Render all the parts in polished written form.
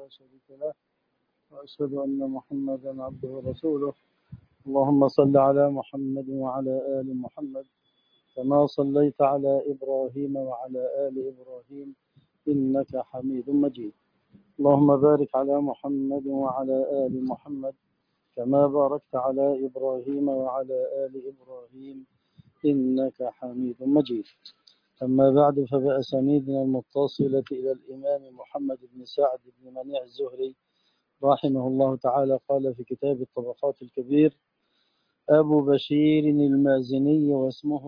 لا شريك له، وأشهد أن محمدا عبده ورسوله. اللهم صل على محمد وعلى آل محمد كما صليت على إبراهيم وعلى آل إبراهيم إنك حميد مجيد. اللهم بارك على محمد وعلى آل محمد كما باركت على إبراهيم وعلى آل إبراهيم إنك حميد مجيد. أما بعد، فبأسانيدنا المتصلة إلى الإمام محمد بن سعد بن منيع الزهري رحمه الله تعالى قال في كتاب الطبقات الكبير: أبو بشير المازني واسمه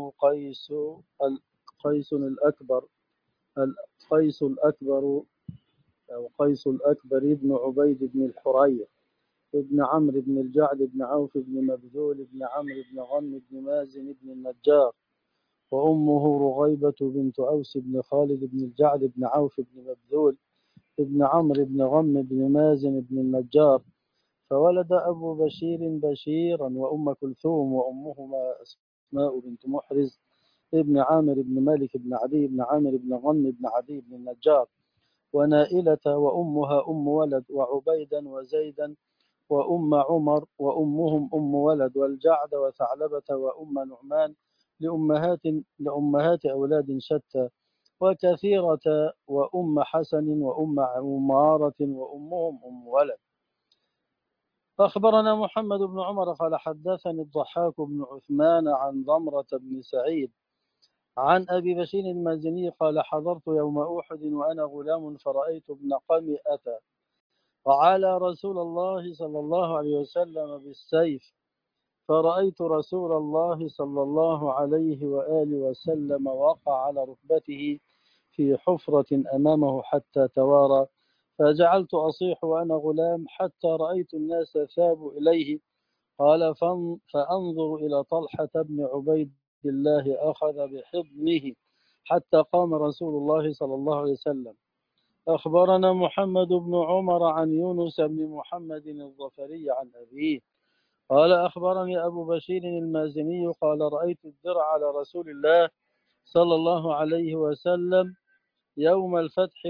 قيس الأكبر قيس الأكبر أو قيس الأكبر بن عبيد بن الحرير ابن عمرو بن الجعد بن عوف بن مبذول بن عمرو بن غنم بن مازن بن النجار، وأمه رغيبة بنت أوس بن خالد بن الجعد بن عوف بن مبذول ابن عمرو بن غنم بن مازن بن النجار. فولد أبو بشير بشيرا وأم كلثوم، وأمهما أسماء بنت محرز ابن عامر بن مالك بن عدي بن عامر بن غنم بن عدي بن النجار، ونائلة وأمها أم ولد، وعبيدا وزيدا وأم عمر وأمهم أم ولد، والجعد وثعلبة وأم نعمان لأمهات أولاد شتى، وكثيرة وأم حسن وأم عمارة وأمهم أم ولد. أخبرنا محمد بن عمر قال حدثني الضحاك بن عثمان عن ضمرة بن سعيد عن أبي بشير المازني قال حضرت يوم أحد وأنا غلام فرأيت ابن قمئة وعلى رسول الله صلى الله عليه وسلم بالسيف، فرأيت رسول الله صلى الله عليه وآله وسلم وقع على ركبته في حفرة أمامه حتى توارى، فجعلت أصيح وأنا غلام حتى رأيت الناس ثابوا إليه. قال فأنظر إلى طلحة بن عبيد الله أخذ بحضنه حتى قام رسول الله صلى الله عليه وسلم. أخبرنا محمد بن عمر عن يونس بن محمد الظفري عن أبيه قال أخبرني أبو بشير المازني قال رأيت الدرع على رسول الله صلى الله عليه وسلم يوم الفتح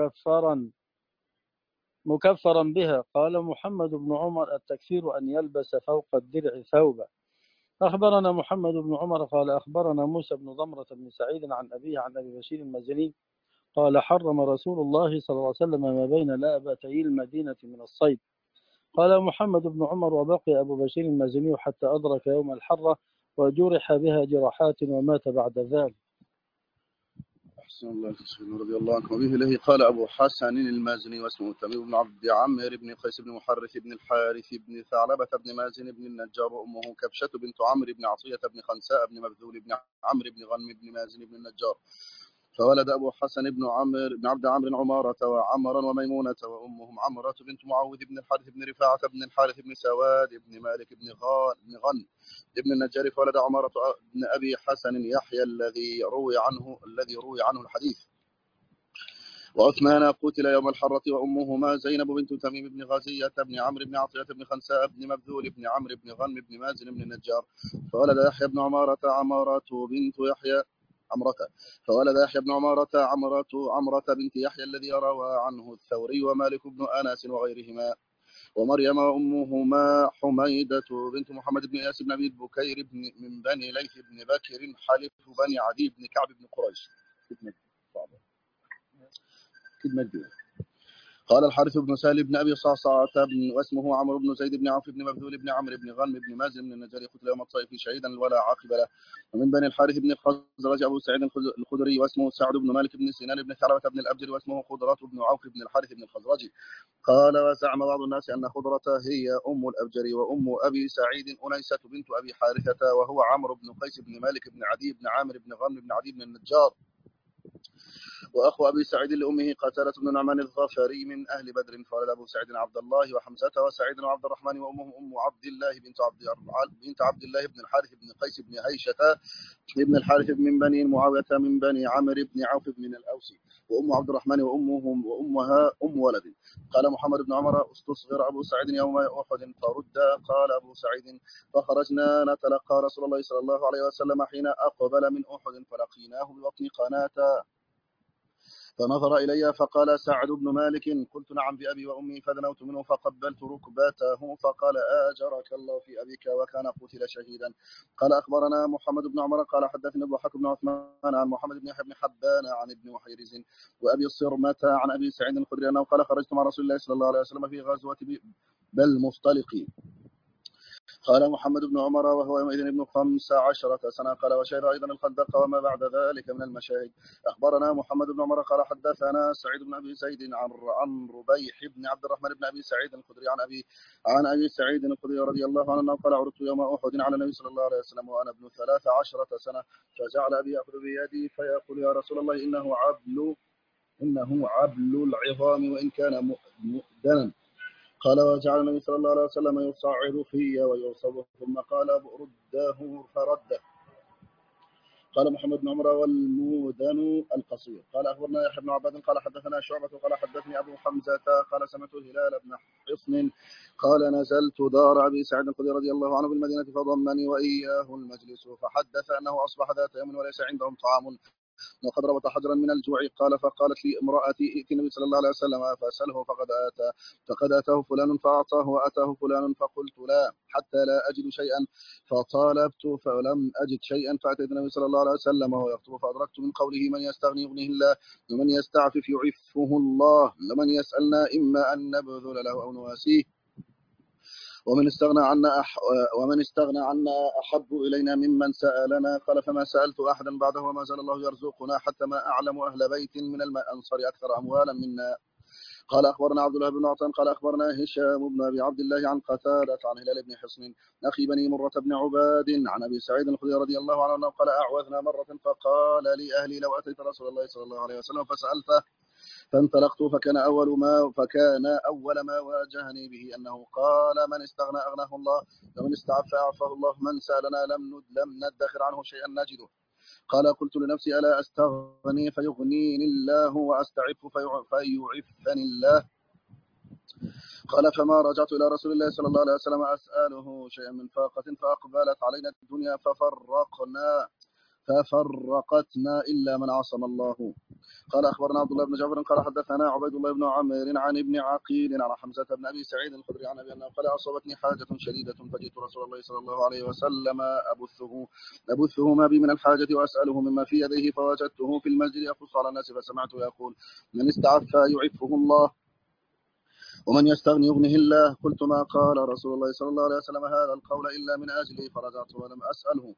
مكفرا بها. قال محمد بن عمر التكفير أن يلبس فوق الدرع ثوبا. أخبرنا محمد بن عمر قال أخبرنا موسى بن ضمرة بن سعيد عن أبيه عن أبي بشير المازني قال حرم رسول الله صلى الله عليه وسلم ما بين لابتي المدينة من الصيد. قال محمد بن عمر وبقي أبو بشير المازني حتى أدرك يوم الحرة وجرح بها جراحات ومات بعد ذلك. أحسن الله سيدنا رضي الله عنه وبه إليه. قال أبو حسن المازني واسمه تميم بن عبد عمرو بن قيس بن محرث بن الحارث بن ثعلبة بن مازن بن النجار، وأمه كبشة بنت عمرو بن عطية بن خنساء بن مبذول بن عمرو بن غنم بن مازن بن النجار. فولد أبو حسن بن عمرو بن عبد عمرو عمارة وعمرا وميمونة، وأمهم عمرة بنت معوذ بن الحارث بن رفاعة بن الحارث بن سواد بن مالك بن غن ابن النجار. فولد عمارة بن أبي حسن يحيى الذي روي عنه الحديث. وعثمان قتل يوم الحرة، وأمهما زينب بنت تميم بن غزية بن عمرو بن عطية بن خنساء بن مبذول بن عمرو بن غنم بن مازن بن النجار. فولد يحيى بن عمارة بن عمرة بنت يحيى الذي روى عنه الثوري ومالك بن أنس وغيرهما، ومريم وأمهما حميدة بنت محمد بن إياس بن أبي بكير من بني ليث بن بكر حلف بني عدي بن كعب بن قريش. قال الحارث بن سهل بن أبي صعصعة واسمه عمرو بن زيد بن عوف بن مبذول بن عمرو بن غنم بن مازن بن النجار، قتل يوم الطائف شهيدا ولا عاقب له. ومن بني الحارث بن الخزرج أبو سعيد الخدري واسمه سعد بن مالك بن سنان بن ثعلبة بن الأبجر، واسمه خضرة بن عوف بن الحارث بن الخزرج. قال وزعم بعض الناس أن خضرة هي أم الأبجر، وأم أبي سعيد أنيسة بنت أبي حارثة، وهو عمرو بن قيس بن مالك بن عدي بن عامر بن غنم بن عدي بن النجار، وأخو أبي سعيد لأمه قتالة بن نعمان الظفري من أهل بدر. فولد أبو سعيد عبد الله وحمزة وسعيد وعبد الرحمن، وأمه أم عبد الله بنت عبد الله بن الحارث بن قيس بن هيشة ابن الحارث من بني معاوية من بني عمرو بن عوف بن الأوس، وأم عبد الرحمن وأمها أم ولد. قال محمد بن عمر استصغر أبو سعيد يوم أحد فرد. قال أبو سعيد فخرجنا نتلقى رسول الله صلى الله عليه وسلم حين أقبل من أحد، فلقيناه ببطن قناة فنظر إلي فقال: سعد بن مالك. قلت: نعم بأبي وأمي. فدنوت منه فقبلت ركبته فقال: آجرك الله في أبيك، وكان قتل شهيدا. قال: أخبرنا محمد بن عمر قال حدثني الضحاك بن عثمان عن محمد بن يحيى بن حبان عن ابن محيرز وأبي الصرمة عن أبي سعيد الخدري أنه قال: خرجت مع رسول الله صلى الله عليه وسلم في غزوة بالمصطلق. قال محمد بن عمر وهو يومئذ ابن 15 سنة. قال: وشهد أيضا الخندق وما بعد ذلك من المشاهد. أخبرنا محمد بن عمر قال حدثنا سعيد بن أبي زيد عن ربيح بن عبد الرحمن بن أبي سعيد الخدري عن أبي سعيد الخدري رضي الله عنه قال: عرضت يوم أحد على النبي صلى الله عليه وسلم وأنا ابن 13 سنة، فجعل أبي يأخذ بيدي فيقول: يا رسول الله إنه عبل العظام وإن كان مؤدنا. قال: وجعل النبي صلى الله عليه وسلم يصعد في ويوصب ثم قال: رده فرده. قال محمد بن عمر: والمودن القصير. قال: أخبرنا يحيى بن عباد قال حدثنا شعبة قال حدثني أبو حمزة قال: سمعت هلال بن حصن قال: نزلت دار أبي سعيد الخدري رضي الله عنه بالمدينة فضمني وإياه المجلس، فحدث أنه أصبح ذات يوم وليس عندهم طعام وقد ربط حجرا من الجوع. قال: فقالت لي امرأتي: ائت النبي صلى الله عليه وسلم فاسأله فقد آتاه فلان فأعطاه وأتاه فلان، فقلت: لا حتى لا أجد شيئا، فطالبت فلم أجد شيئا، فأتيت النبي صلى الله عليه وسلم وهو يخطب فأدركت من قوله: من يستغني يغنيه الله، ومن يستعفف يعفه الله، ومن يسألنا إما أن نبذل له أو نواسيه، ومن استغنى عنا أحب إلينا ممن سألنا. قال: فما سألت أحدا بعده وما زال الله يرزقنا حتى ما أعلم أهل بيت من الأنصار أكثر أموالا منا. قال: أخبرنا عبد الله بن عطان قال: أخبرنا هشام بن أبي عبد الله عن قتادة عن هلال بن حصن أخي بني مرة بن عباد عن أبي سعيد الخدري رضي الله عنه قال: أعوذنا مرة فقال لأهلي: لو أتيت رسول الله صلى الله عليه وسلم فسألته، فانطلقت فكان أول ما واجهني به أنه قال: من استغنى أغناه الله، ومن استعف أعفاه الله، من سألنا لم ندخر عنه شيئا نجده. قال: قلت لنفسي: ألا أستغني فيغنيني الله، وأستعف فيعفني الله. قال: فما رجعت إلى رسول الله صلى الله عليه وسلم أسأله شيئا من فاقة، فأقبلت علينا الدنيا ففرقتنا إلا من عصم الله. قال: أخبرنا عبد الله بن جعفر قال حدثنا عبيد الله بن عامر عن ابن عقيل عن حمزة بن أبي سعيد الخدري عن أبي أنه قال: أصابتني حاجة شديدة فجئت رسول الله صلى الله عليه وسلم أبثه ما بي من الحاجة وأسأله مما في يديه، فوجدته في المسجد يقص على الناس فسمعته يقول: من استعفى يعفه الله، ومن يستغني يغنه الله. قلت: ما قال رسول الله صلى الله عليه وسلم هذا القول إلا من أجلي، فرجعت ولم أسأله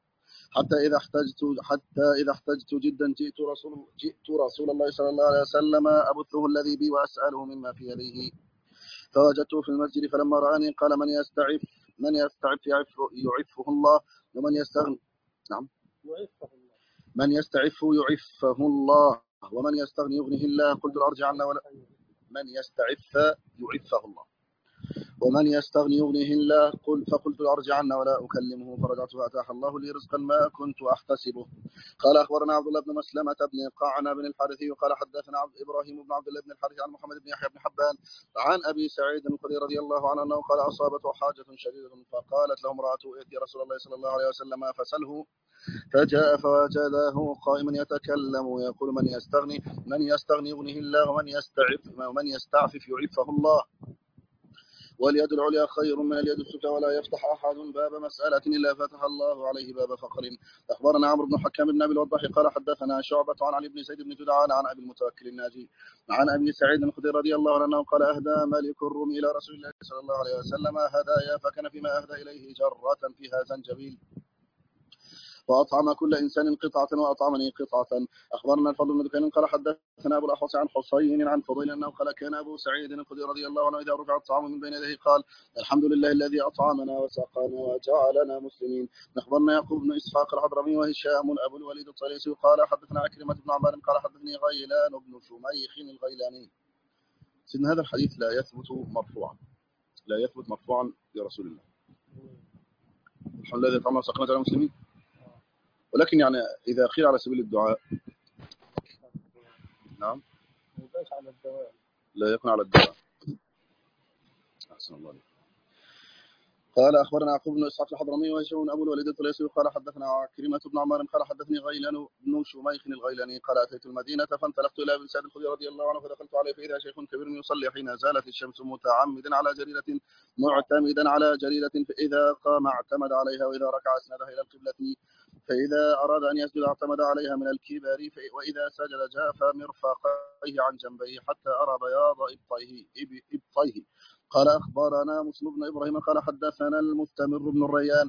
حتى إذا احتجت جدا جئت رسول الله صلى الله عليه وسلم أبثه الذي بي وأسأله مما في يديه، فوجدته في المسجد فلما رآني قال: من يستعف يعفه الله، ومن يستغني نعم من يستعف يعفه الله، ومن يستغني يغنه الله. قلت: الأرجعن ولا من يستعف يعفه الله، ومن يستغني يغنيه الله. فقلت: لأرجعن ولا أكلمه. فرجعت فأتاح الله لي رزقا ما كنت أحتسبه. قال: أخبرنا عبد الله بن مسلمة بن قعنب بن الحارثي قال حدثنا إبراهيم بن عبد الله بن الحارث عن محمد بن يحيى بن حبان عن أبي سعيد الخدري رضي الله عنه أنه قال: أصابته حاجة شديدة فقالت له امرأته: ائت رسول الله صلى الله عليه وسلم فسله. فجاء فوجده قائما يتكلم ويقول: من يستغني يغنيه الله، ومن يستعفف يعفه الله، واليد العليا خير من اليد السفلى، ولا يفتح أحد باب مسألة إلا فتح الله عليه باب فقر. أخبرنا عمرو بن حكام بن أبي الوضاح قال حدثنا شعبة عن علي بن زيد بن جدعان عن أبي المتوكل الناجي عن أبي سعيد الخدري رضي الله عنه قال: أهدى ملك الروم إلى رسول الله صلى الله عليه وسلم هدايا، فكان فيما أهدى إليه جرة فيها زنجبيل، وأطعم كل إنسان قطعة وأطعمني قطعة. أخبرنا الفضل بن دكين قال حدثنا أبو الأحوص عن حسين عن فضيل أنه قال: كان أبو سعيد الخدري رضي الله عنه إذا رفع الطعام من بين يديه قال: الحمد لله الذي أطعمنا وسقانا وجعلنا مسلمين. أخبرنا يعقوب بن إسحاق الحضرمي وهشام أبو الوليد الطليسي قال حدثنا عكرمة بن عمار قال حدثني غيلان بن شميخ الغيلاني. سيدنا هذا الحديث لا يثبت مرفوعا لرسول الله. الحمد لله الذي أطعمنا وسقانا وجعلنا مسلمين، ولكن يعني إذا قيل على سبيل الدعاء نعم لا يكون على الدعاء. أحسن الله عليك. قال أخبرنا يعقوب بن إسحاق الحضرمي وهشام أبو الوليد الطليسي قال حدثنا عكرمة بن عمار قال حدثني غيلان بن شميخ الغيلاني قال أتيت المدينة فانطلقت إلى أبي سعيد الخدري رضي الله عنه فدخلت عليه فإذا شيخ كبير يصلي حين زالت الشمس متعمدا على جريرة معتمدا على جريرة فإذا قام اعتمد عليها وإذا ركع أسندها إلى القبلة فإذا أراد أن يسجد اعتمد عليها من الكبر وإذا سجد جاف مرفقيه عن جنبيه حتى أرى بياض إبطيه. قال أخبرنا مسلم بن إبراهيم قال حدثنا المستمر بن الريان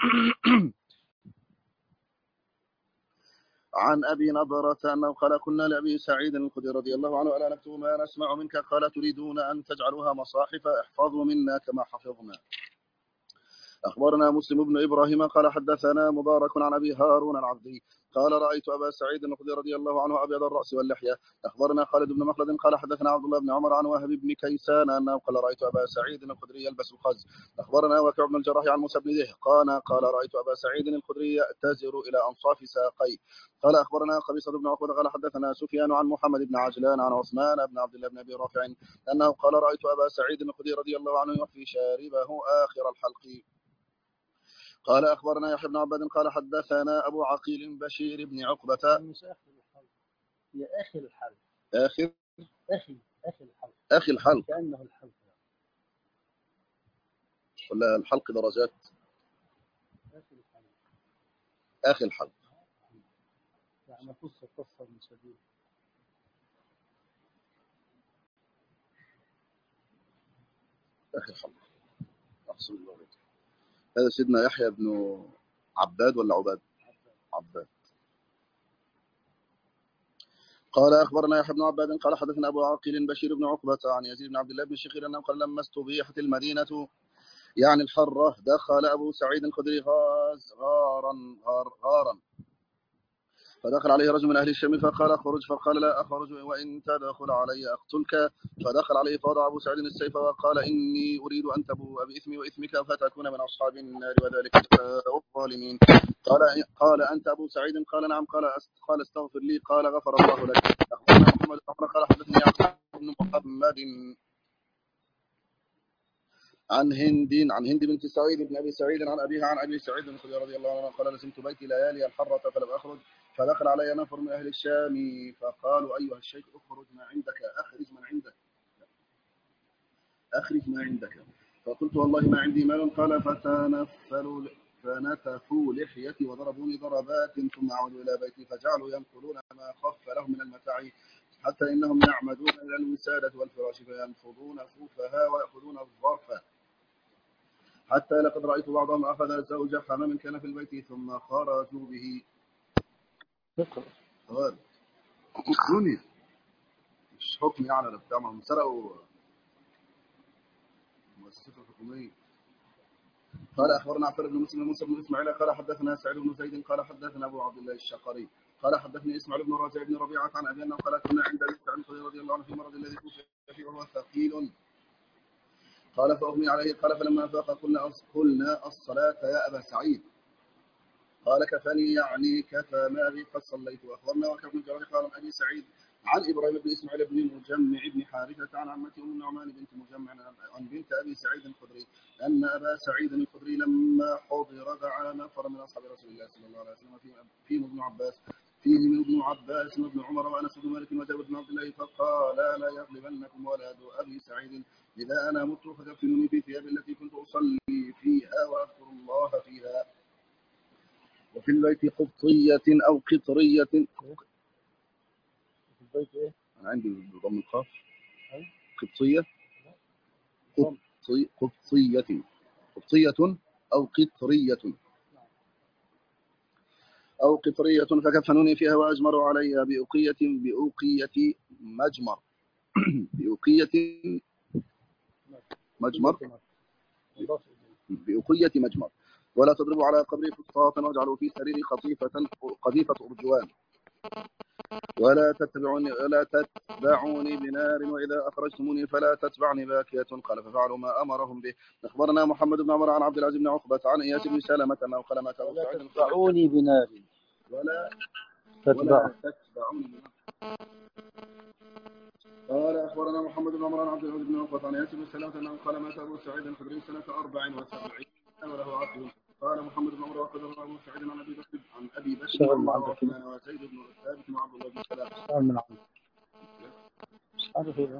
عن أبي نضرة أنه قال كنا لأبي سعيد الخدري رضي الله عنه ألا نكتب ما نسمع منك قال تريدون أن تجعلوها مصاحف احفظوا منا كما حفظنا. أخبرنا مسلم بن إبراهيم قال حدثنا مبارك عن أبي هارون العبدي قال رأيت أبا سعيد الخدري رضي الله عنه أبيض الرأس واللحية. أخبرنا خالد بن مخلد قال حدثنا عبد الله بن عمر عن وهب بن كيسان أنه قال رأيت أبا سعيد الخدري يلبس الخز. أخبرنا وكيع بن الجراح عن موسى بن ذهقان قال رأيت أبا سعيد الخدري يأتزر إلى أنصاف ساقيه. قال أخبرنا قبيصة بن عقبة قال حدثنا سفيان عن محمد بن عجلان عن عثمان بن عبد الله بن أبي رافع أنه قال رأيت أبا سعيد الخدري رضي الله عنه يحفي شاربه آخر الحلق. قال أخبرنا يحيى بن عباد قال حدثنا أبو عقيل بشير بن عقبة مش آخر الحلق، هي آخر الحلق. آخر آخر الحلق. آخر الحلق كأنه الحلق ولا الحلق درجات؟ آخر الحلق. آخر الحلق يعني قصة من سبيل. آخر الحلق. أحسن الله عليك. هذا سيدنا يحيى بن عباد ولا عباد؟ عباد. قال أخبرنا يحيى بن عباد قال حدثنا أبو عقيل بشير بن عقبة عن يزيد بن عبد الله بن شخير أنه قال لما استبيحت المدينة يعني الحرة دخل أبو سعيد الخدري غارا فدخل عليه رجل من أهل الشام فقال اخرج فقال لا أخرج وإن تدخل علي أقتلك. فدخل عليه فوضع أبو سعيد السيف وقال إني أريد أن تبوء بإثمي وإثمك فتكون من أصحاب النار وذلك جزاء الظالمين. قال أنت أبو سعيد قال نعم. قال استغفر لي قال غفر الله لك. أخبرنا محمد بن عمر قال حدثني يعقوب بن محمد عن هند بنت سعيد بن ابي سعيد عن ابيها عن ابي سعيد الخدري رضي الله عنه قال لزمت بيتي ليالي الحره فلم اخرج فدخل علي نفر من اهل الشام فقالوا ايها الشيخ اخرج ما عندك اخرج ما عندك. فقلت والله ما عندي مال. قال فنتفوا لحيتي وضربوني ضربات ثم عودوا الى بيتي فجعلوا ينقلون ما خف لهم من المتاع حتى انهم يعمدون الى الوساده والفراش فينفضون فوفها وياخذون الظرف حتى لقد رأيت بعضهم أخذ زوج حمام كان في البيت ثم خرجوا به. دنيا مش حكم يعني ولا بتاع، ما سرقوا المؤسسات الحكومية. قال أخبرنا عفر بن مسلم موسى بن إسماعيل قال حدثنا سعيد بن زيد قال حدثنا أبو عبد الله الشقري قال حدثني إسماعيل بن راجع بن ربيعة عن أبي أنه قال كنا عند أبي سعيد الخدري رضي الله عنه في المرض الذي توفي فيه وهو ثقيل. قال فأغمي عليه. قال فلما أفاق قلنا الصلاة يا أبا سعيد. قال كفاني يعني كفى ما بي قد صليت. واخبرنا وكيع بن الجراح قال ابي سعيد عن ابراهيم بن اسماعيل بن مجمع بن حارثه عن عمته ام النعمان بنت مجمع عن بنت ابي سعيد الخدري ان ابا سعيد الخدري لما حضر دعا نفر من اصحاب رسول الله صلى الله عليه وسلم فيهم ابن عباس وابن عمر وانس بن مالك وجابر بن عبد الله فقال لا يغلبنكم ولد ابي سعيد اذا انا مت فكفنوني في ثيابي التي كنت اصلي فيها واذكر الله فيها. وفي البيت قبطية أو قطرية. في البيت إيه؟ أنا عندي بضم القاف. قبطية أو قطرية فكفنوني فيها وأجمروا عليها بأوقية مجمر بأوقية مجمر ولا تضربوا على قبري فسطاطا واجعلوا في سريري قذيفة أرجوان ولا تتبعوني بنار وإذا أخرجتموني فلا تتبعني باكية. قال ففعلوا ما أمرهم به. أخبرنا محمد بن عمر عن عبد العزيز بن عقبة عن إياس بن سلمة أنه قال ما أبو سعيد تتبعوني بنار ولا تتبعوني بنار قال أخبرنا محمد بن عمران عبد العزيز بن عقبة عن ياسر بن سلمة أنه قال مات أبو سعيد الخدري سنة 74 وله عقل. قال محمد بن عمر وقد روى أبو سعيد عن أبي بكر وعمر وعثمان وزيد بن ثابت وعبد الله بن سلام. من عندك مش عارف ايه ده.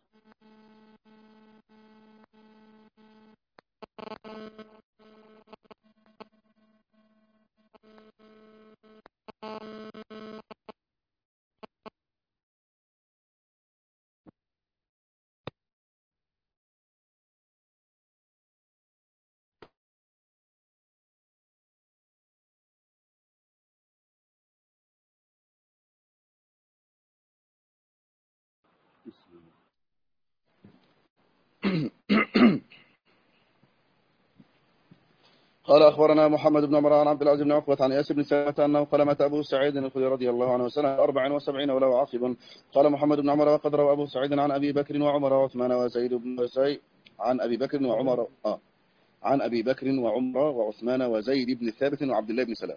قال أخبرنا محمد بن عمران عبد العزيز بن عقبة عن ياسر بن سلمة أنه قال مات أبو سعيد الخدري رضي الله عنه سنة 74 وله عاقب. قال محمد بن عمر وقد روى أبو سعيد عن أبي بكر وعمر وعثمان وزيد بن زيد عن أبي بكر وعمر عن أبي بكر وعمر وعثمان وزيد بن ثابت وعبد الله بن سلام.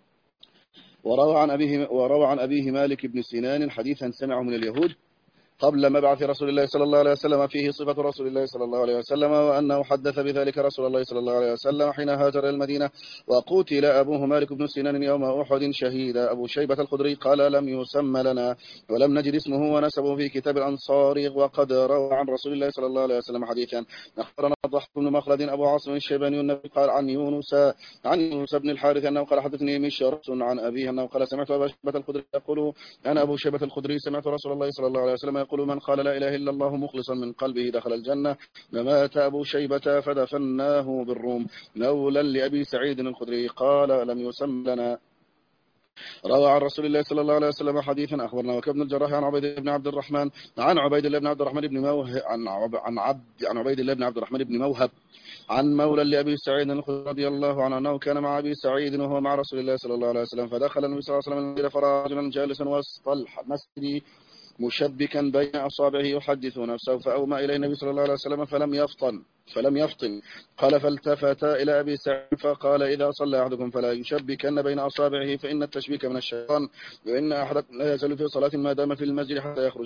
وروى عن أبيه مالك بن سنان حديثا سمعه من اليهود قبل مبعث رسول الله صلى الله عليه وسلم فيه صفة رسول الله صلى الله عليه وسلم وأنه حدث بذلك رسول الله صلى الله عليه وسلم حين هاجر إلى المدينة. وقتل أبوه مالك بن سنان يوم أحد شهيدا. أبو شيبة الخدري قال لم يسمى لنا ولم نجد اسمه ونسبه في كتاب الأنصار وقد روى عن رسول الله صلى الله عليه وسلم حديثا. أخبرنا الضحاك بن مخلد أبو عاصم الشيباني النبي قال عن يونس بن الحارث أنه قال حدثني مشرس عن أبيه أنه قال سمعت أبا شيبة الخدري يقول أنا أبو شيبة الخدري سمعت رسول الله صلى الله عليه وسلم يقول من قال لا إله إلا الله مخلصا من قلبه دخل الجنة. فمات أبو شيبة فدفناه بالروم مولى لأبي سعيد الخدري قال لم يسم لنا. روى عن رسول الله صلى الله عليه وسلم حديثا. أخبرنا وكيع بن الجراح عن عبيد بن عبد الرحمن عن عبيد الله بن عبد الرحمن بن موهب عن عبيد الله بن عبد الرحمن بن موهب عن مولى لأبي سعيد الخدري رضي الله عنه أنه كان مع أبي سعيد وهو مع رسول الله صلى الله عليه وسلم فدخل النبي صلى الله عليه وسلم المسجد فرأى رجلا جالسا وسط المسجد مشبكا بين أصابعه يحدث نفسه فأومى إليه النبي صلى الله عليه وسلم فلم يفطن. قال فالتفت إلى أبي سعيد فقال إذا صلى أحدكم فلا يشبكن بين أصابعه فإن التشبيك من الشيطان وإن أحدكم لا يزال في صلاة ما دام في المسجد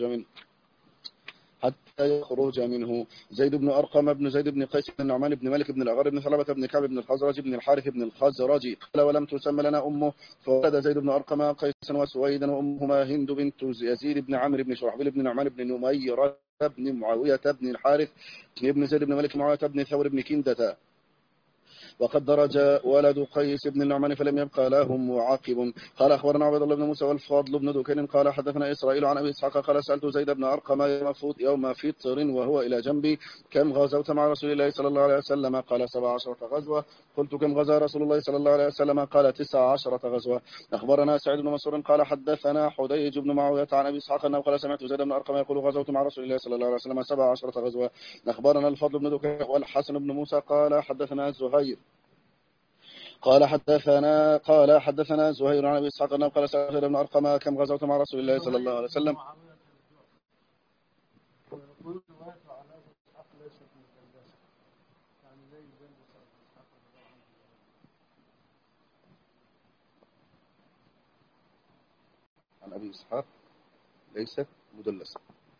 حتى يخرج منه. زيد بن أرقم بن زيد بن قيس بن النعمان بن مالك بن الأغر بن ثعلبة بن كعب بن الخزرج بن الحارث بن الخزرج قال ولم تسمى لنا أمه فولد زيد بن أرقم قيسا وسويدا وأمهما هند بنت يزيد بن عمرو بن شرحبيل بن نعمان بن نميرة بن معاوية بن الحارث بن زيد بن مالك معاوية بن ثور بن كندة. وقد درج ولد قيس بن النعمان فلم يبقى لهم معاقب. قال أخبرنا عبد الله بن موسى والفضل بن دكين قال حدثنا إسرائيل عن أبي إسحاق قال سألت زيد بن أرقم يوم فطر وهو إلى جنبي كم غزوت مع رسول الله صلى الله عليه وسلم قال 17 غزوة. قلت كم غزا رسول الله صلى الله عليه وسلم قال 19 غزوة. أخبرنا سعيد بن مسعود قال حدثنا حديج بن معاوية عن أبي إسحاق أنه قال سمعت زيد بن أرقم يقول غزوت مع رسول الله صلى الله عليه وسلم 17 غزوة. أخبرنا الفضل بن دكين والحسن بن موسى قال حدثنا زهير قال حدثنا زهير عن ابي اسحاق انه قال سأل بن ارقم كم غزوت مع رسول الله صلى الله عليه وسلم. عن ابي اسحاق ليست مدلسه.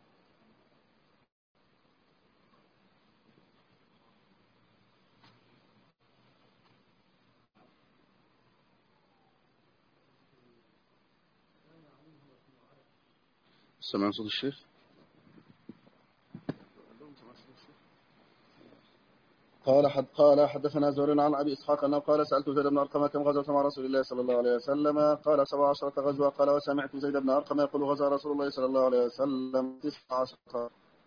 سمع صوت الشيخ. قال حدثنا زهير عن ابي اسحاق انه قال سالت زيد بن ارقم كم غزوت مع رسول الله صلى الله عليه وسلم قال 17 غزوه. قال وسمعت زيد بن ارقم يقول غزا رسول الله صلى الله عليه وسلم 19.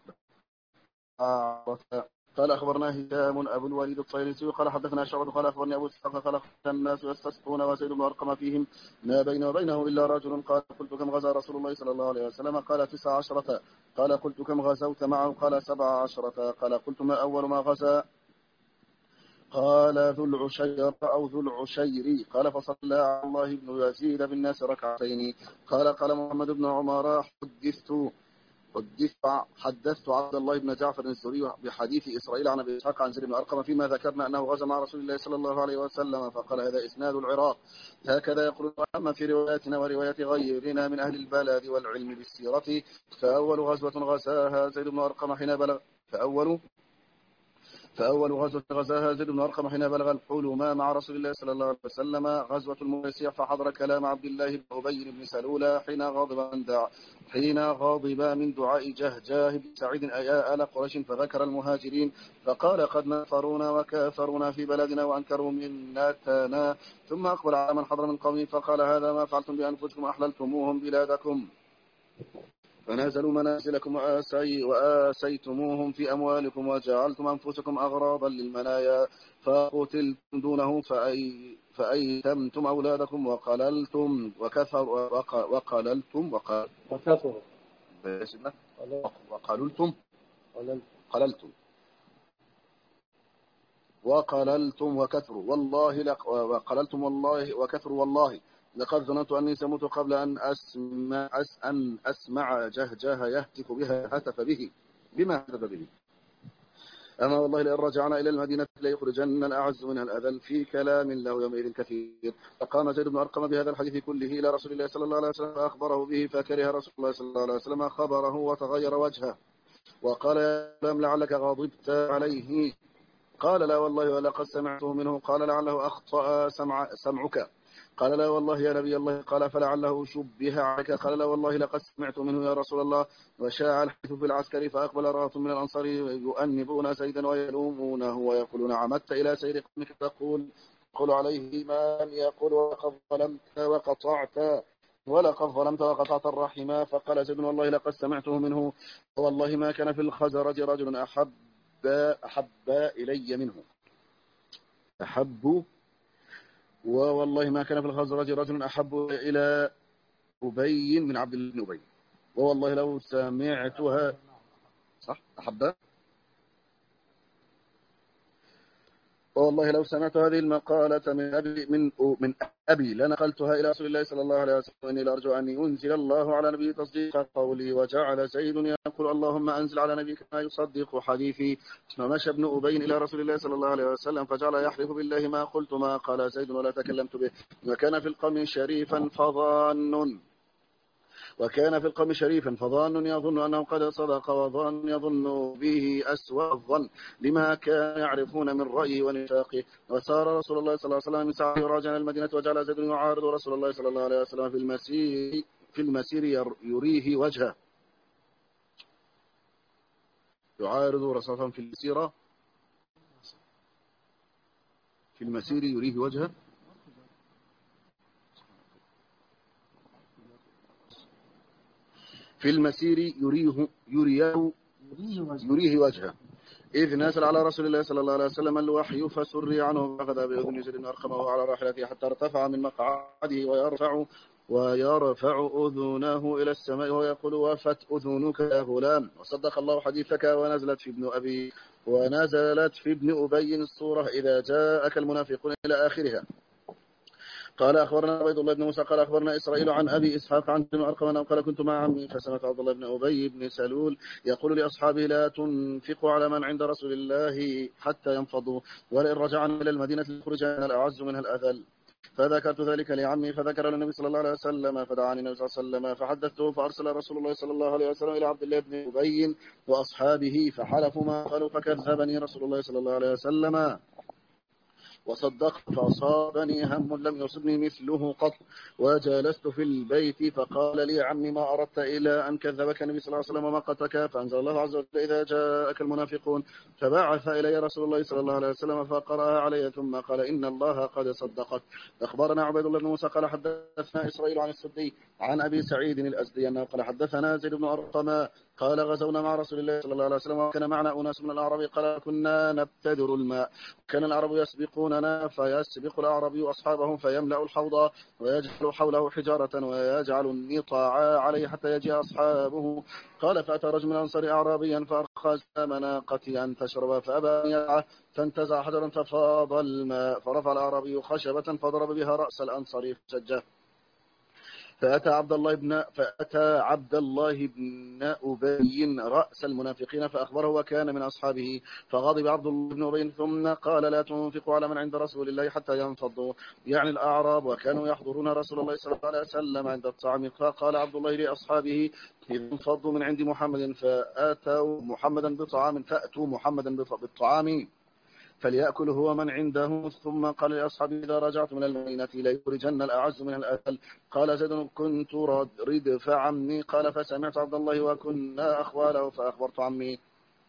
قال أخبرنا هشام أبو الوليد الطيرسي قال حدثنا شعبة قال أخبرني أبو إسحاق قال الناس يستسقون وزيد بن أرقم فيهم ما بين وبينه إلا رجل. قال قلت كم غزا رسول الله صلى الله عليه وسلم قال 19. قال قلت كم غزوت معه قال 17. قال قلت ما أول ما غزا قال ذو العشير أو ذو العشير. قال فصلى على الله بن يزيد بالناس ركعتين. قال محمد بن عمر حدثت عبد الله بن جعفر الزهري بحديث إسرائيل عن أبي إسحاق عن زيد بن أرقم فيما ذكرنا أنه غزا مع رسول الله صلى الله عليه وسلم، فقال هذا إسناد العراق. هكذا يقول. أما في رواياتنا وروايات غيرنا من أهل البلد والعلم بالسيرة، فأول غزوة غزاها زيد بن أرقم حين بلغ فأول غزوة غزاها زيد بن أرقم حين بلغ الحلم مع رسول الله صلى الله عليه وسلم غزوة المريسيع، فحضر كلام عبد الله بن أبي بن سلول حين غضب من دعاء جهجاه بن سعيد أيا آل قريش، فذكر المهاجرين فقال قد نفرونا وكافرونا في بلدنا وأنكروا منتنا، ثم أقبل على من حضر من قومه فقال هذا ما فعلتم بأنفسكم أحللتموهم بلادكم فنازلوا منازلكم وآسيتموهم في أموالكم وجعلتم أنفسكم أغراضا للمنايا، فقتلتم دونه فأيتمتم أولادكم وقللتم وكثروا والله لقد ظننت أني سموت قبل أن أسمع جهجاه يهتف بما هتف به. أما والله لئن رجعنا إلى المدينة ليخرجن الأعز منها الأذل، في كلام له يومئذ كثير. فقام زيد بن أرقم بهذا الحديث كله إلى رسول الله صلى الله عليه وسلم فأخبره به، فكره رسول الله صلى الله عليه وسلم خبره وتغير وجهه وقال يا غلام لعلك غضبت عليه. قال لا والله ولقد سمعته منه. قال لعله أخطأ سمعك. قال لا والله يا نبي الله. قال فلعله شبه عليك. قال لا والله لقد سمعت منه يا رسول الله. وشاع الحديث في العسكر، فأقبل رهط من الأنصار يؤنبون زيدا ويلومونه ويقولون عمدت إلى سير قومك تقول عليه من يقول ولقد ظلمت وقطعت الرحم. فقال زيد والله لقد سمعته منه، والله ما كان في الخزرج رجل أحب إلي منه. والله ما كان في الخزرج رجل أحب إلى أبي من عبد الله بن أبي. والله لو سمعتها صح أحب. والله لو سمعت هذه المقالة من أبي لنقلتها إلى رسول الله صلى الله عليه وسلم، وإني لأرجو أن ينزل الله على نبي تصديق قولي. وجعل زيد يقول اللهم أنزل على نبيك ما يصدق حديثي. فمشى ابن أبي إلى رسول الله صلى الله عليه وسلم فجعل يحلف بالله ما قلت ما قال زيد ولا تكلمت به. وكان في القوم شريفا فظان يظن أنه قد صدق، وظان يظن به أسوأ الظن لما كان يعرفون من رأيه ونفاقه. وسار رسول الله صلى الله عليه وسلم من ساعة راجعا المدينة، وجعل زيد يعارض رسول الله صلى الله عليه وسلم في المسير يريه وجهه. يعارض رسول في المسير يريه وجهه. في المسير يريه وجهه إذ نزل على رسول الله صلى الله عليه وسلم الوحي فسري عنه، فأخذ بأذن زيد بن أرقم وهو على راحلته حتى ارتفع من مقعده ويرفع أذنه إلى السماء ويقول وفت أذنك يا غلام وصدق الله حديثك. ونزلت في ابن أبي الصورة إذا جاءك المنافقون إلى آخرها. قال أخبرنا عبيد الله بن موسى قال أخبرنا إسرائيل عن أبي إسحاق عن بن أرقم قال كنت مع عمي فسمعت عبد الله بن أبي بن سلول يقول لأصحابه لا تنفقوا على من عند رسول الله حتى ينفضوا، ولئن رجعنا إلى المدينة ليخرجن الأعز منها الأذل. فذكرت ذلك لعمي فذكر للنبي صلى الله عليه وسلم فدعاني النبي صلى الله عليه وسلم فحدثته، فأرسل رسول الله صلى الله عليه وسلم إلى عبد الله بن أبي وأصحابه فحلفوا ما قالوا، فكذبني رسول الله صلى الله عليه وسلم وصدقت فأصابني هم لم يصبني مثله قط. وجلست في البيت فقال لي عمي ما أردت إلى أن كذبك النبي صلى الله عليه وسلم ومقتك، فأنزل الله عز وجل إذا جاءك المنافقون. فبعث إلي رسول الله صلى الله عليه وسلم فقرأها علي ثم قال إن الله قد صدقك. أخبرنا عبيد الله بن موسى قال حدثنا إسرائيل عن السدي عن أبي سعيد الأزدي أنه قال حدثنا زيد بن أرقم قال غزونا مع رسول الله صلى الله عليه وسلم وكان معنا أناس من الأعراب قال كنا نبتدر الماء، كان العرب يسبقوننا فيسبق الأعرابي أصحابهم فيملأ الحوض ويجعل حوله حجارة ويجعل النطاع عليه حتى يجيء أصحابه. قال فأتى رجل من الأنصار أعرابيا فأرخى مناقتي أن تشرب فأبى أن يدعه، فانتزع حجرا ففاض الماء، فرفع الأعرابي خشبة فضرب بها رأس الأنصاري فشجه. فأتى عبد الله بن أبي رأس المنافقين فأخبره وكان من أصحابه، فغضب عبد الله بن أبي ثم قال لا تنفقوا على من عند رسول الله حتى ينفضوا، يعني الأعراب، وكانوا يحضرون رسول الله صلى الله عليه وسلم عند الطعام. فقال عبد الله لأصحابه إذا انفضوا من عند محمد فأتوا محمدا بالطعام فليأكل هو من عنده. ثم قال لأصحابه إذا رجعت من المدينة ليخرجن الأعز من الأذل. قال زيد كنت ردف عمي، قال فسمعت عبد الله وكنا أخواله فأخبرت عمي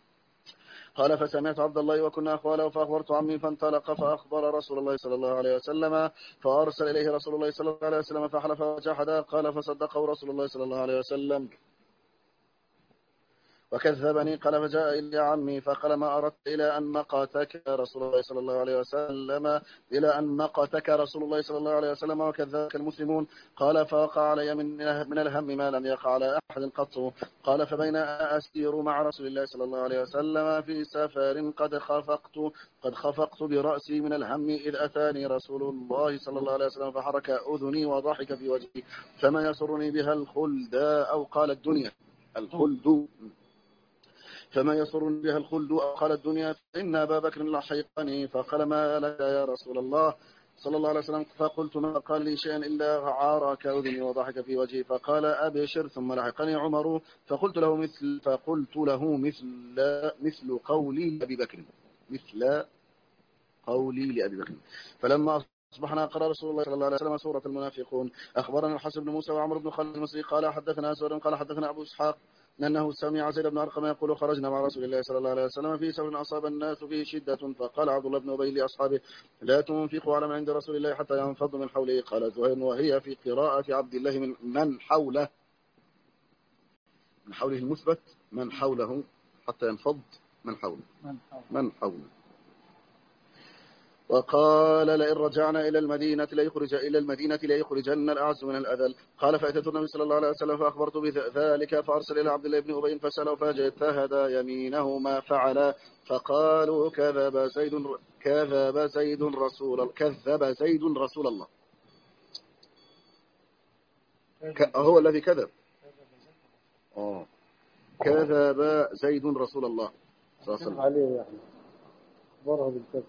فانطلق فأخبر رسول الله صلى الله عليه وسلم، فأرسل إليه رسول الله صلى الله عليه وسلم فحلف وجحد. قال فصدقه رسول الله صلى الله عليه وسلم وكذبني. قال فجاء إلى عمي فقال ما أردت إلى أن نقاتك رسول الله صلى الله عليه وسلم وكذبك المسلمون. قال فوقع علي من الهم ما لم يقع على أحد قط. قال فبين أسير مع رسول الله صلى الله عليه وسلم في سفر قد خفقت برأسي من الهم إذ أتاني رسول الله صلى الله عليه وسلم فحرك أذني وضحك في وجهي فما يسرني بها الخلد، أو قال الدنيا الخلد، فما يسرني بها الخلد أو قال الدنيا. فإن أبا بكر لحيقني فقال ما لك يا رسول الله صلى الله عليه وسلم؟ فقلت ما قال لي شيئا إلا عارك أذني وضحك في وجهي. فقال أبشر. ثم لحقني عمر فقلت له مثل قولي لأبي بكر. فلما أصبحنا قرأ رسول الله صلى الله عليه وسلم سورة المنافقون. أخبرنا الحسن بن موسى وعمر بن خالد المصري قال حدثنا أسود قال حدثنا أبو إسحاق أنه سمع زيد بن أرقم يقول خرجنا مع رسول الله صلى الله عليه وسلم في سفر أصاب الناس فيه شدة، فقال عبد الله بن أبي لأصحابه لا تنفقوا على من عند رسول الله حتى ينفض من حوله. قال زهير وهي في قراءة عبد الله من حوله المثبت من حوله حتى ينفض من حوله. وقال لئن رجعنا إلى المدينة ليخرجن الأعز من الأذل. قال فأتيت النبي صلى الله عليه وسلم فأخبرت بذلك فأرسل إلى عبد الله بن أبي فسأله فاجتهد يمينه ما فعل. فقالوا كذب زيد رسول الله. هو الذي كذب. كذب زيد رسول الله صلى الله عليه وسلم عليه يعني ضرب بالكذب.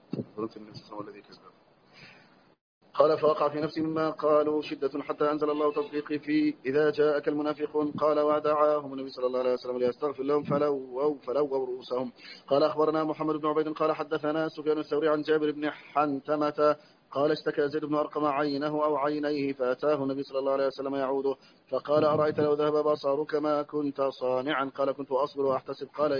قال فوقع في نفسي مما قالوا شدة حتى أنزل الله تطبيقي في إذا جاءك المنافقون. قال ودعاهم النبي صلى الله عليه وسلم ليستغفر لهم فلووا رؤوسهم. قال أخبرنا محمد بن عبيد قال حدثنا سفيان الثوري عن جابر بن حنتمة قال اشتكى زيد بن أرقم عينه أو عينيه فأتاه النبي صلى الله عليه وسلم يعوده فقال أرأيت لو ذهب بصرك ما كنت صانعا؟ قال كنت أصبر وأحتسب. قال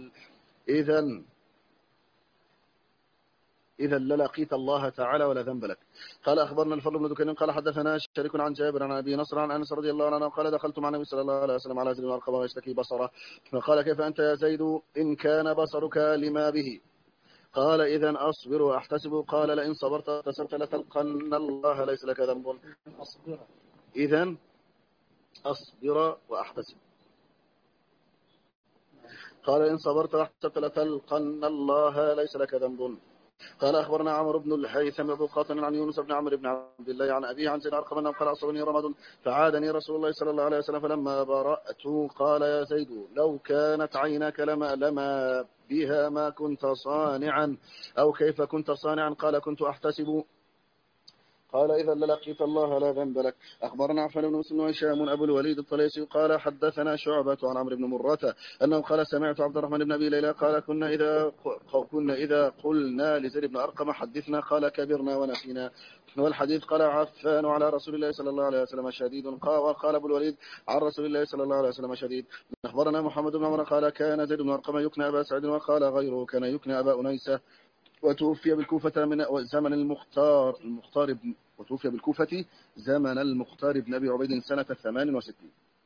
إذا للقيت الله تعالى ولا ذنب لك. قال أخبرنا الفضل بن دكين قال حدثنا شريك عن جابر عن أبي نصر عن أنس رضي الله عنه قال دخلت مع النبي صلى الله عليه وسلم على زيد بن أرقم ويشتكي بصره فقال كيف أنت يا زيد إن كان بصرك لما به؟ قال إذا أصبر وأحتسب. قال لئن صبرت واحتسبت لتلقن الله ليس لك ذنب. إذا أصبر وأحتسب. قال إن صبرت واحتسبت لتلقن الله ليس لك ذنب. قال أخبرنا عمرو بن الهيثم أبو قاتل عن يونس بن عمرو بن عبد الله عن أبيه عن زيد أرقم أنه قال أصابني رمض فعادني رسول الله صلى الله عليه وسلم فلما برأت قال يا زيد لو كانت عيناك لما بها ما كنت صانعا أو كيف كنت صانعا؟ قال كنت أحتسب. قال إذا للقيت الله لا ذنب لك. أخبرنا عفان بن مسلم وهشام أبو الوليد الطليسي قال حدثنا شعبة عن عمرو بن مرة أنه قال سمعت عبد الرحمن بن أبي ليلى قال كنا إذا قلنا لزيد بن أرقم حدثنا قال كبرنا ونسينا. والحديث قال عفان على رسول الله صلى الله عليه وسلم شديد. وقال أبو الوليد عن رسول الله صلى الله عليه وسلم شديد. أخبرنا محمد بن عمر قال كان زيد بن أرقم يكنى أبا سعيد وقال غيره كان يكنى أبا أنيسة وتوفي بالكوفة من زمن المختار بن أبي عبيد سنة 68.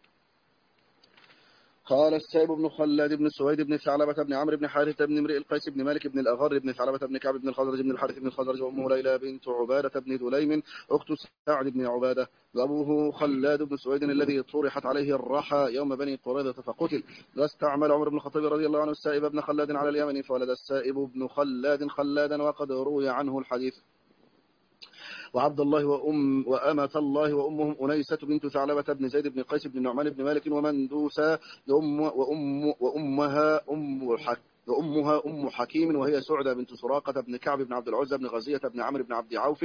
قال السائب بن خلاد بن سويد بن ثعلبة بن عمرو بن حارثة بن امرئ القيس بن مالك بن الأغر بن ثعلبة بن كعب بن الخزرج بن الحارث بن الخزرج وأمه ليلى بنت عبادة بن دليم أخت سعد بن عبادة وأبوه خلاد بن سويد الذي طرحت عليه الرحى يوم بني قريظة فقتل. واستعمل عمر بن الخطاب رضي الله عنه السائب بن خلاد على اليمن فولد السائب بن خلاد خلادا وقد روي عنه الحديث. وعبد الله وأمة الله وأمهم أنيسة بنت ثعلبة بن زيد بن قيس بن نعمان بن مالك ومندوسة وأمها أم حكيم وهي سعدة بنت سراقة بن كعب بن عبد العزى بن غزية بن عمرو بن عبد عوف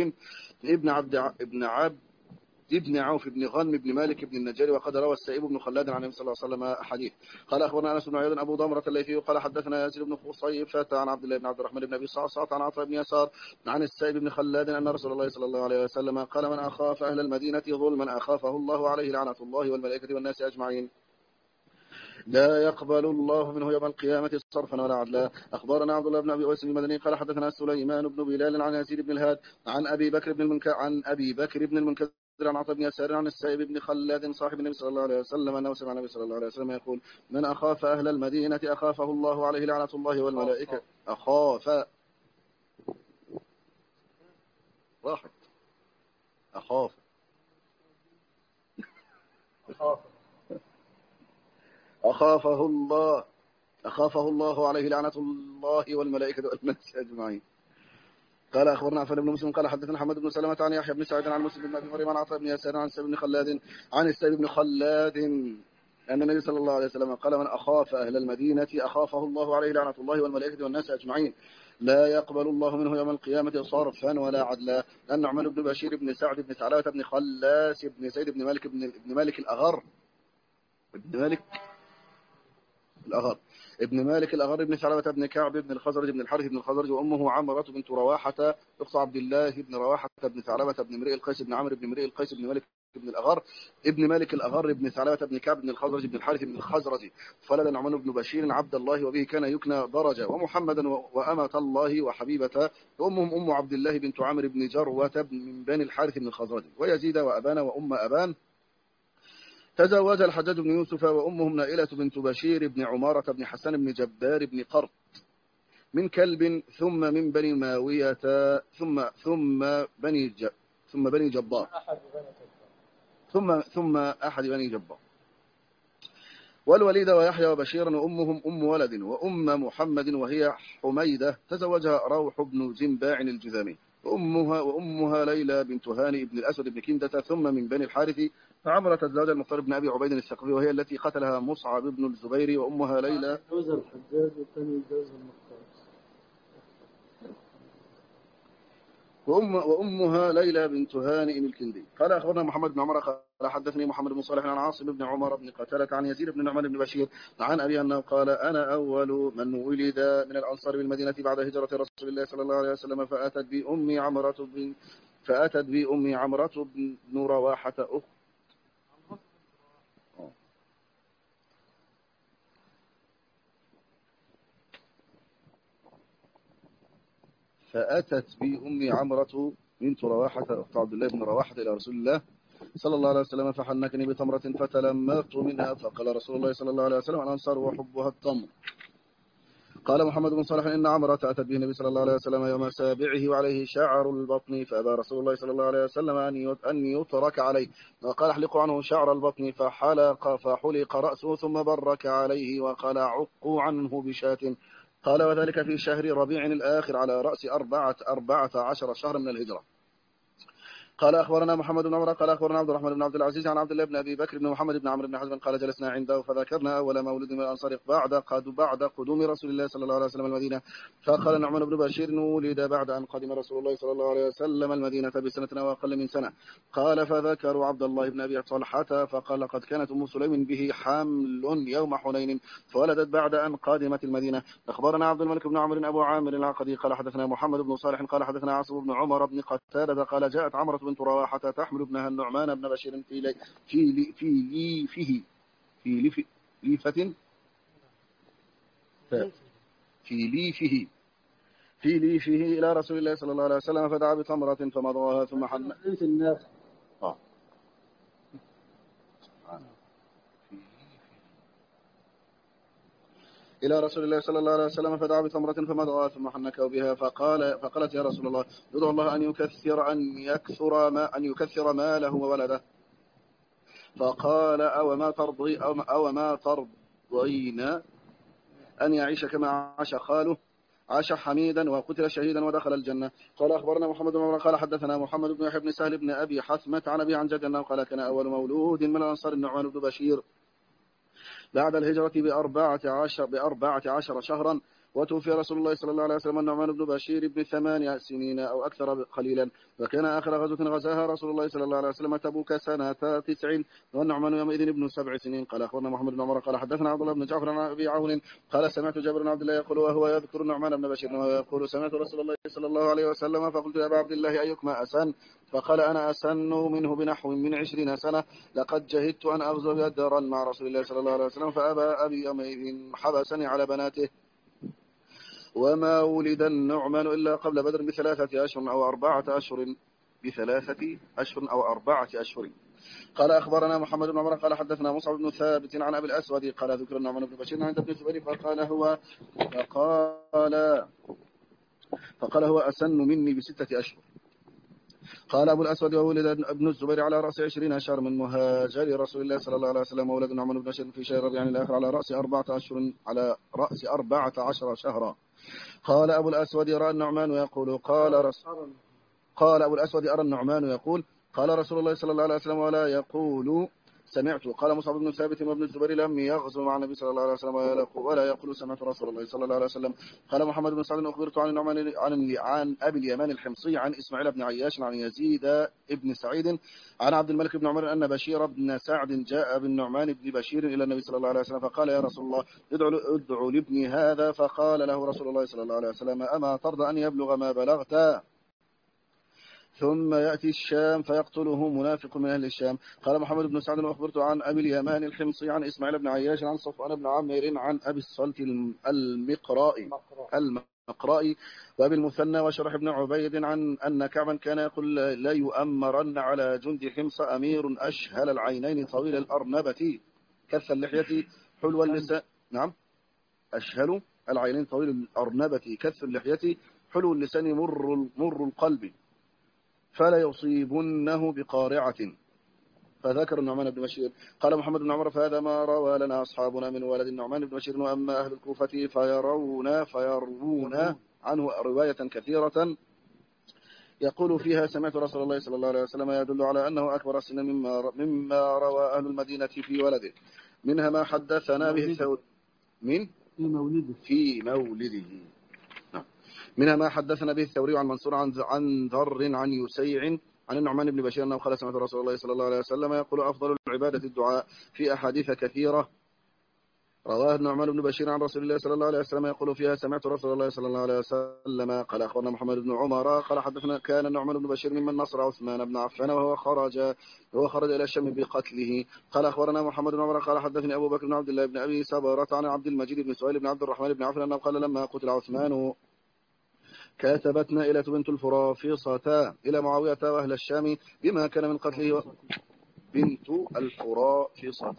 ابن عوف بن غنم بن مالك بن النجار. وقد روى السائب بن خلاد عن النبي صلى الله عليه وسلم حديث. قال أخبرنا أنس بن عياض أبو ضمرة الليثي قال حدثنا يزيد بن خصيفة عن عبد الله بن عبد الرحمن بن أبي صعصعة عن عطاء بن يسار عن السائب بن خلاد أن رسول الله صلى الله عليه وسلم قال من أخاف أهل المدينة ظلما أخافه الله عليه لعنة الله والملائكة والناس أجمعين لا يقبل الله منه يوم القيامة صرفا ولا عدلا. أخبرنا عبد الله بن أبي أويس المدني قال حدثنا سليمان بن بلال عن يزيد بن الهاد عن أبي بكر بن المنكدر عن عطاء بن يسار عن السائب بن خلاد صاحب النبي صلى الله عليه وسلم أنه سمع النبي صلى الله عليه وسلم يقول من أخاف أهل المدينة أخافه الله عليه لعنة الله والملائكة. أخاف راحت أخافه الله عليه لعنة الله والملائكة والناس أجمعين. قال أخبرنا عفان بن مسلم قال حدثنا محمد بن سلمة عن يحيى بن سعيد عن مسلم بن أبي مريم عن عطاء بن يسار عن السائب بن خلاد أن النبي صلى الله عليه وسلم قال من أخاف أهل المدينة أخافه الله عليه لعنة الله والملائكة والناس أجمعين لا يقبل الله منه يوم القيامة صرفا ولا عدلا. أن نعمان بن بشير بن سعد بن ثعلبة بن خلاس بن زيد بن مالك ابن مالك الأغر بن ثعلبة بن كعب بن الخزرج بن الحارث بن الخزرج وأمه عمرة بنت رواحة أخت عبد الله بن رواحة بن ثعلبة بن امرئ القيس بن عمرو بن امرئ القيس بن مالك بن الأغر ابن مالك الأغر بن ثعلبة بن كعب بن الخزرج بن الحارث بن الخزرج. فولد نعمان بن بشير عبد الله وبه كان يكنى درجة ومحمدا وأمة الله وحبيبة وأمهم أم عبد الله بنت عمرو بن جروة من بني الحارث بن الخزرج ويزيد وأبان وأم أبان. تزوج الحجاج بن يوسف وأمهم نائلة بنت بشير بن عمارة بن حسن بن جبار بن قرط من كلب ثم من بني ماوية ثم بني جبار ثم أحد بني جبار. والوليد ويحيى وبشيرا وأمهم أم ولد وأم محمد وهي حميدة تزوجها روح بن زنباع الجذامي وأمها ليلى بنت هاني بن الأسود بن كندة ثم من بني الحارث فعمرة تزوج المختار بن أبي عبيد الثقفي وهي التي قتلها مصعب بن الزبير وأمها ليلى جوز الحجاج وثاني جوز المختار وأمها ليلى بنت هانئ الكندي. قال أخبرنا محمد بن عمر قال حدثني محمد بن صالح عن عاصم بن عمر بن قتالة عن يزيد بن نعمان بن بشير عن أبي أنه قال أنا أول من ولد من الأنصار بالمدينة بعد هجرة رسول الله صلى الله عليه وسلم فأتت بأمي عمرة بن رواحة فأتت بأمي عمرة بنت رواحة أخت عبد الله بن رواحة إلى رسول الله صلى الله عليه وسلم فحنكني بتمرة فتلمرت منها فقال رسول الله صلى الله عليه وسلم الأنصار وحبها التمر. قال محمد بن صالح إن عمرة أتت به النبي صلى الله عليه وسلم يوم سابعه وعليه شعر البطن فأبى رسول الله صلى الله عليه وسلم أن يترك عليه وقال احلقوا عنه شعر البطن فحلق رأسه ثم برك عليه وقال عقوا عنه بشاة. قال وذلك في شهر ربيع الآخر على رأس 14 شهرا من الهجرة. قال أخبرنا محمد بن عمر قال أخبرنا عبد الرحمن بن عبد العزيز عن عبد الله بن أبي بكر بن محمد بن عمرو بن حزم قال جلسنا عنده فذكرنا أول مولد من الأنصار بعد قدوم رسول الله صلى الله عليه وسلم المدينة. فقال نعمان بن بشير ولد بعد أن قدم رسول الله صلى الله عليه وسلم المدينة بسنة وأقل من سنة. قال فذكروا عبد الله بن أبي طلحة فقال قد كانت أم سليم به حمل يوم حنين فولدت بعد أن قادمت المدينة. أخبرنا عبد الملك بن عمرو أبو عامر العقدي قال حدثنا محمد بن صالح قال حدثنا عاصم بن عمر بن قتادة قال جاءت عمرة بنت رواحة تحمل ابنها النعمان بن بشير في ليفه إلى رسول الله صلى الله عليه وسلم فدعا بتمرة فمضغها ثم حن إلى رسول الله صلى الله عليه وسلم فدعا بتمرة فمضغها ثم حنكه بها فقالت يا رسول الله ادعو الله أن يكثر ماله وولده. فقال أو ما ترضين أن يعيش كما عاش خاله عاش حميدا وقتل شهيدا ودخل الجنة. قال أخبرنا محمد بن عمر قال حدثنا محمد بن يحيى بن سهل بن أبي حثمة عن أبي عن جد أنه قال كان أول مولود من الأنصار النعمان بن بشير بعد الهجرة ب14 شهرا، وتوفي رسول الله صلى الله عليه وسلم النعمان بن بشير ابن 8 سنين أو أكثر قليلا. وكان آخر غزوة غزاها رسول الله صلى الله عليه وسلم تبوك سنة 9، والنعمان يومئذ ابن 7 سنين. قال أخبرنا محمد بن عمر قال حدثنا عبد الله بن جعفر عن أبي عون قال سمعت جابر بن عبد الله يقول وهو يذكر النعمان بن بشير وهو يقول سمعت رسول الله صلى الله عليه وسلم فقلت يا أبا عبد الله أيكما أسن؟ فقال أنا أسن منه بنحو من 20 سنة. لقد جهدت أن أغزو بدرا مع رسول الله صلى الله عليه وسلم فأبى أبي يومئذ حبسني على بناته. وما ولد النعمان إلا قبل بدر ب3 أشهر أو 4 أشهر ب3 أشهر. قال أخبرنا محمد بن عمر قال حدثنا مصعب بن ثابت عن أبي الأسود قال ذكر النعمان بن بشير عند ابن الزبير فقال هو أسن مني ب6 أشهر. قال أبو الأسود وولد ابن الزبير على رأس 20 شهر من مهاجر رسول الله صلى الله عليه وسلم، وولد النعمان بن بشير في شهر ربيع الآخر على رأس 14 شهرا. قال أبو الأسود يرى النعمان يقول قال أبو الأسود أرى النعمان يقول قال رسول الله صلى الله عليه وسلم ولا يقول سمعت. قال مصعب بن ثابت وابن الزبير لم يغزو مع النبي صلى الله عليه وسلم ولا يقول سمعت رسول الله صلى الله عليه وسلم. قال محمد بن سعد أخبرت عن النعمان عن أبي اليمان الحمصي عن إسماعيل بن عياش عن يزيد بن سعيد عن عبد الملك بن عمر أن بشير بن سعد جاء بالنعمان بن بشير إلى النبي صلى الله عليه وسلم فقال يا رسول الله ادعو لابني هذا. فقال له رسول الله صلى الله عليه وسلم أما ترضى أن يبلغ ما بلغت ثم يأتي الشام فيقتله منافق من أهل الشام. قال محمد بن سعد أخبرت عن أبي اليمان الحمصي عن إسماعيل بن عياش عن صفوان بن عامر عن أبي الصلت المقرائي وأبي المثنى وشرح بن عبيد عن أن كعبا كان يقول لا يؤمرن على جند حمص أمير أشهل العينين طويل الأرنبة كث اللحية حلو اللسان. نعم، أشهل العينين طويل الأرنبة كث اللحية حلو اللسان مر القلب فلا يصيبنه بقارعة. فذكر النعمان بن بشير. قال محمد بن عمر فهذا ما روى لنا أصحابنا من ولد النعمان بن بشير. وأما أهل الكوفة فيروون عنه رواية كثيرة يقول فيها سمعت رسول الله صلى الله عليه وسلم يدل على أنه أكبر سنا مما روى أهل المدينة في ولده. منها ما حدثنا به الثوري في مولده. منها ما حدثنا به الثوري عن منصور عن ذر عن يسيع عن النعمان بن بشير أنه قال سمعت رسول الله صلى الله عليه وسلم يقول أفضل العبادة الدعاء في أحاديث كثيرة رواه النعمان بن بشير عن رسول الله صلى الله عليه وسلم يقول فيها سمعت رسول الله صلى الله عليه وسلم. قال أخبرنا محمد بن عمر قال حدثنا كان النعمان بن بشير ممن نصر عثمان بن عفان وهو خرج إلى الشام بقتله. قال أخبرنا محمد بن عمر قال حدثني أبو بكر بن عبد الله بن أبي سبرة عن عبد المجيد بن سهيل بن عبد الرحمن بن عوف أنه قال لما قتل عثمان كاتبت نائلة بنت الفرافصة إلى معاوية وأهل الشام بما كان من قتله بنت الفرافصة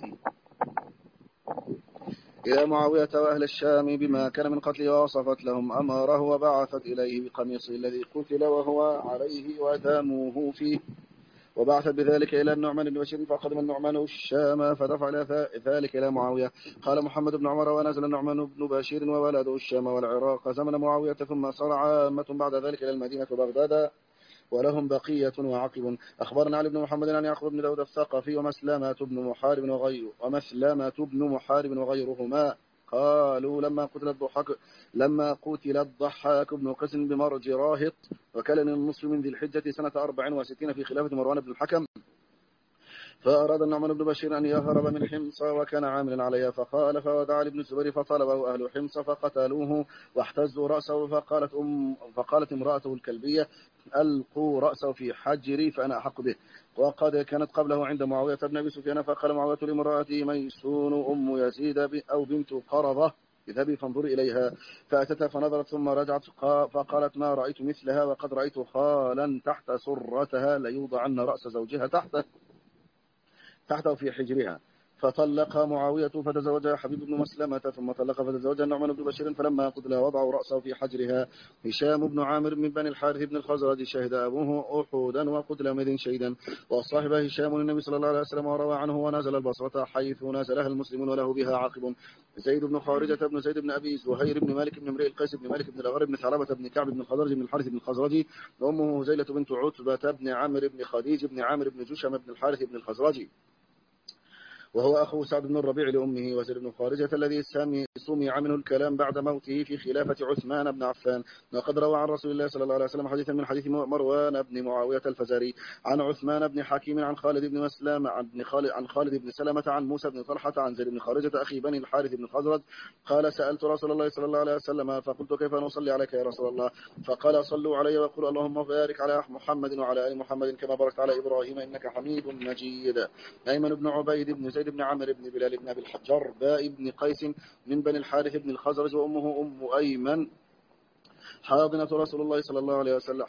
إلى معاوية وأهل الشام بما كان من قتله ووصفت لهم أمره وبعثت إليه بقميصه الذي قتل وهو عليه ودمه فيه وبعثت بذلك إلى النعمان بن بشير فقدم النعمان الشام فدفع ذلك إلى معاوية. قال محمد بن عمر ونزل النعمان بن بشير وولده الشام والعراق زمن معاوية ثم صار عامة بعد ذلك إلى المدينة وبغداد ولهم بقية وعقب. أخبرنا علي بن محمد عن يعقوب بن داود الثقفي ومسلمة بن محارب وغيرهما قالوا لما قتل الضحاك بن قسم بمرج راهط وكان النصف من ذي الحجة سنة 64 في خلافة مروان بن الحكم فأراد النعمان بن بشير أن يهرب من حمص وكان عاملا عليها فقال فودع لابن الزبير فطلبه أهل حمص فقتلوه واحتزوا رأسه فقالت امرأته الكلبية ألقوا رأسه في حجري فأنا أحق به. وقد كانت قبله عند معاوية بن أبي سفيان فقال معاوية لامرأته ميسون أم يزيد أو بنت قرظة اذهبي فانظري إليها. فأتتها فنظرت ثم رجعت فقالت ما رأيت مثلها وقد رأيت خالا تحت سرتها ليوضعن رأس زوجها تحته في حجرها. فطلق معاوية فتزوجها حبيب بن مسلمة، ثم طلق فتزوجها النعمان بن بشير، فلما قتل وضعوا رأسه في حجرها. هشام بن عامر من بني الحارث بن الخزرج شهد أبوه أحدا وقتل يومئذ شهيدا، وصاحب هشام النبي صلى الله عليه وسلم وروى عنه، ونزل البصرة حيث نزلها المسلمون وله بها عاقب. زيد بن خارجة بن زيد بن أبي زهير بن مالك بن امرئ القيس بن مالك بن الأغر بن ثعلبة بن كعب بن الخزرج بن الحارث بن الخزرج، وأمه هزيلة بنت عتبة بن عمرو بن خديج بن عامر بن جشم بن الحارث بن الخزرج، وهو أخو سعد بن الربيع لأمه. وزيد بن خارجة الذي سمع منه الكلام بعد موته في خلافة عثمان بن عفان، وقد روى عن رسول الله صلى الله عليه وسلم حديثا من حديث مروان بن معاوية الفزاري عن عثمان بن حكيم عن خالد بن مسلم عن خالد بن سلمة عن موسى بن طلحة عن زيد بن خارجة أخي بني الحارث بن الخزرج قال: سألت رسول الله صلى الله عليه وسلم فقلت: كيف نصلي عليك يا رسول الله؟ فقال: صلوا علي وقولوا اللهم بارك على محمد وعلى آل محمد كما باركت على إبراهيم إنك حميد مجيد. أيمن بن عبيد بن زيد بن عمرو بن بلال بن أبي الحجر باء بن قيس من بني الحارث بن الخزرج، وأمه أم أيمن حاضنة رسول الله صلى الله عليه وسلم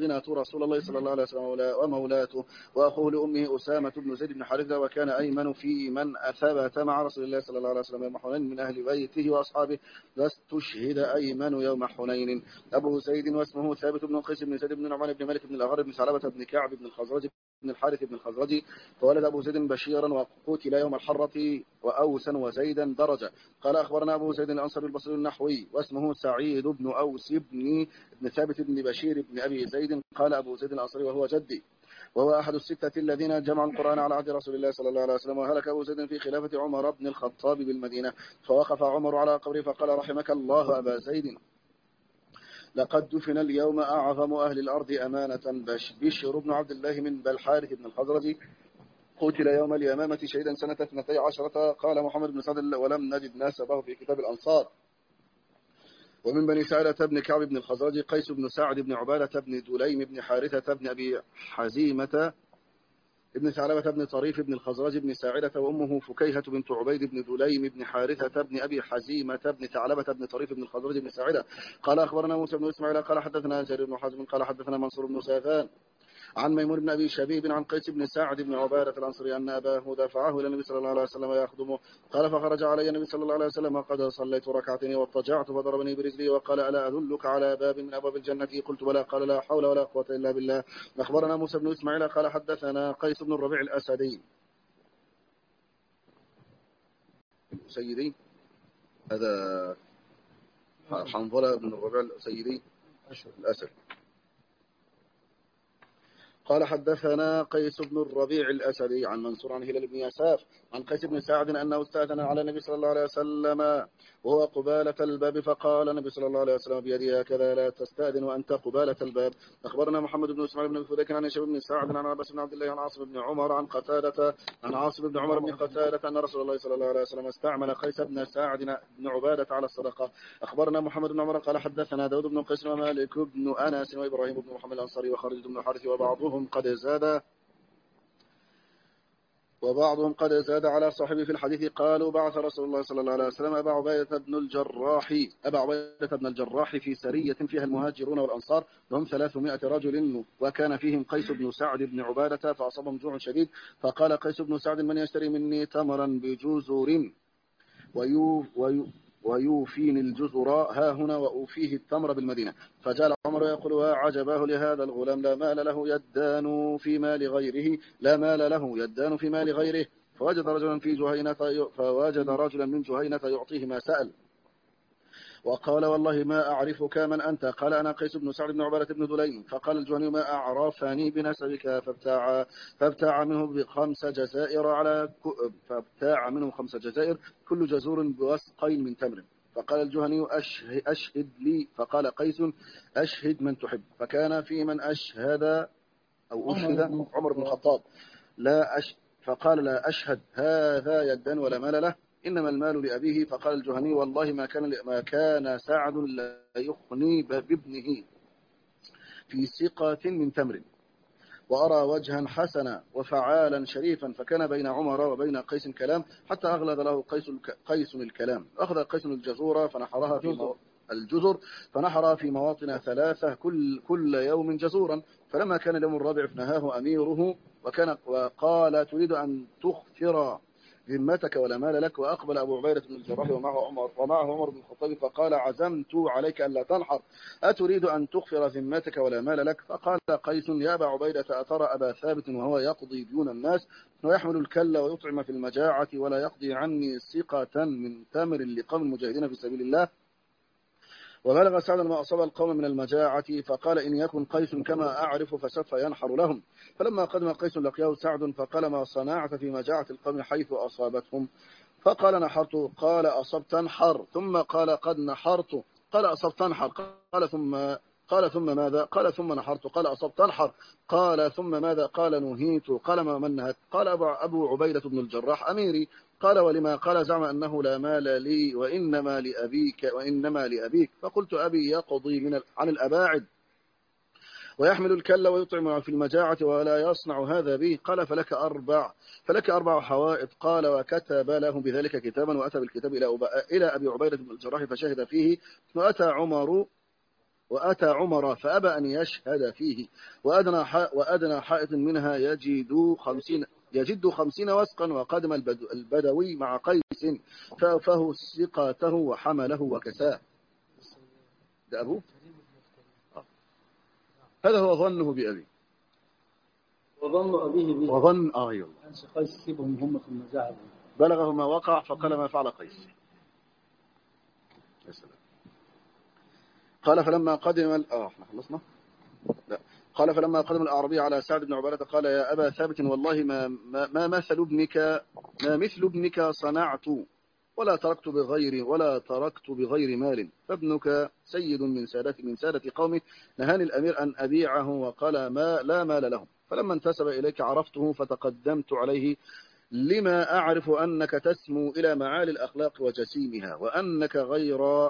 ومولاته، وأخوه لأمه أسامة بن زيد بن حارثة، وكان أيمن في من أثبت مع رسول الله صلى الله عليه وسلم يوم حنين من أهل بيته وأصحابه، واستشهد أيمن يوم حنين. أبو زيد واسمه ثابت بن قيس بن زيد بن نعمان بن مالك بن الأغر بن ثعلبة بن كعب بن الخزرج بن الحارث بن الخزرج، فولد أبو زيد بشيرا وقتل يوم الحرة، وأوسا وزيدا درجة. قال: أخبرنا أبو زيد الأنصاري البصري النحوي واسمه سعيد بن أوس بن ثابت بن بشير بن أبي زيد، قال أبو زيد الأنصاري وهو جدي، وهو أحد الستة الذين جمعوا القرآن على عهد رسول الله صلى الله عليه وسلم. وهلك أبو زيد في خلافة عمر بن الخطاب بالمدينة، فوقف عمر على قبره فقال: رحمك الله أبا زيد، لقد دفن اليوم أعظم أهل الأرض أمانة بشر بن عبد الله من بالحارث بن الخزرج، قتل يوم اليمامة شهيدا سنة 12. قال محمد بن سعد: ولم نجد ناسبه في كتاب الأنصار. ومن بني سعدة بن كعب بن الخزرج قيس بن سعد بن عبادة بن دليم بن حارثة بن أبي حزيمة ابن ثعلبة بن طريف بن الخزرج بن ساعدة، وأمه فكيهة بنت عبيد بن دليم بن حارثة بن أبي حزيمة بن ثعلبة بن طريف بن الخزرج بن ساعدة. قال: أخبرنا موسى بن إسماعيل قال حدثنا جرير بن حازم قال حدثنا منصور بن سافان عن ميمون بن أبي شبيب عن قيس بن سعد بن عبادة الأنصاري أن أباه دفعه إلى النبي صلى الله عليه وسلم يخدمه. قال: فخرج علي النبي صلى الله عليه وسلم وقد صليت ركعتين واضطجعت، فضربني برجلي وقال: ألا أدلك على باب من أبواب الجنة؟ قلت: بلى. قال: لا حول ولا قوة إلا بالله. أخبرنا موسى بن إسماعيل قال حدثنا قيس بن الربيع الأسدي. سيدي هذا حنظلة بن الربيع الأسدي الأسد. قال: حدثنا قيس بن الربيع الأسدي عن منصور عن هلال بن يساف عن قيس بن سعد أنه استأذن على النبي صلى الله عليه وسلم وهو قبالة الباب، فقال النبي صلى الله عليه وسلم بيده: هكذا لا تستأذن وأنت قبالة الباب. أخبرنا محمد بن إسماعيل بن فديك عن هشام بن سعد عن عباس بن عبد الله عن عاصم بن عمر عن قتادة عن عاصم بن عمر بن قتادة أن رسول الله صلى الله عليه وسلم استعمل قيس بن سعد بن عبادة على الصدقة. أخبرنا محمد بن عمر قال حدثنا داود بن قيس ومالك بن أنس وإبراهيم بن محمد الأنصاري وخالد بن الحارث، وبعضهم قد زاد على صاحبه في الحديث. قالوا: بعث رسول الله صلى الله عليه وسلم أبا عبيدة بن الجراح في سرية فيها المهاجرون والأنصار، وهم 300 رجل، وكان فيهم قيس بن سعد بن عبادة، فأصابهم جوع شديد، فقال قيس بن سعد: من يشتري مني تمرا بجزر ويوفيني الجزر ها هنا وأوفيه التمر بالمدينة؟ فجعل عمر يقول: عجباه لهذا الغلام، لا مال له يدان في مال غيره. فوجد رجلا من جهينة يعطيه ما سأل، وقال: والله ما أعرفك من أنت؟ قال: أنا قيس بن سعد بن عبادة بن دليم. فقال الجهني: ما أعرفني بنسبك؟ فابتاع منه 5 جزائر كل جزور بوسقين من تمر. فقال الجهني: أشهد لي. فقال قيس: أشهد من تحب. فكان في من أشهد عمر بن الخطاب. فقال: لا أشهد، هذا يدان ولا مال له، إنما المال لأبيه. فقال الجهني: والله ما كان سعد لا يخني بابنه في سقة من تمر، وأرى وجها حسنا وفعالا شريفا. فكان بين عمر وبين قيس كلام، حتى أغلظ له قيس الكلام. أخذ قيس الجزور فنحرها في مواطن 3 كل يوم جزورا. فلما كان اليوم الرابع نهاه أميره وقال: تريد أن تخفر ذمتك ولا مال لك. وأقبل أبو عبيدة بن الجراح ومعه عمر بن الخطاب فقال عزمت عليك ألا تنحر، أتريد أن تغفر ذمتك ولا مال لك؟ فقال قيس يا أبا عبيدة أترى أبا ثابت وهو يقضي ديون الناس ويحمل الكل ويطعم في المجاعة ولا يقضي عني سقة من تمر لقوم المجاهدين في سبيل الله؟ وبلغ سعد ما أصاب القوم من المجاعة فقال إن يكن قيس كما أعرف فسوف ينحر لهم. فلما قدم قيس لقيه سعد فقال ما صنعت في مجاعة القوم حيث أصابتهم؟ فقال نحرت. قال أصبت تنحر؟ ثم قال قد نحرت. قال أصبت تنحر؟ قال ثم ماذا؟ قال ثم نحرت. قال أصبت تنحر؟ قال ثم ماذا؟ قال نهيت. قال ما من نهت؟ قال أبو عبيدة بن الجراح أميري. قال ولما؟ قال زعم أنه لا مال لي وإنما لأبيك. فقلت أبي يقضي عن الأباعد ويحمل الكل ويطعم في المجاعة ولا يصنع هذا به. قال فلك أربع حوائط. قال وكتب له بذلك كتابا وأتى بالكتاب إلى أبي عبيدة بن الجراح فشهد فيه. وأتى عمر فأبى أن يشهد فيه. وأدنى حائط منها يجد 50 وسقا. وقدم البدوي مع قيس فأوفاه سقاته وحمله وكساه. ده أبوه؟ هذا هو ظنه بأبي وظن أبيه به. وظن أيوه أنس قيس يسيبهم هم في المزاعب. بلغه ما وقع فقال ما فعل قيس. يا سلام. قال فلما قدم احنا خلصنا. لا. قال فلما قدم الأعرابي على سعد بن عبادة قال يا أبا ثابت والله ما مثل ابنك صنعت ولا تركت بغير مال، فابنك سيد من سادة قومه نهاني الأمير أن أبيعه وقال لا مال له. فلما انتسب إليك عرفته فتقدمت عليه لما أعرف أنك تسمو إلى معالي الأخلاق وجسيمها وأنك غير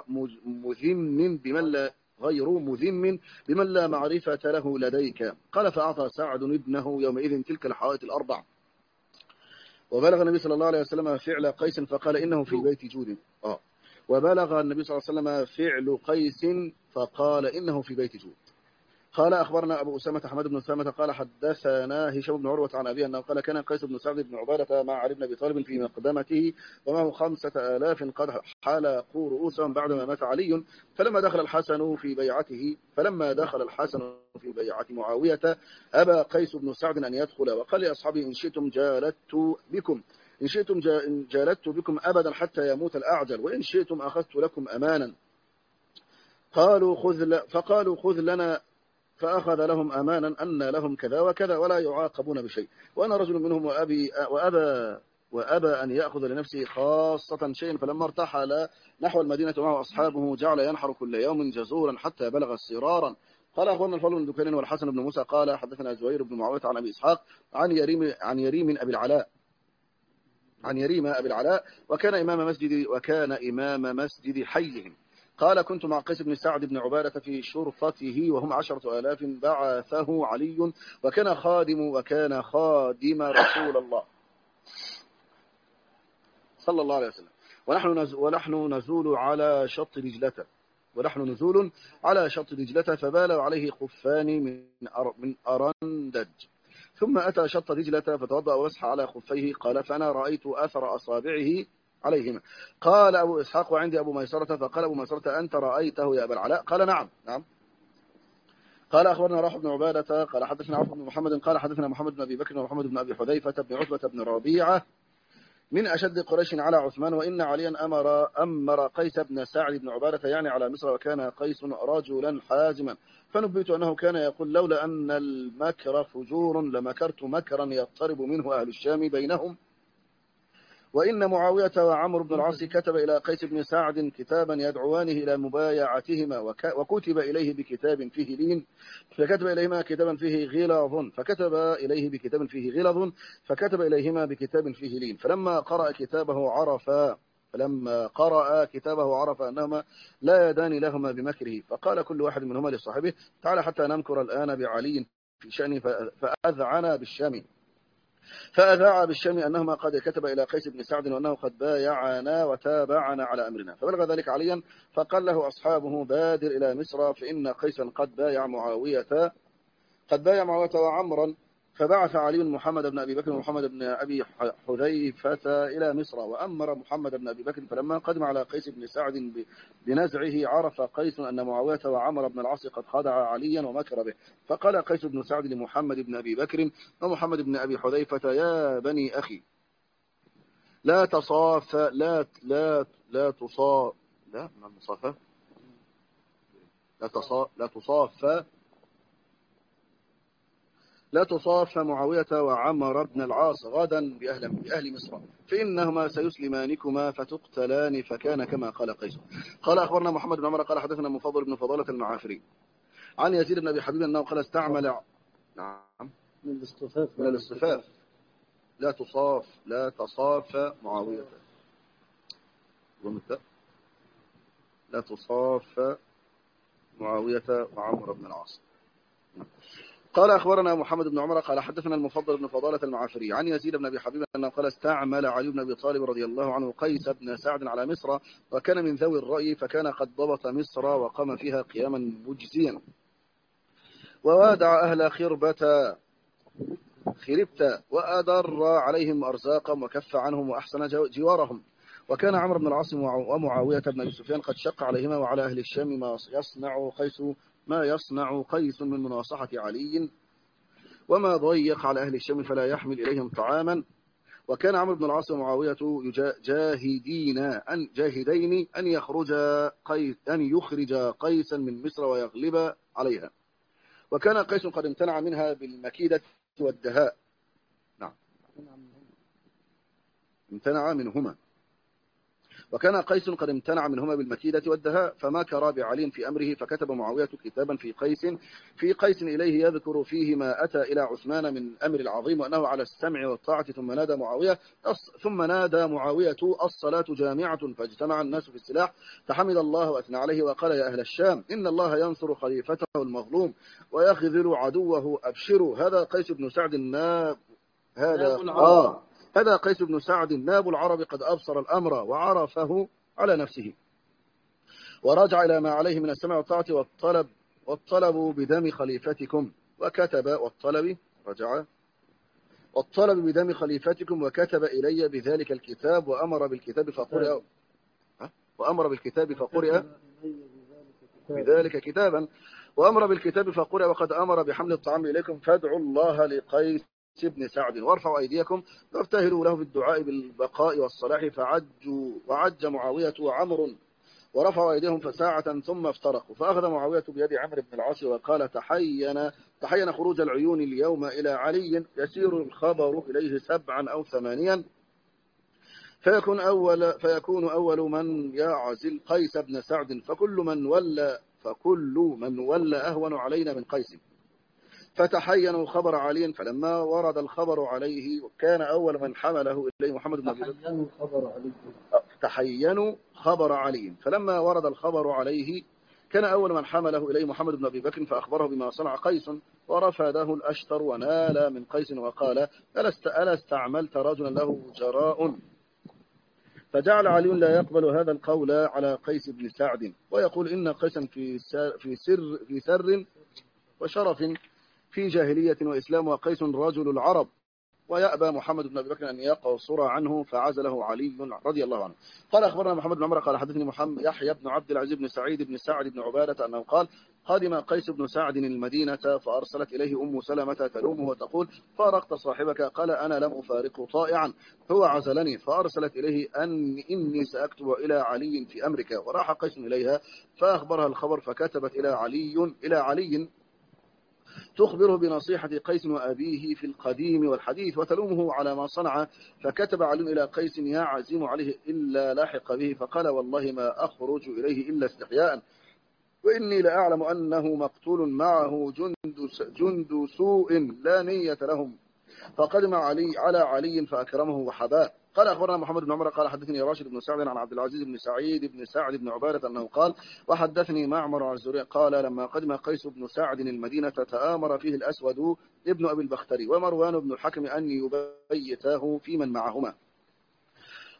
مذم بمن لا معرفة له لديك. قال فأعطى سعد ابنه يومئذ تلك الحوائط الأربع. وبلغ النبي صلى الله عليه وسلم فعل قيس فقال إنه في بيت جود. وبلغ النبي صلى الله عليه وسلم فعل قيس فقال إنه في بيت جود. قال أخبرنا أبو أسامة حماد بن سلمة قال حدثنا هشام بن عروة عن أبيه أنه قال كان قيس بن سعد بن عبادة مع علي بن أبي طالب في مقدمته ومعه 5000 قد حلقوا رؤوسهم بعدما مات علي. فلما دخل الحسن في بيعة معاوية أبى قيس بن سعد أن يدخل وقال لأصحابه إن شئتم جالدت بكم أبدا حتى يموت الأعجل وإن شئتم أخذت لكم أمانا. فقالوا خذ لنا. فأخذ لهم أمانا أن لهم كذا وكذا ولا يعاقبون بشيء وأنا رجل منهم وأبى أن يأخذ لنفسه خاصة شيء. فلما ارتحل نحو المدينة معه أصحابه جعل ينحر كل يوم جزورا حتى بلغ سرارا. قال أخبرنا الفضل بن دكين والحسن بن موسى قال حدثنا زهير بن معاوية عن أبي إسحاق عن يريم أبي العلاء وكان إمام مسجد حيهم. قال كنت مع قيس بن سعد بن عبادة في شرطته وهم 10,000 بعثه علي وكان خادم رسول الله صلى الله عليه وسلم ونحن نزول على شط دجلة فبالوا عليه خفان من أرندج ثم أتى شط دجلة فتوضأ ومسح على خفيه. قال فأنا رأيت أثر أصابعه عليهما. قال أبو إسحاق وعندي أبو ميسرة. فقال أبو ميسرة أنت رأيته يا أبا العلاء؟ قال نعم. قال أخبرنا راح بن عبادة قال حدثنا عبد بن محمد قال حدثنا محمد بن أبي بكر ومحمد بن أبي حذيفة بن عتبة بن ربيعة من أشد قريش على عثمان وإن عليا أمر قيس بن سعد بن عبادة يعني على مصر وكان قيس رجلا حازما. فنبئت أنه كان يقول لولا أن المكر فجور لمكرت مكرا يضطرب منه أهل الشام بينهم. وإن معاوية وعمرو بن العاص كتب إلى قيس بن سعد كتابا يدعوانه إلى مبايعتهما وكتب إليه بكتاب فيه لين فكتب إليهما كتابا فيه غلظ فكتب إليهما بكتاب فيه لين. فلما قرأ كتابه عرف أنهما لا يدان لهما بمكره. فقال كل واحد منهما لصاحبه تعال حتى نمكر الآن بعلي في شأنه. فأذاع بالشام أنهما قد كتب إلى قيس بن سعد وأنه قد بايعنا وتابعنا على أمرنا. فبلغ ذلك عليا فقال له أصحابه بادر إلى مصر فإن قيسا قد بايع معاوية وعمرا فبعث علي محمد بن أبي بكر ومحمد بن أبي حذيفة إلى مصر، وأمر محمد بن أبي بكر. فلما قدم على قيس بن سعد بنزعه، عرف قيس أن معاوية وعمر بن العاص قد خدع عليا ومكر به. فقال قيس بن سعد لمحمد بن أبي بكر ومحمد بن أبي حذيفة: يا بني أخي، لا تصاف لا لا لا تصاف لا ما المصافة لا تصاف معاوية وعمر بن العاص غدا بأهل مصر، فإنهما سيسلمانكما فتقتلان. فكان كما قال قيس. قال أخبرنا محمد بن عمر قال حدثنا مفضل بن فضالة المعافري عن يزيد بن أبي حبيب أنه قال استعمل نعم من من الاصطفاف لا تصاف معاوية لا تصاف معاوية وعمر بن العاص. قال أخبرنا محمد بن عمر قال حدثنا المفضل بن فضالة المعافري عن يزيد بن أبي حبيب أنه قال استعمل علي بن أبي طالب رضي الله عنه قيس بن سعد على مصر، وكان من ذوي الرأي، فكان قد ضبط مصر وقام فيها قياما مجزيا، ووادع أهل خربة وأدر عليهم أرزاقا وكف عنهم وأحسن جوارهم. وكان عمرو بن العاص ومعاوية بن أبي سفيان قد شق عليهما وعلى أهل الشام ما يصنع قيس من مناصحة علي، وما ضيق على أهل الشام فلا يحمل إليهم طعاما. وكان عمرو بن العاص ومعاوية جاهدين أن يخرج قيسا من مصر ويغلب عليها. وكان قيس قد امتنع منها بالمكيدة والدهاء. نعم، امتنع منهما. وكان قيس قد امتنع منهما بالمكيدة والدهاء، فمكر بعلي في أمره. فكتب معاوية كتابا في قيس إليه يذكر فيه ما أتى إلى عثمان من أمر العظيم، وأنه على السمع والطاعة. ثم نادى معاوية الصلاة جامعة، فاجتمع الناس في السلاح، فحمد الله وأثنى عليه وقال: يا أهل الشام، إن الله ينصر خليفته المظلوم ويخذل عدوه، أبشروا. هذا قيس بن سعد هذا قيس بن سعد ناب العرب، قد أبصر الأمر وعرفه على نفسه، ورجع إلى ما عليه من السمع والطاعة والطلب بدم خليفتكم. وكتب إلي بذلك الكتاب، وأمر بالكتاب فقرئ بذلك كتابا، وقد أمر بحمل الطعام إليكم، فادعوا الله لقيس بن سعد وارفعوا أيديكم وابتهلوا له بالدعاء بالبقاء والصلاح. وعج معاوية وعمر ورفعوا أيديهم فساعة ثم افترقوا. فأخذ معاوية بيد عمرو بن العاص وقال: تحين خروج العيون اليوم إلى علي، يسير الخبر إليه 7 أو 8، فيكون أول من يعزل قيس بن سعد، فكل من ولى أهون علينا من قيس. فتحينوا خبر علي، فلما ورد الخبر عليه كان أول من حمله إليه محمد بن أبي بكر. تحينوا خبر علي، فلما ورد الخبر عليه كان أول من حمله إليه محمد بن أبي بكر، فأخبره بما صنع قيس، ورفده الأشتر ونال من قيس وقال: ألا استعملت رجلا له جراء؟ فجعل علي لا يقبل هذا القول على قيس بن سعد، ويقول إن قيسا في سر وشرف في جاهلية وإسلام، وقيس رجل العرب. ويأبى محمد بن أبي بكر أن يقصر عنه، فعزله علي رضي الله عنه. قال أخبرنا محمد بن عمر قال حدثني يحيى بن عبد العزيز بن سعيد بن سعد بن عبادة أنه قال: قادم قيس بن سعد المدينة، فأرسلت إليه أم سلمة تلومه وتقول: فارقت صاحبك؟ قال: أنا لم أفارقه طائعا، هو عزلني. فأرسلت إليه إني سأكتب إلى علي في أمرك. وراح قيس إليها فأخبرها الخبر، فكتبت إلى علي تخبره بنصيحة قيس وأبيه في القديم والحديث، وتلومه على ما صنع. فكتب علي إلى قيس: يا عزيم عليه إلا لاحق به. فقال: والله ما أخرج إليه إلا استحياء، وإني لأعلم أنه مقتول معه جند سوء لا نية لهم. فقدم على علي فأكرمه وحباه. قال أخبرنا محمد بن عمر قال حدثني راشد بن سعد عن عبد العزيز بن سعد بن عبادة أنه قال: وحدثني معمر عن الزهري قال: لما قدم قيس بن سعد المدينة تآمر فيه الأسود ابن أبي البختري ومروان بن الحكم أن يبيتاه في من معهما،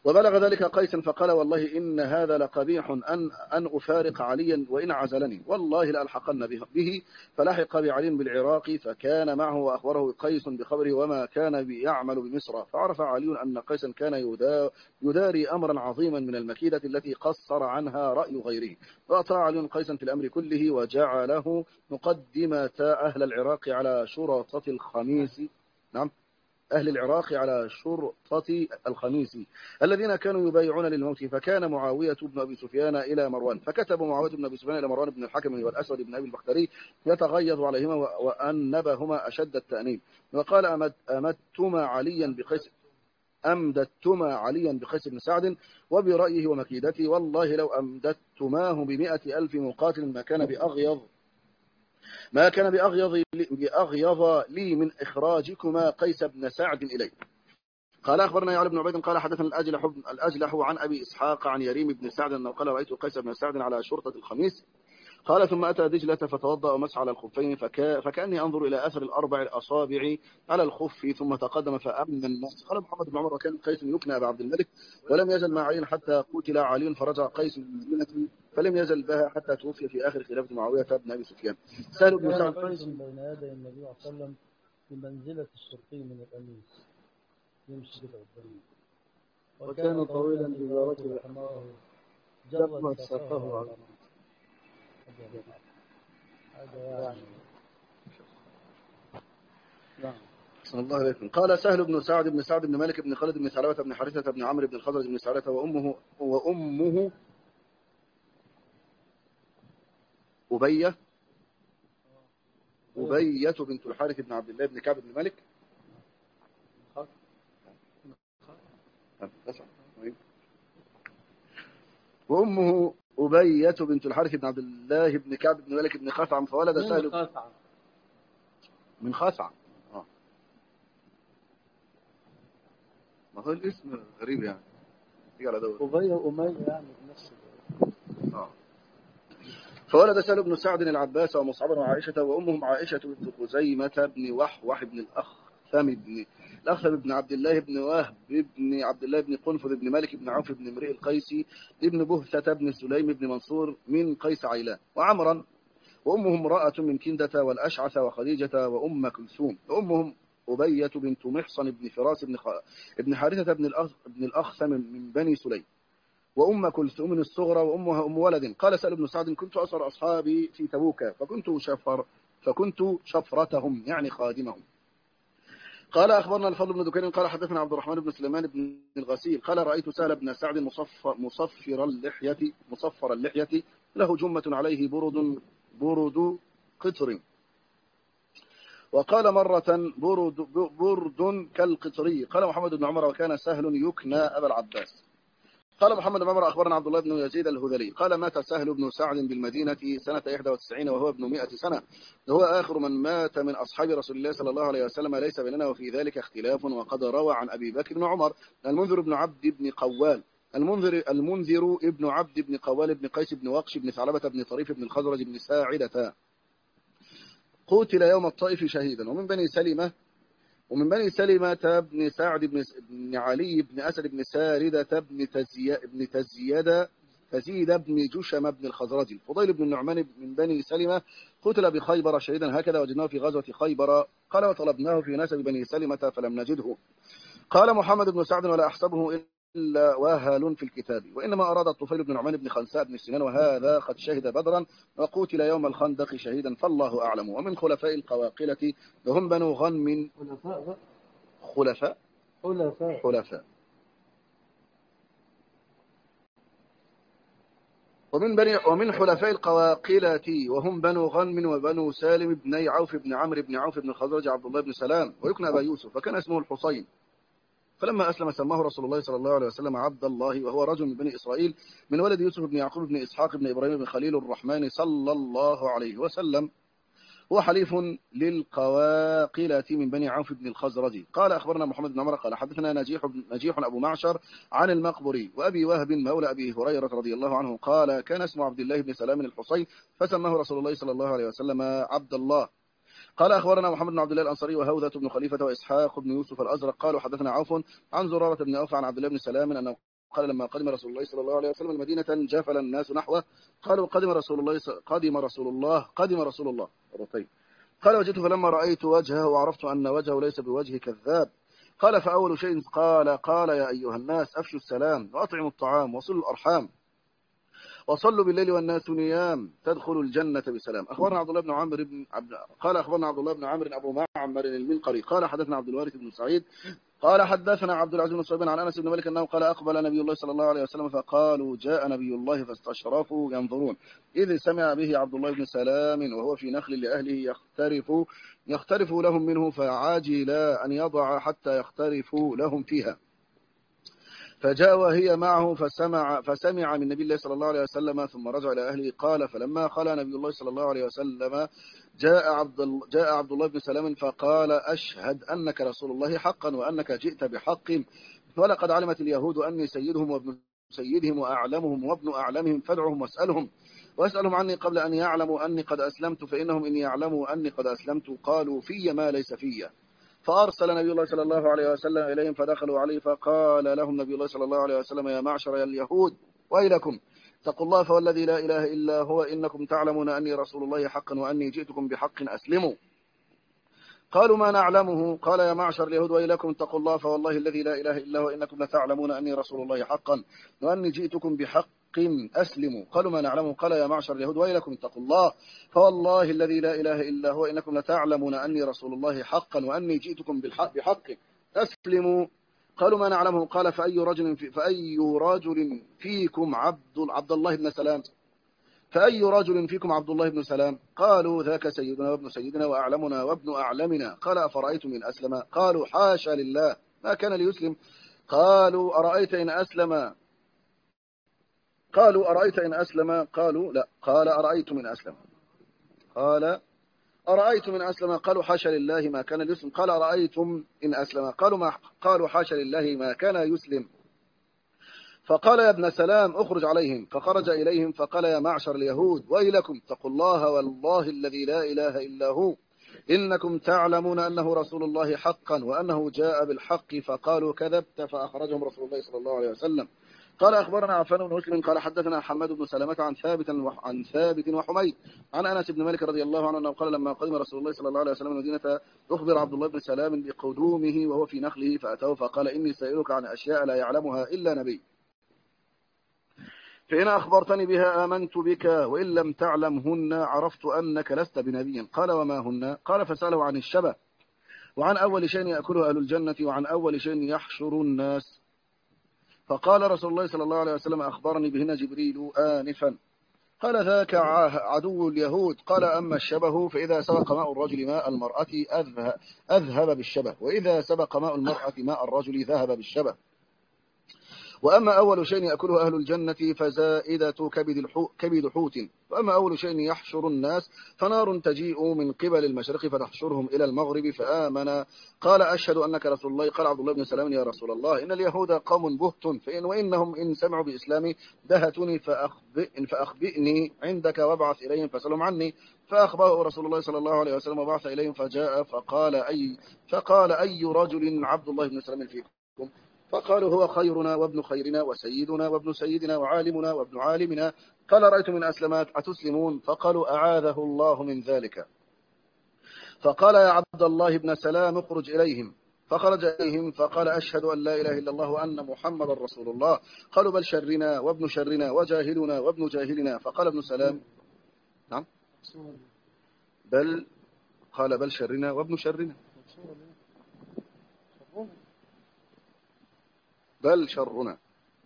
وبلغ ذلك قيسا فقال والله إن هذا لقبيح أن أفارق عليا وإن عزلني، والله لألحقن به. فلحق بعلي بالعراق فكان معه، وأخبره قيس بخبره وما كان يعمل بمصر. فعرف علي أن قيسا كان يداري أمرا عظيما من المكيدة التي قصر عنها رأي غيره، فأطاع علي قيسا في الأمر كله وجعله مقدمة أهل العراق على شرطة الخميس. نعم، أهل العراق على شرطة الخميس الذين كانوا يبايعون للموت. فكان معاوية بن أبي سفيان إلى مروان، فكتب معاوية بن أبي سفيان إلى مروان بن الحكم والأسود بن أبي البختري يتغيظ عليهما وأنبهما أشد التأنيب، وقال أمددتما عليا بقيس بن سعد وبرأيه ومكيدته، والله لو أمددتماه ب100,000 مقاتل ما كان بأغيظ لي من إخراجكما قيس بن سعد إليه. قال أخبرنا يعلى بن عبيد قال حدثنا الأجلح عن أبي إسحاق عن يريم بن سعد أنه قال رأيت قيس بن سعد على شرطة الخميس. قال ثم أتى دجلة فتوضأ ومسح على الخفين فكأني أنظر إلى أثر الأربع الأصابع على الخف، ثم تقدم فأمن الناس. قال محمد بن عمر وكان قيس يكنى أبا عبد الملك ولم يزل مع علي حتى قتل علي، فرجع قيس من المدينة فلم يزل بها حتى توفي في آخر خلافة معاوية بن أبي سفيان. سهل بن سعد قيس بين يدي النبي صلى الله عليه وسلم بمنزلة الشرقي من الأمير، يمشي كده قدامه. وكان طويلا إذا ركب حماره جرت ساقه على هذا يعني. نعم. صلى الله عليكم. قال سهل بن سعد بن مالك بن خالد بن ثعلبة بن حارثة بن عمرو بن الخزرج بن سعلة وأمه أبية بنت الحارث بن عبد الله بن كعب بن مالك. وأمه أبية بنت الحارث بن عبد الله بن كعب بن مالك بن خثعم. فولد سهل من خثعم. ما هو الاسم غريب يعني، يجي على دور أبي وأمية يعني بنفس فولد سهل بن سعد العباس ومصعب وعائشة، وأمهم عائشة بنت خزيمة بن وحوح بن الأخثم بن عبد الله بن وهب بن عبد الله بن قنفذ بن مالك بن عوف بن امرئ القيسي ابن بهثة بن سليم بن منصور من قيس عيلان وعمرا. وأمهم امرأة من كندة والأشعث وخديجة وأم كلثوم. وأمهم أبية بنت محصن بن فراس بن حارثة بن الأخثم من بني سليم. وأم كلثوم الصغرى وأمها أم ولد. قال سهل بن سعد كنت أسر أصحابي في تبوك فكنت شفرتهم يعني خادمهم. قال أخبرنا الفضل بن دكين قال حدثنا عبد الرحمن بن سليمان بن الغسيل قال رأيت سهل بن سعد مصفر اللحية له جمة عليه برد قطر. وقال مرة برد كالقطري. قال محمد بن عمر وكان سهل يكنى أبا العباس. قال محمد بن عمر أخبرنا عبد الله بن يزيد الهذلي قال مات سهل بن سعد بالمدينة سنة 91 وهو ابن 100 سنة، وهو آخر من مات من أصحاب رسول الله صلى الله عليه وسلم، ليس بيننا وفي ذلك اختلاف. وقد روى عن أبي بكر بن عمر المنذر بن عبد بن قوال المنذر ابن عبد بن قوال بن قيس بن وقش بن ثعلبة بن طريف بن الخزرج بن ساعدة قتل يوم الطائف شهيدا. ومن بني سلمة بن سعد بن علي بن أسد بن ساردة بن تزيد بن جشم بن الخزرج. فضيل بن النعمان من بني سلمة قتل بخيبر شهيدا، هكذا وجدناه في غزوة خيبر. قال وطلبناه في نسب بني سلمة فلم نجده. قال محمد بن سعد ولا أحسبه إلا وهل في الكتاب، وإنما أراد الطفيل بن نعمان بن خنساء بن سنان، وهذا قد شهد بدرا وقتل يوم الخندق شهيدا، فالله أعلم. ومن خلفاء القواقلة وهم بنو غنم. خلفاء. ومن حلفاء القواقلة وهم بنو غنم وبنو سالم بن عوف بن عمرو بن عوف بن الخزرج عبد الله بن سلام ويكنى أبا يوسف، فكان اسمه الحصين. فلما أسلم سماه رسول الله صلى الله عليه وسلم عبد الله، وهو رجل من بني إسرائيل من ولد يوسف بن يعقوب بن إسحاق بن إبراهيم بن خليل الرحمن صلى الله عليه وسلم. هو حليف للقواقلة من بني عوف بن الخزرج. قال أخبرنا محمد بن عمر قال حدثنا نجيح أبو معشر عن المقبري وأبي وهب مولى أبي هريرة رضي الله عنه قال كان اسمه عبد الله بن سلام الحصين فسماه رسول الله صلى الله عليه وسلم عبد الله. قال أخبرنا محمد بن عبد الله الأنصاري وهوذة بن خليفة وإسحاق بن يوسف الأزرق قالوا حدثنا عوف عن زرارة بن أوف عن عبد الله بن سلام أنه قال لما قدم رسول الله صلى الله عليه وسلم المدينة جافل الناس نحوه، قالوا قدم رسول الله مرتين. قال وجدت فلما رأيت وجهه وعرفت أن وجهه ليس بوجه كذاب. قال فأول شيء قال يا أيها الناس أفشوا السلام وأطعموا الطعام وصلوا الأرحام وصلوا بالليل والناس نيام تدخلوا الجنة بسلام. أخبرنا عبد الله بن عمرو قال أخبرنا عبد الله بن عمرو أبو معمر المنقري قال حدثنا عبد الوارث بن سعيد قال حدثنا عبد العزيز بن صهيب عن أنس بن مالك أنه قال أقبل نبي الله صلى الله عليه وسلم فقالوا جاء نبي الله فاستشرفوا ينظرون إذ سمع به عبد الله بن سلام وهو في نخل لأهله يخترف لهم منه فعاجل أن يضع حتى يخترفوا لهم فيها. فجاء وهي معه فسمع من نبي الله صلى الله عليه وسلم ثم رجع إلى أهله. قال فلما خلى نبي الله صلى الله عليه وسلم جاء عبد الله بن سلام فقال أشهد أنك رسول الله حقا وأنك جئت بحق، ولقد علمت اليهود أني سيدهم وابن سيدهم وأعلمهم وابن أعلمهم فادعهم واسألهم عني قبل أن يعلموا أني قد أسلمت، فإنهم إن يعلموا أني قد أسلمت قالوا في ما ليس في. فأرسل نبي الله صلى الله عليه وسلم إليهم فدخلوا عليه فقال لهم نبي الله صلى الله عليه وسلم يا معشر اليهود ويلكم اتقوا الله فوالذي لا إله إلا هو إنكم تعلمون أني رسول الله حقا وأني جئتكم بحق أسلموا. قالوا ما نعلمه. قال يا معشر اليهود ويلكم اتقوا الله فوالله الذي لا إله إلا هو إنكم لتعلمون أني رسول الله حقا وأني جئتكم بحق أسلموا. قالوا ما نعلمه. قال يا معشر اليهود ويلكم اتقوا الله فوالله الذي لا إله إلا هو إنكم لتعلمون أني رسول الله حقا وأني جئتكم بحق أسلموا. قالوا ما نعلمه. قال فأي رجل فيكم عبد الله بن سلام فأي رجل فيكم عبد الله بن سلام؟ قالوا ذاك سيدنا وابن سيدنا وأعلمنا وابن أعلمنا. قال أفرأيتم إن أسلم؟ قالوا حاشا لله ما كان ليسلم. قالوا أرأيت إن أسلم؟ قالوا لا. قال أرأيتم إن أسلم؟ قال أرأيتم إن أسلم؟ قالوا حاشا لله ما كان ليسلم. قال أرأيتم إن أسلم؟ قالوا حاشا لله ما كان يسلم. فقال يا ابن سلام اخرج عليهم. فخرج إليهم فقال يا معشر اليهود ويلكم اتقوا الله والله الذي لا إله إلا هو إنكم تعلمون أنه رسول الله حقا وأنه جاء بالحق. فقالوا كذبت. فأخرجهم رسول الله صلى الله عليه وسلم. قال أخبرنا عفان بن مسلم قال حدثنا حماد بن سلمة عن ثابت وحميد عن أنس بن مالك رضي الله عنه أنه قال لما قدم رسول الله صلى الله عليه وسلم المدينة أخبر عبد الله بن سلام بقدومه وهو في نخله فأتاه فقال إني سائلك عن أشياء لا يعلمها إلا نبي، فإن أخبرتني بها آمنت بك وإن لم تعلمهن عرفت أنك لست بنبي. قال وما هن؟ قال فسأله عن الشبه وعن أول شيء يأكله أهل الجنة وعن أول شيء يحشر الناس. فقال رسول الله صلى الله عليه وسلم أخبرني بهن جبريل آنفا. قال ذاك عدو اليهود. قال أما الشبه فإذا سبق ماء الرجل ماء المرأة أذهب بالشبه وإذا سبق ماء المرأة ماء الرجل ذهب بالشبه. وأما أول شيء يأكله أهل الجنة فزائدة كبد حوت. وأما أول شيء يحشر الناس فنار تجيء من قبل المشرق فتحشرهم إلى المغرب فآمن. قال أشهد أنك رسول الله. قال عبد الله بن سلام يا رسول الله إن اليهود قوم بهت وإنهم إن سمعوا بإسلامي دهتني فأخبئني عندك وابعث إليهم فسلم عني. فأخبره رسول الله صلى الله عليه وسلم وبعث إليهم فجاء فقال أي رجل عبد الله بن سلام فيكم؟ فقالوا هو خيرنا وابن خيرنا وسيدنا وابن سيدنا وعالمنا وابن عالمنا. قال رأيت من أسلمات أتسلمون؟ فقالوا أعاذه الله من ذلك. فقال يا عبد الله بن سلام اخرج إليهم. فخرج إليهم فقال أشهد أن لا إله إلا الله وأن محمد رسول الله. قالوا بل شرنا وابن شرنا وجاهلنا وابن جاهلنا. فقال ابن سلام نعم بل شرنا وابن شرنا بل شرنا.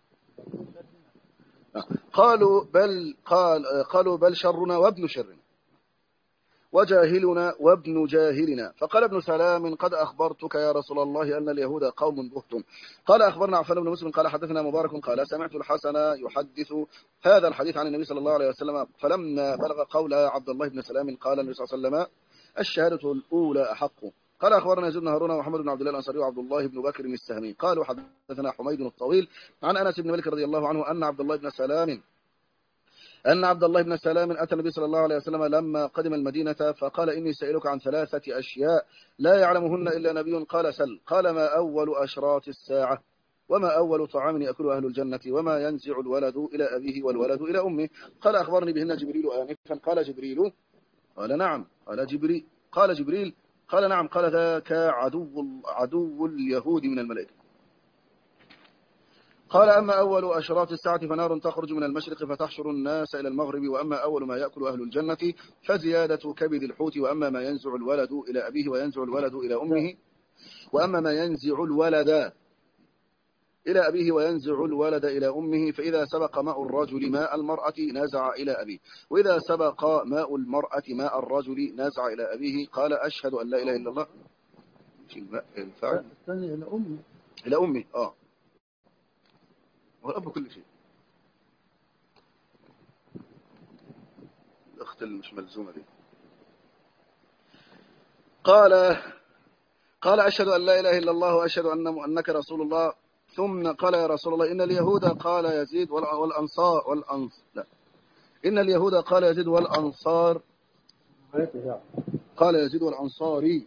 قالوا بل شرنا وابن شرنا وجاهلنا وابن جاهلنا. فقال ابن سلام قد أخبرتك يا رسول الله أن اليهود قوم بهت. قال أخبرنا عفان بن مسلم قال حدثنا مبارك قال سمعت الحسن يحدث هذا الحديث عن النبي صلى الله عليه وسلم فلما بلغ قول عبد الله بن سلام قال النبي صلى الله عليه وسلم الشهادة الأولى أحق. قال أخبرنا يزيد بن هارون ومحمد بن عبد الله الأنصاري وعبد الله بن بكر السهمي قالوا حدثنا حميد الطويل عن أنس بن مالك رضي الله عنه أن عبد الله بن سلام أتى النبي صلى الله عليه وسلم لما قدم المدينة فقال إني سائلك عن 3 أشياء لا يعلمهن إلا نبي. قال سل. قال ما أول أشراط الساعة؟ وما أول طعام يأكل أهل الجنة وما ينزع الولد إلى أبيه والولد إلى أمه. قال أخبرني بهن جبريل آنفا. قال جبريل قال نعم. قال جبريل قال نعم. قال ذاك عدو اليهود من الملائكة. قال أما أول أشراط الساعة فنار تخرج من المشرق فتحشر الناس إلى المغرب، وأما أول ما يأكل أهل الجنة فزيادة كبد الحوت، وأما ما ينزع الولد إلى أبيه وينزع الولد إلى أمه، وأما ما ينزع الولد إلى أبيه وينزع الولد إلى أمه، فإذا سبق ماء الرجل ماء المرأة نازع إلى أبيه، وإذا سبق ماء المرأة ماء الرجل نازع إلى أبيه. قال أشهد أن لا إله إلا الله. الفعل الثاني إلى أمه. إلى أمه. هو الأب كل شيء. الأخت اللي مش ملزومة دي. قال أشهد أن لا إله إلا الله وأشهد أنك رسول الله. ثم قال يا رسول الله إن اليهود قال يزيد والأنصار لا إن اليهود قال يزيد والأنصار قال يزيد والأنصاري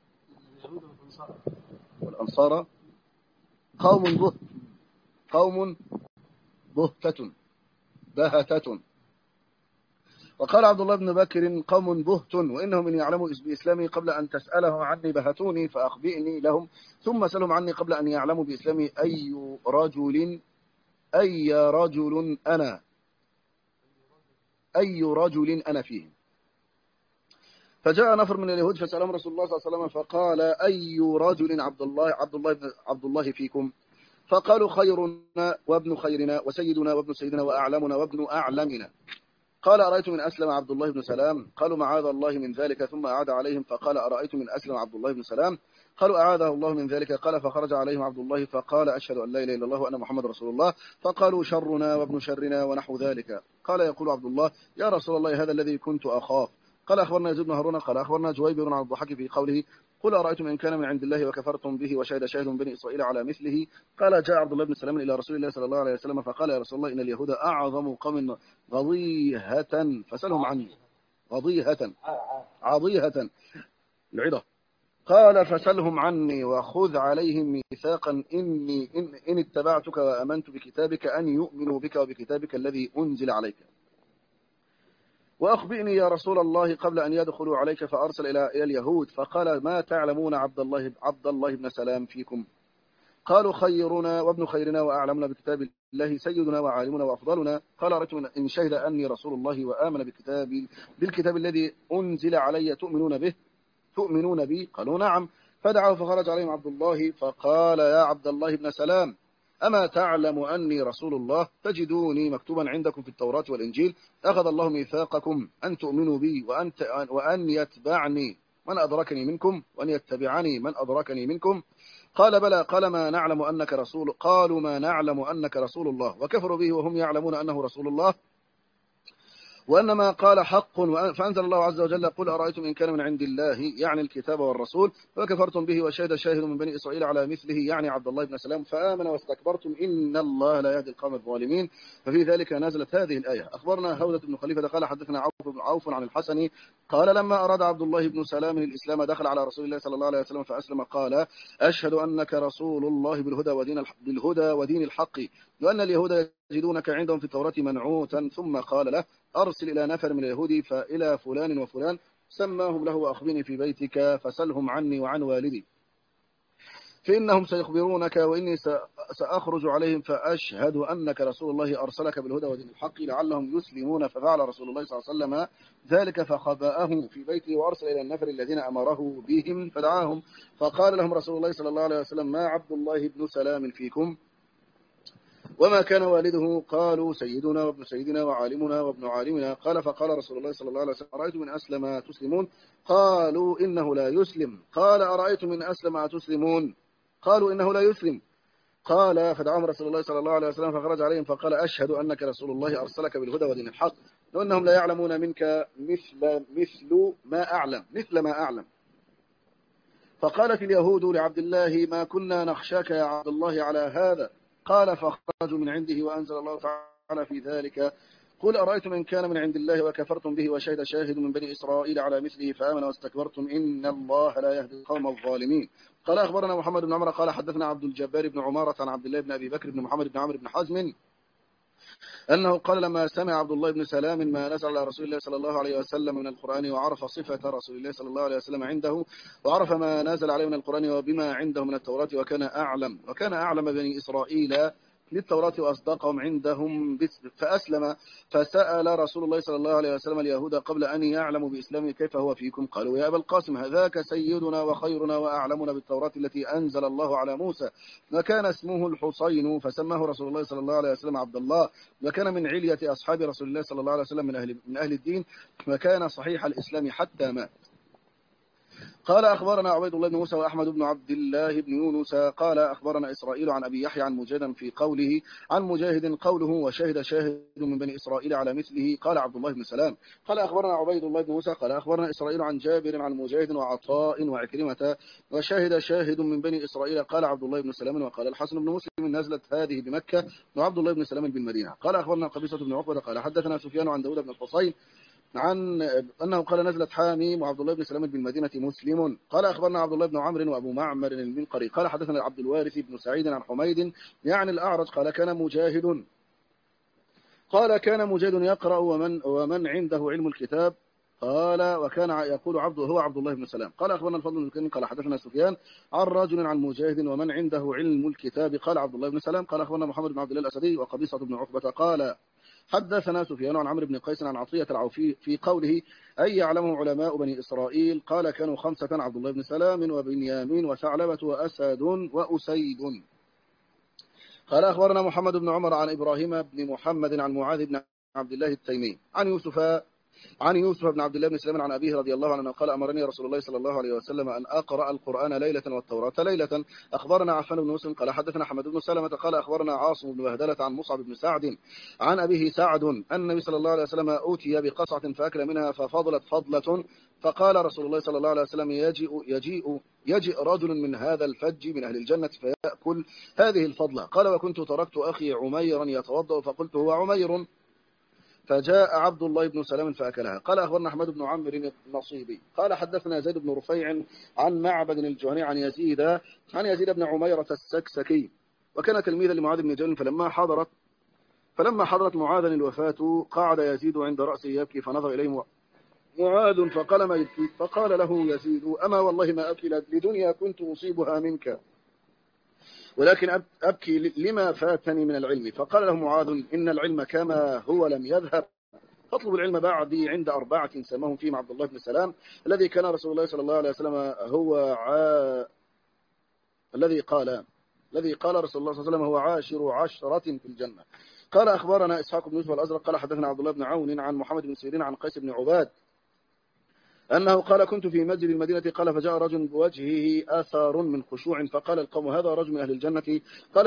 والأنصار قوم بهتة. وقال عبد الله بن بكر قوم بهت، وإنهم إن يعلموا بإسلامي قبل أن تسأله عني بهتوني فأخبئني لهم، ثم سألهم عني قبل أن يعلموا بإسلامي أي رجل أنا فيه. فجاء نفر من اليهود فسألهم رسول الله صلى الله عليه وسلم فقال أي رجل عبد الله فيكم؟ فقالوا خيرنا وابن خيرنا وسيدنا وابن سيدنا وأعلمنا وابن أعلمنا. قال أرأيت من أسلم عبد الله بن سلام؟ قالوا معاذ الله من ذلك. ثم أعاد عليهم فقال أرأيت من أسلم عبد الله بن سلام؟ قالوا أعاذه الله من ذلك. قال فخرج عليهم عبد الله فقال أشهد أن لا إله إلا الله وأن محمد رسول الله. فقالوا شرنا وابن شرنا ونحو ذلك. قال يقول عبد الله يا رسول الله هذا الذي كنت أخاف. قال أخبرنا يزيد بن هارون قال أخبرنا جويبر عن الضحاك في قوله قل أرأيتم إن كان من عند الله وكفرتم به وشهد شاهد من بني إسرائيل على مثله. قال جاء عبد الله بن سلام إلى رسول الله صلى الله عليه وسلم فقال يا رسول الله إن اليهود أعظم قوم غضيهة فسلهم عني. عضيهة العضة. قال فسلهم عني وخذ عليهم ميثاقا إن اتبعتك وأمنت بكتابك أن يؤمنوا بك وبكتابك الذي أنزل عليك. وأخبئني يا رسول الله قبل أن يدخلوا عليك. فأرسل إلى اليهود فقال ما تعلمون عبد الله بن سلام فيكم؟ قالوا خيرنا وابن خيرنا وأعلمنا بكتاب الله سيدنا وعالمنا وأفضلنا. قال رأيت إن شهد أني رسول الله وآمن بالكتاب الذي أنزل علي تؤمنون بي؟ قالوا نعم. فدعوا فخرج عليهم عبد الله فقال يا عبد الله بن سلام أما تعلم أني رسول الله؟ تجدوني مكتوبا عندكم في التوراة والإنجيل أخذ الله ميثاقكم أن تؤمنوا بي وأن يتبعني من أدركني منكم وأن يتبعني من أدركني منكم. قال بلى. قالوا ما نعلم أنك رسول الله وكفروا به وهم يعلمون أنه رسول الله وأن ما قال حق. فأنزل الله عز وجل قل أرأيتم إن كان من عند الله يعني الكتاب والرسول وكفرتم به وشهد شاهد من بني إسرائيل على مثله يعني عبد الله بن سلام فآمن واستكبرتم إن الله لا يهدي القوم الظالمين. ففي ذلك نزلت هذه الآية. أخبرنا هودة بن خليفة قال حدثنا عوف عن الحسن قال لما أراد عبد الله بن سلام الإسلام دخل على رسول الله صلى الله عليه وسلم فأسلم. قال أشهد أنك رسول الله بالهدى ودين الحق وأن اليهود يجدونك عندهم في التوراة منعوتا. ثم قال له أرسل إلى نفر من اليهود فإلى فلان وفلان سماهم له وأخبرني في بيتك فسلهم عني وعن والدي فإنهم سيخبرونك وإني سأخرج عليهم فأشهد أنك رسول الله أرسلك بالهدى ودين الحق لعلهم يسلمون. ففعل رسول الله صلى الله عليه وسلم ذلك فخبأه في بيته وأرسل إلى النفر الذين أمره بهم فدعاهم فقال لهم رسول الله صلى الله عليه وسلم ما عبد الله بن سلام فيكم وما كان والده؟ قالوا سيدنا وابن سيدنا وعالمنا وابن عالمنا. قال فقال رسول الله صلى الله عليه وسلم أرأيتم من أسلم تسلمون؟ قالوا إنه لا يسلم. قال أرأيتم من أسلم تسلمون؟ قالوا إنه لا يسلم. قال فدعاهم رسول الله صلى الله عليه وسلم فخرج عليهم فقال أشهد أنك رسول الله أرسلك بالهدى ودين الحق وأنهم لا يعلمون منك مثل ما أعلم. فقالت اليهود لعبد الله ما كنا نخشاك يا عبد الله على هذا. قال فخرجوا من عنده وأنزل الله تعالى في ذلك قل أرأيتم إن كان من عند الله وكفرتم به وشهد شاهد من بني إسرائيل على مثله فآمن واستكبرتم إن الله لا يهدي القوم الظالمين. قال أخبرنا محمد بن عمر قال حدثنا عبد الجبار بن عمارة عن عبد الله بن أبي بكر بن محمد بن عمرو بن حزم أنه قال لما سمع عبد الله بن سلام ما نزل على رسول الله صلى الله عليه وسلم من القرآن وعرف صفة رسول الله صلى الله عليه وسلم عنده وعرف ما نزل عليه من القرآن وبما عنده من التوراة وكان أعلم بني إسرائيل للتوراة وأصدقهم عندهم فأسلم فسأل رسول الله صلى الله عليه وسلم اليهود قبل أن يعلموا بإسلامه كيف هو فيكم قالوا يا أبا القاسم هذاك سيدنا وخيرنا وأعلمنا بالتوراة التي أنزل الله على موسى وكان اسمه الحصين فسماه رسول الله صلى الله عليه وسلم عبد الله وكان من علية أصحاب رسول الله صلى الله عليه وسلم من أهل الدين وكان صحيح الإسلام حتى مات. قال أخبرنا عبيد الله بن موسى وأحمد بن عبد الله بن يونس قال أخبرنا إسرائيل عن أبي يحيى عن مجاهد في قوله عن مجاهد قوله وشهد شاهد من بني إسرائيل على مثله قال عبد الله بن سلام. قال أخبرنا عبيد الله بن موسى قال أخبرنا إسرائيل عن جابر عن مجاهد وعطاء وعكرمة وشهد شاهد من بني إسرائيل قال عبد الله بن سلام. وقال الحسن بن مسلم نزلت هذه بمكة وعبد الله بن سلام بالمدينة. قال أخبرنا قبيصة بن عقبة قال حدثنا سفيان عن داود بن الحصين عن أنه قال نزلت حاميم وعبد الله بن سلام بالمدينة مسلم. قال أخبرنا عبد الله بن عمرو وأبو معمر المنقري قال حدثنا عبد الوارث بن سعيد عن حميد يعني الأعرج قال كان مجاهد يقرأ ومن عنده علم الكتاب قال وكان يقول عبد الله بن سلام. قال أخبرنا الفضل بن كريم قال حدثنا سفيان عن رجل عن مجاهد ومن عنده علم الكتاب قال عبد الله بن سلام. قال أخبرنا محمد بن عبد الله الأسدي وقبيصة بن عقبة قال حدثنا سفيان عن عمرو بن قيس عن عطية العوفي في قوله أي يعلمه علماء بني إسرائيل قال كانوا 5 عبد الله بن سلام وبنيامين وثعلبة وأسد وأسيد. قال أخبرنا محمد بن عمر عن إبراهيم بن محمد عن معاذ بن عبد الله التيمي عن يوسف بن عبد الله بن سلام عن أبيه رضي الله عنه قال أمرني رسول الله صلى الله عليه وسلم أن أقرأ القرآن ليلة والتوراة ليلة. أخبرنا عفان بن مسلم قال حدثنا حمد بن سلمة قال أخبرنا عاصم بن بهدلة عن مصعب بن سعد عن أبيه سعد أن النبي صلى الله عليه وسلم أوتي بقصعة فأكل منها ففضلت فضلة فقال رسول الله صلى الله عليه وسلم يجيء رجل من هذا الفج من أهل الجنة فيأكل هذه الفضلة. قال وكنت تركت أخي عميرا يتوضأ فقلت هو عمير فجاء عبد الله بن سلام فأكلها. قال أخبرنا أحمد بن عمرو النصيبي قال حدثنا زيد بن رفيع عن معبد الجهني عن يزيد بن عميرة السكسكي وكان تلميذا لمعاذ بن جبل فلما حضرت معاذ الوفاة قعد يزيد عند رأسه يبكي فنظر إليه معاذ فقال ما يبكي فقال له يزيد أما والله ما أبكي لدنيا كنت أصيبها منك ولكن أبكي لما فاتني من العلم. فقال له معاذ إن العلم كما هو لم يذهب فاطلب العلم بعدي عند 4 سماهم فيهم عبد الله بن سلام الذي كان رسول الله صلى الله عليه وسلم الذي قال رسول الله صلى الله عليه وسلم هو عاشر 10 في الجنة. قال أخبرنا إسحاق بن يوسف الأزرق قال حدثنا عبد الله بن عون عن محمد بن سيرين عن قيس بن عباد أنه قال كنت في مسجد المدينة قال فجاء رجل بوجهه أثر من خشوع فقال القوم هذا رجل من أهل الجنة قال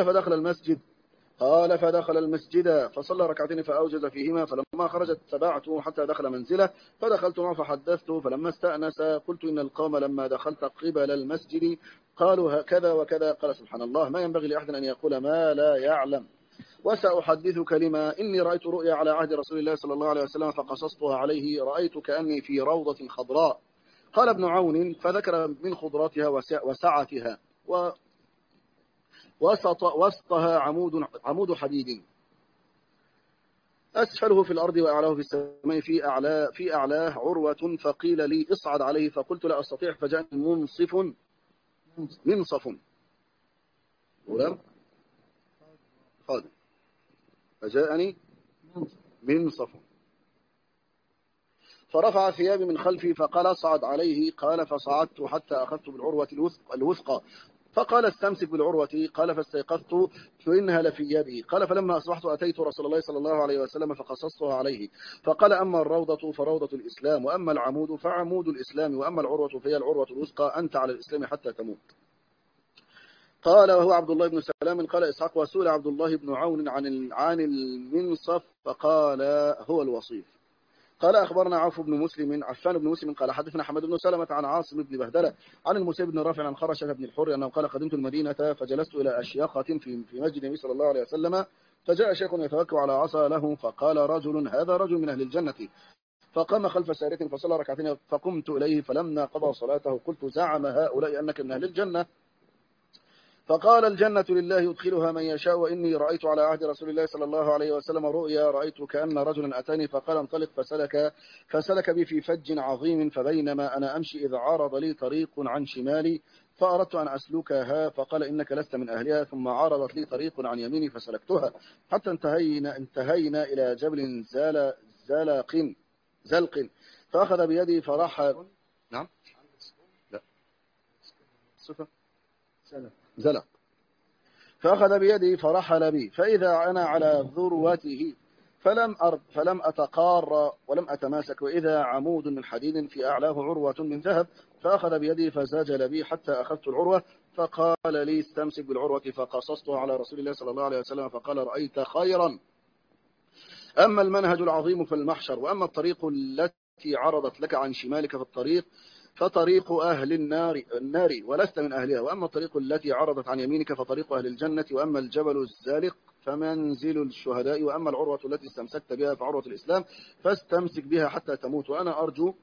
فدخل المسجد فصلى ركعتين فأوجز فيهما فلما خرجت تبعته حتى دخل منزله فدخلت معه فحدثته فلما استأنس قلت إن القوم لما دخلت قبل المسجد قالوا هكذا وكذا. قال سبحان الله ما ينبغي لأحد أن يقول ما لا يعلم وسأحدثك لما إني رأيت رؤيا على عهد رسول الله صلى الله عليه وسلم فقصصتها عليه رأيت كأني في روضة خضراء. قال ابن عون فذكر من خضراتها وسعتها وسطها عمود حديد أسفله في الأرض وأعلاه في السماء في أعلاه عروة فقيل لي اصعد عليه فقلت لا أستطيع فجاءني منصف غلام خادم فجاءني منصف فرفع ثيابي من خلفي فقال اصعد عليه قال فصعدت حتى أخذت بالعروة الوثقى فقال استمسك بالعروة قال فاستيقظت فإنها لفي يدي. قال فلما أصبحت أتيت رسول الله صلى الله عليه وسلم فقصصتها عليه فقال أما الروضة فروضة الإسلام وأما العمود فعمود الإسلام وأما العروة فهي العروة الوثقى أنت على الإسلام حتى تموت. قال وهو عبد الله بن سلام. قال إسحاق وسئل عبد الله بن عون عن المنصف فقال هو الوصيف. قال أخبرنا عفان بن مسلم قال حدثنا حمد بن سلمة عن عاصم بن بهدلة عن المسيب بن رافع عن خرشة بن الحر أنه قال قدمت المدينة فجلست إلى أشياخة في مسجد النبي صلى الله عليه وسلم فجاء شيخ يتوكل على عصا له، فقال رجل: هذا رجل من أهل الجنة. فقام خلف سارية فصلى ركعتين، فقمت إليه فلما قضى صلاته قلت: زعم هؤلاء أنك من أهل الجنة. فقال: الجنة لله يدخلها من يشاء، وإني رأيت على عهد رسول الله صلى الله عليه وسلم رؤيا رأيت كأن رجلا أتاني فقال: انطلق، فسلك بي في فج عظيم، فبينما أنا أمشي إذ عرض لي طريق عن شمالي فأردت أن أسلكها، فقال: إنك لست من أهلها. ثم عرضت لي طريق عن يميني فسلكتها حتى انتهينا إلى جبل زلق، فأخذ بيدي فرحل. نعم، لا، صفة زلق. فأخذ بيدي فرحل بي، فإذا أنا على ذروته فلم أتقار ولم أتماسك، وإذا عمود من حديد في أعلاه عروة من ذهب، فأخذ بيدي فزاجل بي حتى أخذت العروة، فقال لي: استمسك بالعروة. فقصصته على رسول الله صلى الله عليه وسلم، فقال: رأيت خيرا. أما المنهج العظيم فالمحشر، وأما الطريق التي عرضت لك عن شمالك في الطريق فطريق أهل النار ولست من أهلها، وأما الطريق التي عرضت عن يمينك فطريق أهل الجنة، وأما الجبل الزالق فمنزل الشهداء، وأما العروة التي استمسكت بها فعروة الإسلام، فاستمسك بها حتى تموت وأنا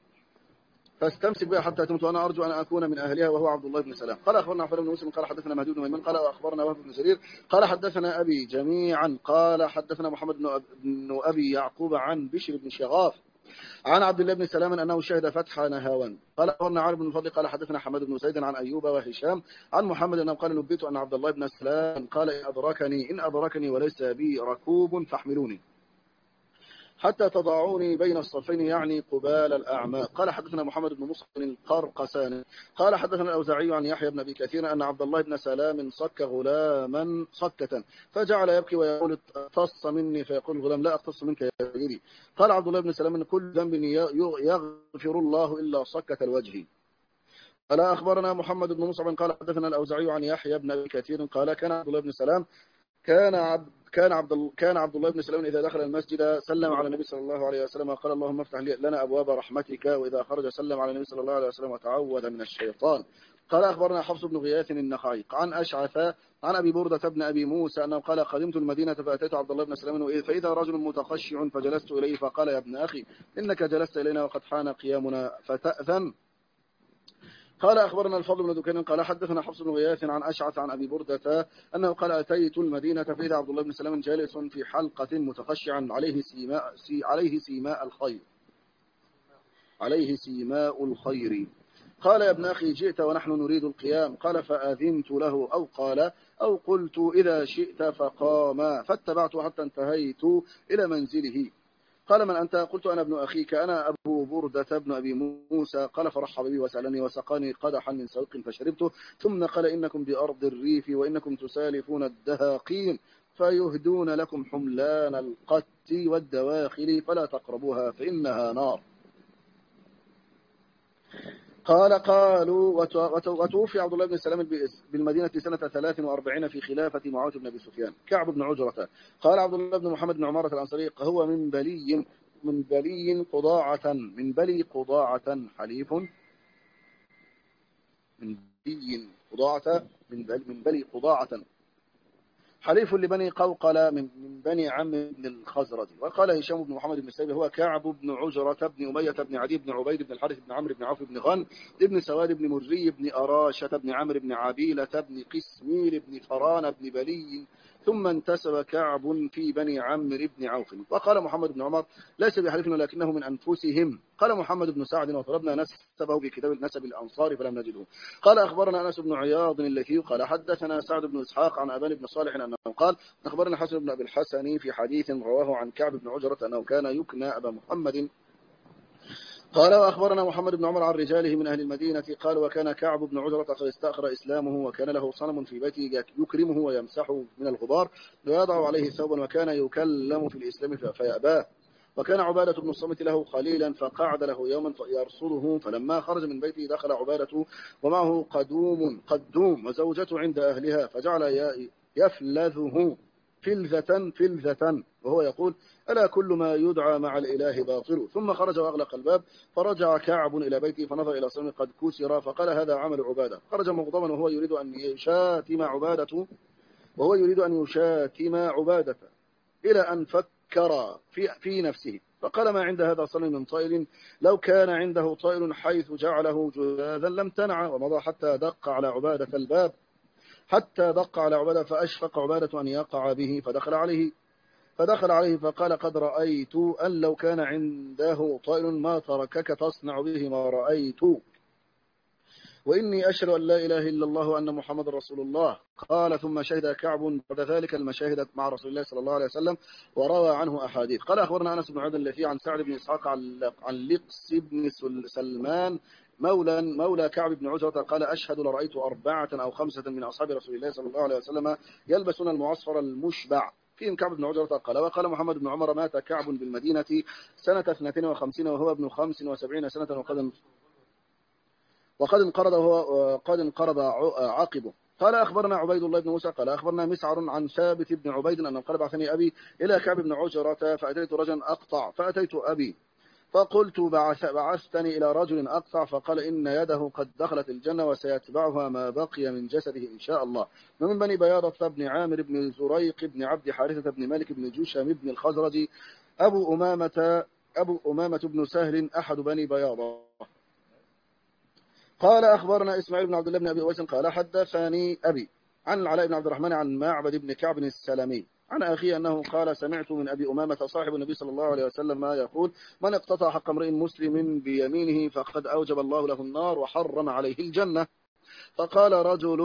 أرجو أن أكون من أهلها، وهو عبد الله بن سلام. قال أخبرنا عفان بن مسلم قال حدثنا مهدي بن ميمون قال أخبرنا وهب بن جرير قال حدثنا أبي جميعا قال حدثنا محمد بن أبي يعقوب عن بشر بن شغاف عن عبد الله بن سلام أنه شهد فتح نهاوند. قال أخبرنا عارف بن الفضل قال حدثنا حماد بن زيد عن أيوب وهشام عن محمد أنه قال: نبئت أن عبد الله بن سلام قال: إن أدركني وليس بي ركوب فاحملوني حتى تضعوني بين الصفين، يعني قبال الأعماق. قال حدثنا محمد بن مصعب القرقساني قال حدثنا الأوزاعي عن يحيى بن أبي كثير أن عبد الله بن سلام صك غلاما صكة فجعل يبكي ويقول: اقتص مني، فيقول الغلام: لا أقتص منك يا سيدي. قال عبد الله بن سلام: إن كل ذنب يغفر الله إلا صكة الوجه. قال أخبرنا محمد بن مصعب قال حدثنا الأوزاعي عن يحيى بن أبي كثير قال كان عبد الله بن سلام كان عبد الله بن سلام إذا دخل المسجد سلم على النبي صلى الله عليه وسلم وقال: اللهم افتح لنا أبواب رحمتك، وإذا خرج سلم على النبي صلى الله عليه وسلم وتعوذ من الشيطان. قال أخبرنا حفص بن غياث النخعي عن أشعث عن أبي بردة بن أبي موسى أنه قال: قدمت المدينة فأتيت عبد الله بن سلام فإذا رجل متخشع فجلست إليه فقال: يا ابن أخي إنك جلست إلينا وقد حان قيامنا فتأذن. قال أخبرنا الفضل بن دكين قال حدثنا حفص بن غياث عن أشعث عن أبي بردة أنه قال: أتيت المدينة فإذا عبد الله بن سلام جالس في حلقة متخشعا عليه سيماء الخير. قال: يا ابن أخي جئت ونحن نريد القيام. قال: فأذنت له أو قلت إذا شئت، فقام فاتبعته حتى انتهيت إلى منزله. قال: من أنت؟ قلت: أنا ابن أخيك، أنا أبو بردة بن أبي موسى. قال: فرحب بي وسألني وسقاني قدحا من سوق فشربته، ثم قال: إنكم بأرض الريف وإنكم تسالفون الدهاقين فيهدون لكم حملان القت والدواخل فلا تقربوها فإنها نار. قالوا وتوفي عبد الله بن سلام بالمدينة سنة 43 في خلافة معاوية بن أبي سفيان. كعب بن عجرة قال عبد الله بن محمد بن عمارة الأنصاري: هو من بلي قضاعة حليف من بلي قضاعة حليف لبني قوقل من بني عم بن الخزرج. وقال هشام بن محمد بن سيب: هو كعب بن عجرة بن أمية بن عدي بن عبيد بن الحارث بن عمرو بن عوف بن غنم بن سواد بن مري بن أراشة بن عمرو بن عبيلة بن قسميل بن فران بن بلي، ثم انتسب كعب في بني عمرو بن عوف. وقال محمد بن عمر: ليس بحليف ولكنه من أنفسهم. قال محمد بن سعد: وطلبنا نسبه في كتاب النسب الأنصار فلم نجده. قال أخبرنا أنس بن عياض الليثي قال حدثنا سعد بن إسحاق عن أبان بن صالح أنه قال: أخبرنا حسن بن أبي الحسن في حديث رواه عن كعب بن عجرة أنه كان يكنى أبا محمد. قال: وأخبرنا محمد بن عمر عن رجاله من أهل المدينة قال: وكان كعب بن عجرة قد استأخر إسلامه، وكان له صنم في بيته يكرمه ويمسحه من الغبار ويضع عليه ثوبا، وكان يكلم في الإسلام فيأباه. وكان عبادة بن الصامت له خليلا فقعد له يوما يرصده، فلما خرج من بيته دخل عبادة ومعه قدوم وزوجته عند أهلها، فجعل يفلذه فلذة وهو يقول: ألا كل ما يدعى مع الإله باطل. ثم خرج وأغلق الباب، فرجع كعب إلى بيته فنظر إلى صنم قد كسر فقال: هذا عمل عبادة. خرج مغضبا وهو يريد أن يشاتم عبادة إلى أن فكر في نفسه فقال ما عند هذا صنم من طائر، لو كان عنده طائر حيث جعله جذاذا لم تنع. ومضى حتى دق على عبادة الباب، فأشفق عبادة أن يقع به، فدخل عليه فقال قد رأيت أن لو كان عنده طائر ما تركك تصنع به ما رأيت، وإني أشهد أن لا إله إلا الله وأن محمد رسول الله. قال ثم شهد كعب بعد ذلك المشاهد مع رسول الله صلى الله عليه وسلم وروى عنه أحاديث. قال أخبرنا أنس بن عبد الليثي عن سعد بن إسحاق عن لقس بن سلمان مولى كعب بن عجرة قال أشهد لرأيت 4 أو 5 من أصحاب رسول الله صلى الله عليه وسلم يلبسون المعصفر المشبع فيهم كعب بن عجرة قال. وقال محمد بن عمر مات كعب بالمدينة سنة 52 وهو ابن 75 سنة وقد انقرض عقبه. قال أخبرنا عبيد الله بن موسى قال أخبرنا مسعر عن ثابت بن عبيد أنه قال بعثني أبي إلى كعب بن عجرة فأتيت رجلا أقطع فأتيت أبي فقلت بعثتني إلى رجل أقطع فقال إن يده قد دخلت الجنة وسيتبعها ما بقي من جسده إن شاء الله. ومن بني بياضة بن عامر بن زريق بن عبد حارثة بن مالك بن جوشم بن الخزرج أبو أمامة بن سهل أحد بني بياضة. قال أخبرنا إسماعيل بن عبد الله بن أبي أويس قال حدثني أبي عن العلاء بن عبد الرحمن عن معبد بن كعب السلمي عن أخي أنه قال سمعت من أبي أمامة صاحب النبي صلى الله عليه وسلم ما يقول من اقتطع حق امرئ مسلم بيمينه فقد أوجب الله له النار وحرم عليه الجنة. فقال رجل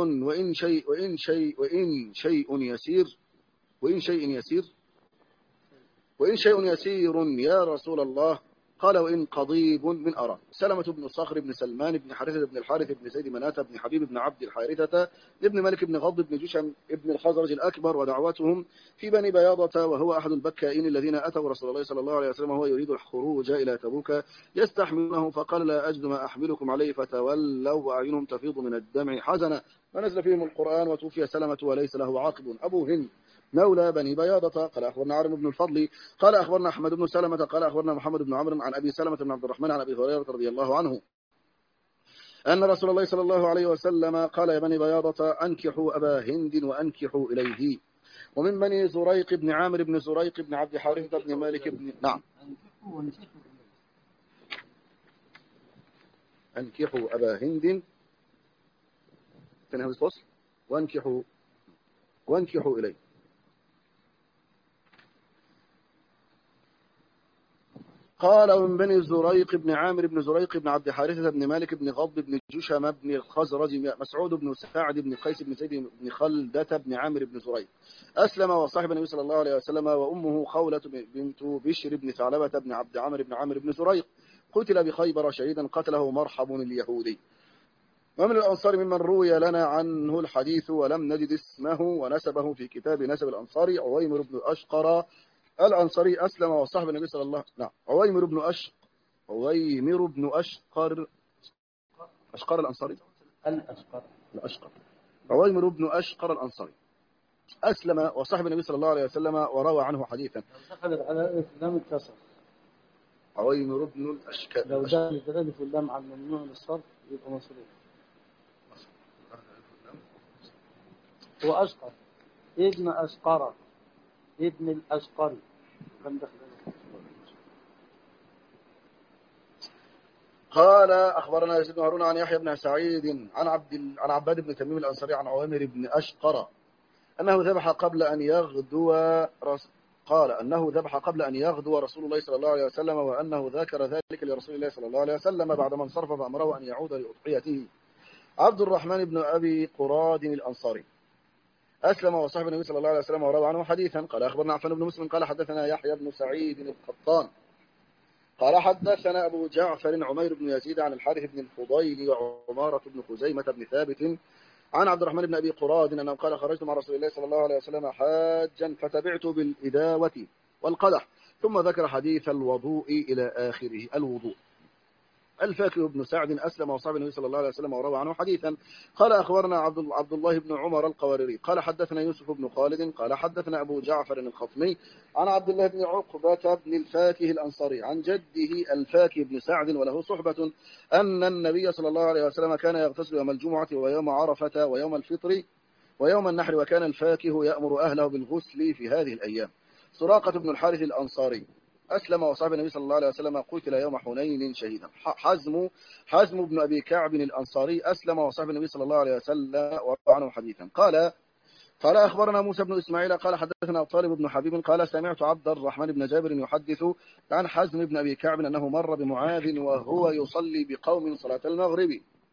وإن شيء يسير يا رسول الله. قال وإن قضيب من أرى. سلمة بن صخر بن سلمان بن حارثة بن الحارث بن زيد مناة بن حبيب بن عبد الحارثة بن مالك بن غض بن جشم بن الخزرج الأكبر ودعوتهم في بني بياضة وهو أحد البكائين الذين أتوا رسول الله صلى الله عليه وسلم وهو يريد الخروج إلى تبوك يستحملونه فقال لا أجد ما أحملكم عليه فتولوا وأعينهم تفيض من الدمع حزنا فنزل فيهم القرآن وتوفي سلمة وليس له عاقب. أبو هند مولى بني بياضة قال أخبرنا عارم بن الفضل قال أخبرنا أحمد بن سلمة قال أخبرنا محمد بن عمرو عن أبي سلمة بن عبد الرحمن عن أبي هريرة رضي الله عنه أن رسول الله صلى الله عليه وسلم قال يا بني بياضة أنكحوا أبا هند وأنكحوا إليه. ومن بني زريق بن عامر بن زريق بن عبد حارثة بن مالك بن نعم أنكحوا أبا هند في الفصل وانكحوا إليه. قال ومن بني زريق بن عامر بن زريق بن عبد حارثة بن مالك بن غض بن جشم بن الخزرج مسعود بن سعد بن قيس بن زيد بن خلدة بن عامر بن زريق أسلم وصاحب النبي صلى الله عليه وسلم وأمه خولة بنت بشر بن ثعلبة بن عبد عامر بن زريق قتل بخيبر شهيدا قتله مرحب اليهودي. ومن الأنصار ممن روي لنا عنه الحديث ولم نجد اسمه ونسبه في كتاب نسب الأنصار عويمر بن أشقر الأنصاري أسلم وصاحب النبي صلى الله عليه وسلم. عويمر بن أشقر الأنصاري عويمر بن أشقر الأنصاري أسلم وصاحب النبي صلى الله عليه وسلم وروى عنه حديثا. دخلت على الألف لام الكسر. عويمر بن الأشقر لو دخلت الألف واللام على الممنوع للصرف يبقى مصروف. هو أشقر ابن أشقر ابن الأشقري كم دخل. قال أخبرنا يزيد بن هارون عن يحيى بن سعيد عن عباد بن تميم الأنصاري عن عوامر بن أشقر أنه ذبح قبل أن يغدو رسول الله صلى الله عليه وسلم وأنه ذكر ذلك لرسول الله صلى الله عليه وسلم بعد ما انصرف فأمره أن يعود لأضحيته. عبد الرحمن بن أبي قراد الأنصاري أسلم وصاحب النبي صلى الله عليه وسلم وروى عنه حديثا. قال أخبرنا عفان بن مسلم قال حدثنا يحيى بن سعيد القطان قال حدثنا أبو جعفر عمير بن يزيد عن الحارث بن الفضيل وعمارة بن خزيمة بن ثابت عن عبد الرحمن بن أبي قراد أنه قال خرجت مع رسول الله صلى الله عليه وسلم حاجا فتبعت بالإداوة والقدح ثم ذكر حديث الوضوء إلى آخره. الوضوء. الفاكه بن سعد أسلم وصاحب النبي صلى الله عليه وسلم وروى عنه حديثا. قال أخبرنا عبد الله بن عمر القواريري قال حدثنا يوسف بن خالد قال حدثنا أبو جعفر الخطمي عن عبد الله بن عقبة بن الفاكه الأنصاري عن جده الفاكه بن سعد وله صحبة أن النبي صلى الله عليه وسلم كان يغتسل يوم الجمعة ويوم عرفة ويوم الفطر ويوم النحر وكان الفاكه يأمر أهله بالغسل في هذه الأيام. سراقة بن الحارث الأنصاري أسلم وصحب النبي صلى الله عليه وسلم، قتل يوم حنين شهيدا. حزم بن أبي كعب الأنصاري أسلم وصحب النبي صلى الله عليه وسلم وروى عنه حديثا. قال أخبرنا موسى بن إسماعيل قال حدثنا طالب بن حبيب قال سمعت عبد الرحمن بن جابر يحدث عن حزم بن أبي كعب أنه مر بمعاذ وهو يصلي بقوم صلاة المغرب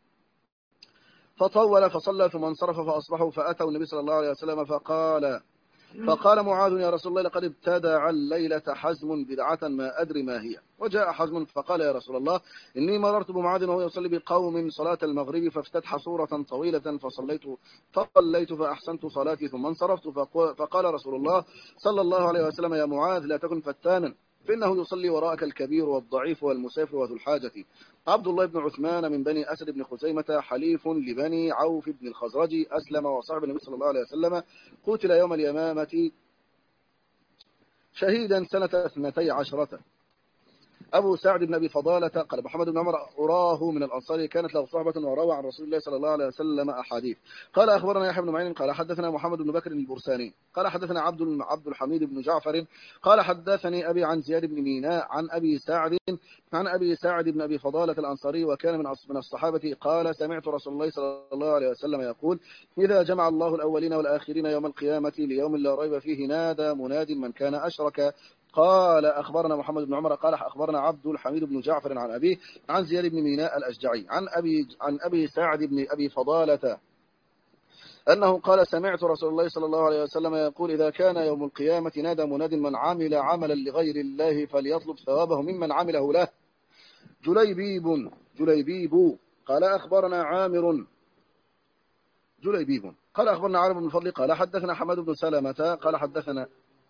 فطول فصلى ثم انصرف فأصبحوا فأتوا النبي صلى الله عليه وسلم فقال معاذ يا رسول الله لقد ابتدع الليلة حزم بدعة ما أدري ما هي. وجاء حزم فقال يا رسول الله إني مررت بمعاذ وهو يصلي بقوم صلاة المغرب فافتتح سورة طويلة فصليت فأحسنت صلاتي ثم انصرفت فقال رسول الله صلى الله عليه وسلم يا معاذ لا تكن فتانا فإنه يصلي وراءك الكبير والضعيف والمسافر وذو الحاجة. عبد الله بن عثمان من بني أسد بن خزيمة حليف لبني عوف بن الخزرج أسلم وصحب النبي صلى الله عليه وسلم، قتل يوم اليمامة شهيدا سنة 12. أبو سعد بن أبي فضالة قال محمد بن عمر أراه من الأنصار كانت له صحبة وروى عن رسول الله صلى الله عليه وسلم أحاديث. قال أخبرنا يحيى بن معين قال حدثنا محمد بن بكر البرساني قال حدثنا عبد الحميد بن جعفر قال حدثني أبي عن زياد بن ميناء عن أبي سعد بن أبي فضالة الأنصاري وكان من الصحابة قال سمعت رسول الله صلى الله عليه وسلم يقول إذا جمع الله الأولين والآخرين يوم القيامة ليوم لا ريب فيه نادى مناد من كان أشرك. قال أخبرنا محمد بن عمر قال أخبرنا عبد الحميد بن جعفر عن أبيه عن زياد بن ميناء الأشجعي عن أبي سعد بن أبي فضالة أنه قال سمعت رسول الله صلى الله عليه وسلم يقول إذا كان يوم القيامة نادى مناد من عمل عملا لغير الله فليطلب ثوابه ممن عمله له. جليبيب قال أخبرنا عامر جليبيب قال أخبرنا عامر بن الفضل قال حدثنا حماد بن سلمة قال حدثنا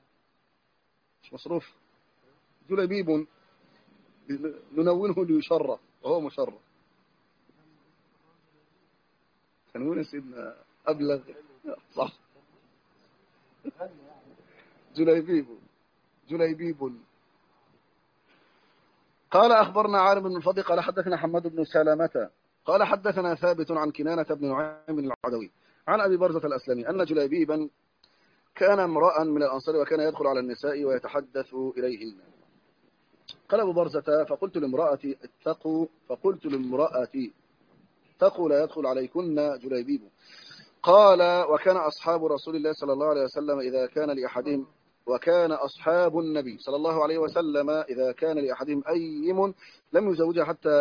مصروف جليبيب ننونه ليشرف وهو مشرف. تنوين سيدنا أبلغ صح. جليبيب قال أخبرنا عالم بن الفضل قال حدثنا حماد بن سلامة قال حدثنا ثابت عن كنانة بن نعيم العدوي عن أبي برزة الأسلمي أن جليبيبا كان امرأ من الأنصار وكان يدخل على النساء ويتحدث إليهن. قال أبو برزة فقلت لامرأتي اتقوا لا يدخل عليكن جليبيب. قال وكان أصحاب رسول الله صلى الله عليه وسلم وكان أصحاب النبي صلى الله عليه وسلم إذا كان لأحدهم أيم لم يزوجها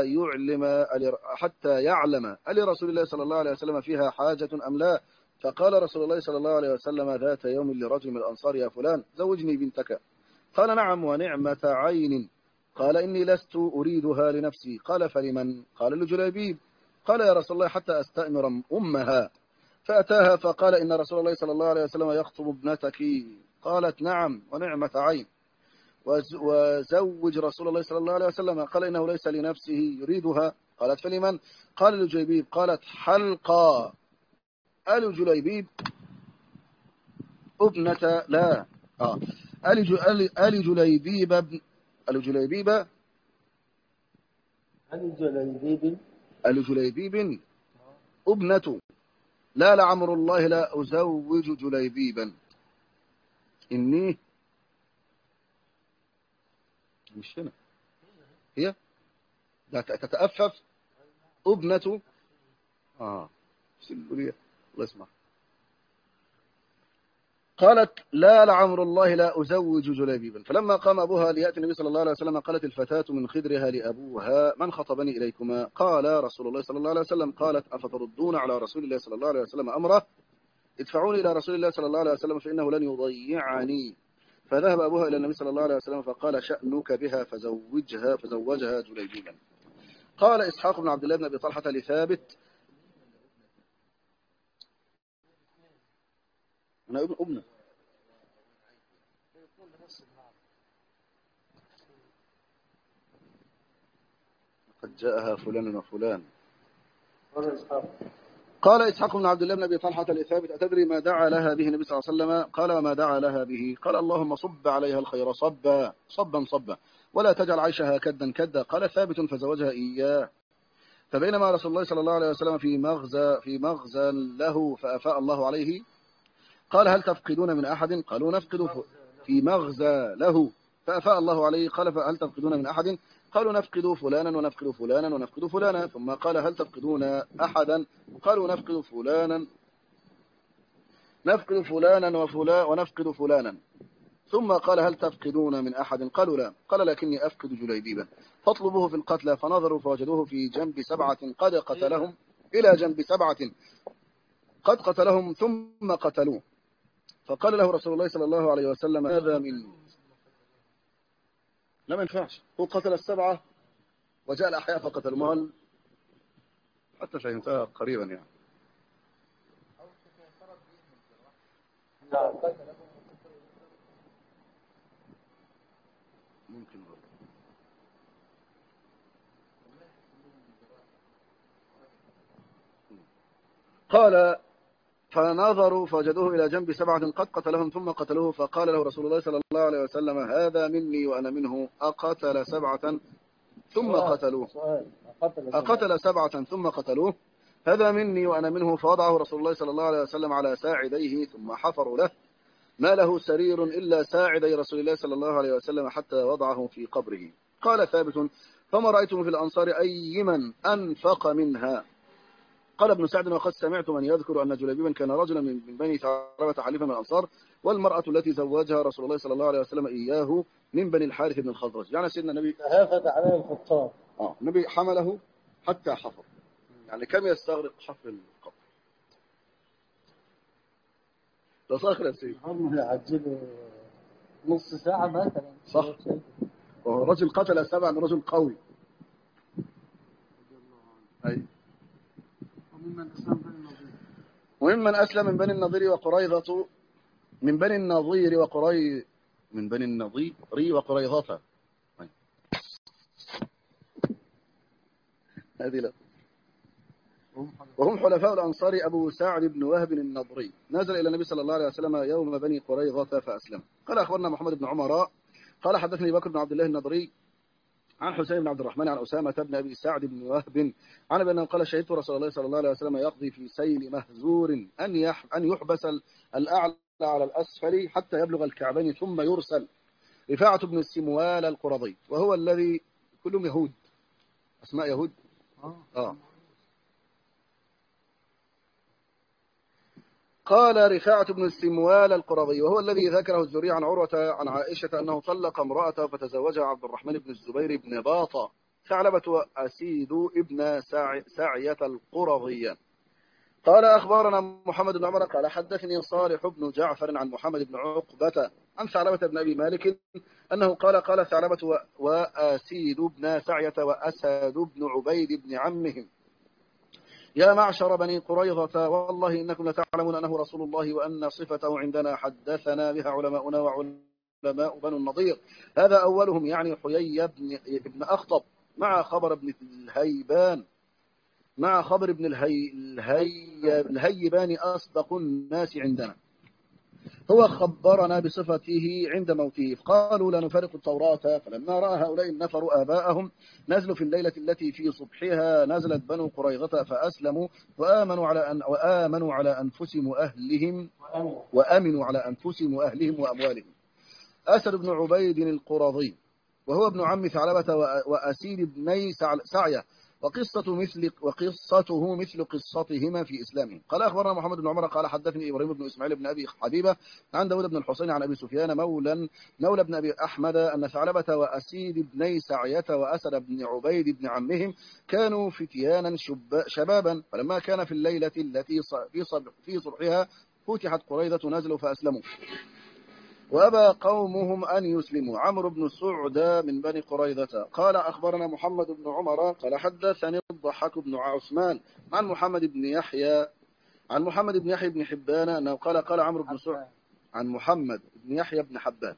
حتى يعلم ألرسول الله صلى الله عليه وسلم فيها حاجة أم لا. فقال رسول الله صلى الله عليه وسلم ذات يوم لرجل من الأنصار يا فلان زوجني بنتك. قال نعم ونعمة عين. قال إني لست أريدها لنفسي. قال فلمن؟ قال لجليبيب. قال يا رسول الله حتى أستأمر أمها. فأتاها فقال إن رسول الله صلى الله عليه وسلم يخطب ابنتك. قالت نعم ونعمة عين. وزوج رسول الله صلى الله عليه وسلم. قال إنه ليس لنفسه يريدها. قالت فلمن؟ قال لجليبيب. قالت حلقا. آل جليبيب ابنة لا آل جليبيب ابنة لا لعمر الله لا أزوج جليبيبا إني مش هنا هي تتأفف ابنة الله اسمع. قالت لا لعمر الله لا أزوج جليبيبا. فلما قام أبوها ليأتي النبي صلى الله عليه وسلم قالت الفتاة من خدرها لأبوها من خطبني إليكما؟ قال رسول الله صلى الله عليه وسلم. قالت أفتردون على رسول الله صلى الله عليه وسلم أمره؟ ادفعوني إلى رسول الله صلى الله عليه وسلم فإنه لن يضيعني. فذهب أبوها إلى النبي صلى الله عليه وسلم فقال شأنك بها فزوجها جليبيبا. قال إسحاق بن عبد الله بن أبي طلحة لثابت أنا ابنه قد جاءها فلان وفلان. قال إسحاق بن عبد الله بن أبي طلحة لثابت أتدري ما دعا لها به النبي صلى الله عليه وسلم؟ قال وما دعا لها به؟ قال اللهم صب عليها الخير صبا ولا تجعل عيشها كدا. قال ثابت فزوجها إياه. فبينما رسول الله صلى الله عليه وسلم في مغزى له فأفاء الله عليه قال هل تفقدون من أحد؟ قالوا نفقد في مغزى له فأفاء الله عليه. قال فهل تفقدون من أحد؟ قالوا نفقد فلانا ونفقد فلانا ونفقد فلانا. ثم قال هل تفقدون أحدا؟ قالوا نفقد فلانا ونفقد فلانا. ثم قال هل تفقدون من أحد؟ قالوا لا. قال لكني أفقد جليبيبا فاطلبوه في القتلى. فنظروا فوجدوه في جنب 7 قد قتلهم، إلى جنب 7 قد قتلهم ثم قتلوه. فقال له رسول الله صلى الله عليه وسلم هذا مني. لا ما ينفعش، هو قتل 7 وجاء الأحياء فقتلوا مال حتى فهمتها قريبا يعني. ممكن قال فنظروا فوجدوه إلى جنب 7 قد قتلهم ثم قتلوه. فقال له رسول الله صلى الله عليه وسلم هذا مني وأنا منه. أقتل 7 ثم قتلوه؟ أقتل 7 ثم قتلوه؟ هذا مني وأنا منه. فوضعه رسول الله صلى الله عليه وسلم على ساعديه ثم حفروا له. ما له سرير إلا ساعدي رسول الله صلى الله عليه وسلم حتى وضعه في قبره. قال ثابت فما رأيتم في الأنصار أي من أنفق منها؟ قال ابن سعد وقد سمعت من يذكر أن جليبيبا كان رجلا من بني ثعلبة حليفا من الأنصار، والمرأة التي زوجها رسول الله صلى الله عليه وسلم إياه من بني الحارث بن الخزرج. يعني سيدنا النبي هافت عليه الخطاب. النبي حمله حتى حفر. يعني كم يستغرق حفر القبر؟ ده صاخر يا سيدي. هم هيعجبوا نص ساعة مثلا. صح. وهو رجل قتل 7 من رجل قوي. أي. وممن أسلم من بني النضير وقريظة من بني النضير وقريظة. هذه لا. وهم حلفاء الأنصار أبو سعد بن وهب النضري نزل إلى النبي صلى الله عليه وسلم يوم بني قريظة فأسلم. قال أخبرنا محمد بن عمر قال حدثني بكر بن عبد الله النضري عن حسين بن عبد الرحمن عن أسامة بن أبي سعد بن وهب عن أبي قال شهدت رسول الله صلى الله عليه وسلم يقضي في سيل مهزور أن يحبس الأعلى على الأسفل حتى يبلغ الكعبين ثم يرسل. رفاعة بن السموال القرظي وهو الذي كلهم يهود، أسماء يهود. قال رفاعة بن السموال القرظي وهو الذي ذكره الزهري عن عروة عن عائشة أنه طلق امرأته فتزوجها عبد الرحمن بن الزبير بن باطة ثعلبة أسيد ابن ساعية القرظية. قال أخبارنا محمد بن عمر قال حدثني صالح بن جعفر عن محمد بن عقبة عن ثعلبة بن أبي مالك أنه قال ثعلبة وأسيد بن ساعية وأسد بن عبيد بن عمهم يا معشر بني قريظة والله إنكم لتعلمون أنه رسول الله وأن صفته عندنا حدثنا بها علماؤنا وعلماء بنو النضير. هذا أولهم يعني حيي بن أخطب مع خبر ابن الهيبان أصدق الناس عندنا. هو خبرنا بصفته عند موته. قالوا لا نفرق التوراة. فلما رأى هؤلاء النفر آباءهم نزلوا في الليلة التي في صبحها نزلت بنو قريظة فأسلموا وآمنوا على أنفسهم وأموالهم. أسد بن عبيد القرظي وهو ابن عم ثعلبة وأسيد بني سعية وقصته مثل قصتهما في إسلامهم. قال أخبرنا محمد بن عمر قال حدثني إبراهيم بن إسماعيل بن أبي حبيبة عن داود بن الحسين عن أبي سفيان مولى بن أبي أحمد أن ثعلبة وأسيد بني سعية وأسد بن عبيد بن عمهم كانوا فتيانا شبابا. فلما كان في الليلة التي في صبحها فتحت قريظة نزلوا فأسلموا وأبى قومهم أن يسلموا. عمرو بن سعدة من بني قريظة قال أخبرنا محمد بن عمر قال حدثني الضحاك بن عثمان عن محمد بن يحيى بن حبان أنه قال عمرو بن سعدة عن محمد بن يحيى بن حبان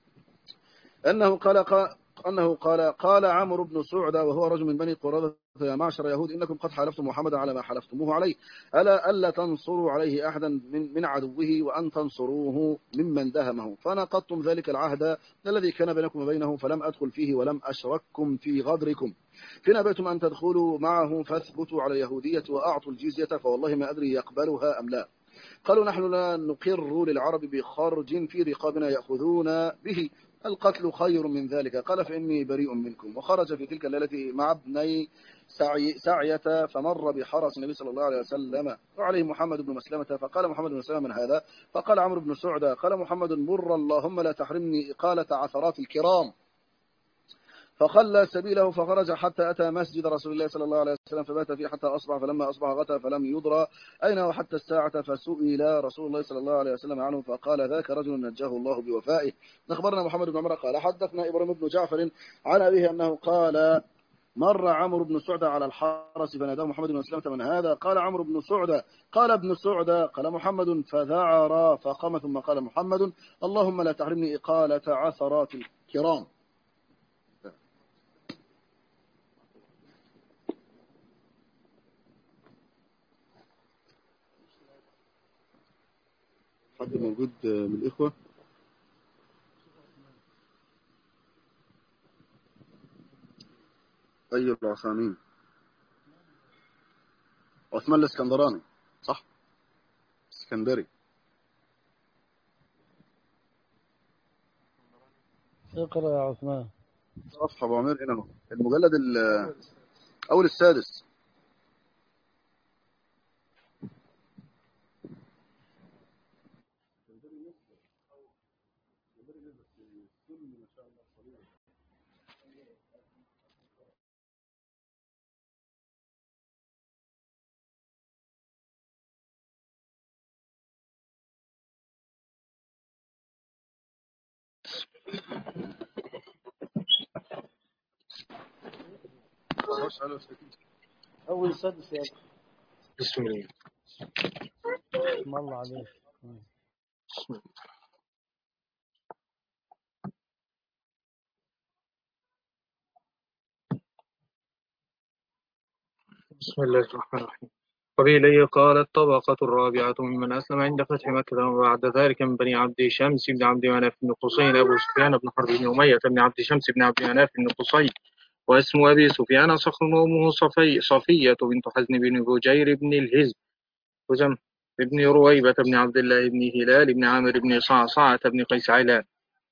أنه قال عمرو بن سعدة وهو رجل من بني قريظة يا معشر يهود إنكم قد حلفتم محمدا على ما حلفتموه عليه ألا تنصروا عليه أحدا من عدوه وأن تنصروه ممن دهمه فنقضتم ذلك العهد الذي كان بينكم وبينه فلم أدخل فيه ولم أشرككم في غدركم فإن أبيتم أن تدخلوا معه فاثبتوا على اليهودية وأعطوا الجزية فوالله ما أدري يقبلها أم لا. قالوا نحن لا نقر للعرب بخرج في رقابنا يأخذون به، القتل خير من ذلك. قال فإني بريء منكم. وخرج في تلك الليلة مع ابني سعية فمر بحرس النبي صلى الله عليه وسلم وعليه محمد بن مسلمة، فقال محمد بن مسلمة من هذا؟ فقال عمرو بن سعدة. قال محمد مر اللهم لا تحرمني إقالة عثرات الكرام. فخلى سبيله فخرج حتى أتى مسجد رسول الله صلى الله عليه وسلم فبات فيه حتى أصبح، فلما أصبح غدا فلم يدرى أين هو حتى الساعة، فسئل رسول الله صلى الله عليه وسلم عنه فقال ذاك رجل نجاه الله بوفائه. أخبرنا محمد بن عمر قال حدثنا إبراهيم بن جعفر عن أبيه أنه قال مر عمرو بن سعدة على الحرس فناداه محمد بن مسلمة من هذا؟ قال عمرو بن سعدة. قال ابن سعدة. قال محمد فذعر فقام ثم قال محمد اللهم لا تحرمني إقالة عثرات الكرام. حد موجود من الإخوة؟ أي العثامين؟ عثمان الاسكندراني صح؟ اسكندري. اقرأ يا عثمان. صفحة أبو عمير هنا، المجلد أول السادس. أول سادس يا أخي. بسم الله. اسم الله عليك. بسم الله الرحمن الرحيم. وبه إليه قال الطبقة الرابعة ممن أسلم عند فتح مكة وبعد ذلك من بني عبد شمس بن عبد مناف بن قصي أبو سفيان بن حرب بن أمية بن عبد شمس بن عبد مناف بن قصي واسم أبي سفيان صخر وأمه صفية بنت حزن بن بجير بن هزم بن رويبة بن عبد الله بن هلال بن عامر بن صعصعة بن قيس علان.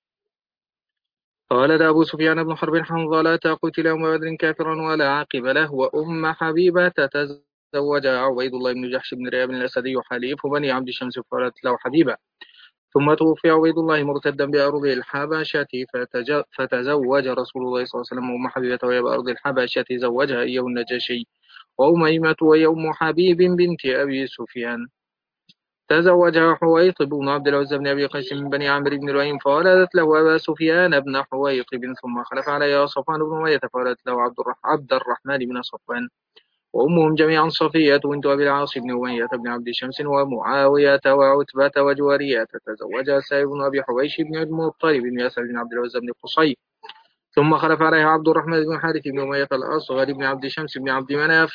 فولد أبو سفيان بن حرب حنظلة قتل يوم بدر كافرا ولا عاقب له. وأم حبيبة تزوج عبيد الله بن جحش بن رياب الأسدي حليف بني عبد شمس فولدت له حبيبة. ثم توفي عبيد الله مرتدا بأرض الحبشة فتزوج رسول الله صلى الله عليه وسلم أم حبيبة وهي بأرض الحبشة زوجها إياه النجاشي. وأميمة وهي أم حبيب بنت أبي سفيان تزوجها حويطب بن عبد العزى بن أبي قيس من بني عمرو بن لؤيم فولدت له أبا سفيان بن حويطب ثم خلف عليها صفوان بن أمية فولدت له عبد الرحمن بن صفوان. وأمهم جميعا صفية بنت أبي العاص بن أمية بن عبد شمس ومعاوية وعتبة وجوارية تزوجها سائب بن أبي حويش بن المطلب بن ياسر بن عبد العزى بن قصي. ثم خلف عليها عبد الرحمن بن حارث بن أمية الأصغر بن عبد شمس بن عبد مناف.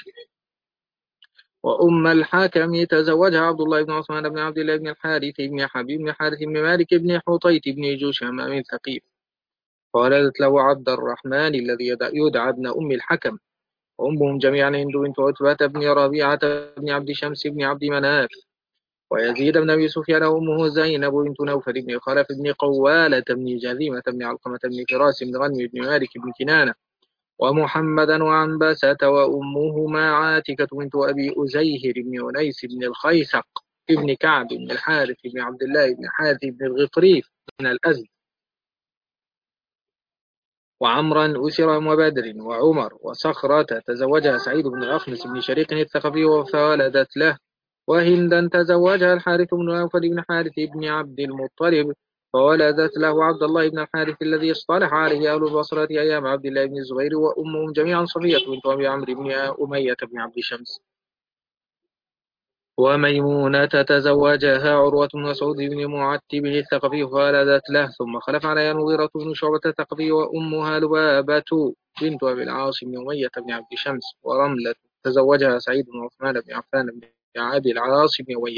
وأم الحاكم تزوجها عبد الله بن عثمان بن عبد الله بن الحارث بن حبيب بن حارث بن مالك بن حطيت بن جوشم من ثقيف فولدت له عبد الرحمن الذي يدعى ابن أم الحكم. وأمهم جميعا هند بنت عتبة بن ربيعة بن عبد شمس بن عبد مناف ويزيد بن أبي سفيان وأمه زينب بنت نوفل بن خلف بن قوالة بن جذيمة بن علقمة بن فراس بن غنم بن مالك بن كنانة ومحمدا وعنبسة وأمهما عاتكة بنت أبي أزيهر بن أنيس بن الخيسق ابن كعب بن الحارث بن عبد الله بن حارث بن الغطريف من الأزد. وعمرا أسر وبدر وعمر وصخرة تزوجها سعيد بن الأخنس بن شريق الثقفي فولدت له. وهندا تزوجها الحارث بن نوفل بن حارث بن عبد المطلب فولدت له عبد الله بن الحارث الذي اصطلح عليه أهل البصرة أيام عبد الله بن الزبير. وأمهم جميعا صفية بنت أبي عمرو بن أمية بن عبد شمس. وميمونة تزوجها عروة بن مسعود بن معتب الثقفي فولدت له. ثم خلف عليها المغيرة بن شعبة الثقفي وأمها لبابة بنت أبي العاص بن أمية بن عبد شمس. ورملة تزوجها سعيد بن عثمان بن عفان بن أبي العاص بن أمية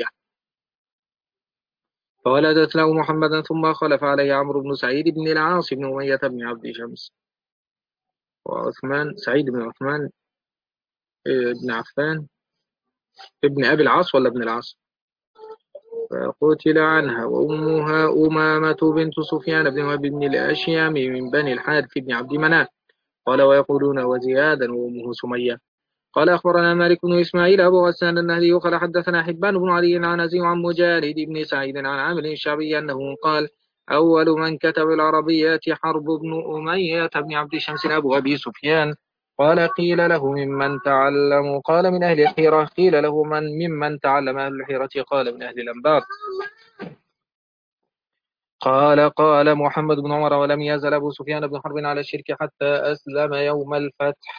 فولدت له محمدا. ثم خلف عليه عمرو بن سعيد بن العاص بن أمية بن عبد شمس. وعثمان سعيد بن عثمان بن عفان ابن أبي العاص ولا ابن العاص؟ فقتل عنها وأمها أمامة بنت سفيان بن وهب بن الأشيام من بني الحارث بن عبد مناف. قال ويقولون وزيادا وأمه سمية. قال أخبرنا مالك بن إسماعيل أبو غسان النهدي قال حدثنا حبان بن علي عن عزيز عن مجالد بن سعيد عن عامر الشعبي أنه قال أول من كتب العربيات حرب بن أمية بن عبد شمس أبو أبي سفيان. قال قيل له ممن تعلموا؟ قال من أهل الحيرة. قيل له ممن تعلم أهل الحيرة؟ قال من أهل الأنبار. قال محمد بن عمر ولم يزل أبو سفيان بن حرب على الشرك حتى أسلم يوم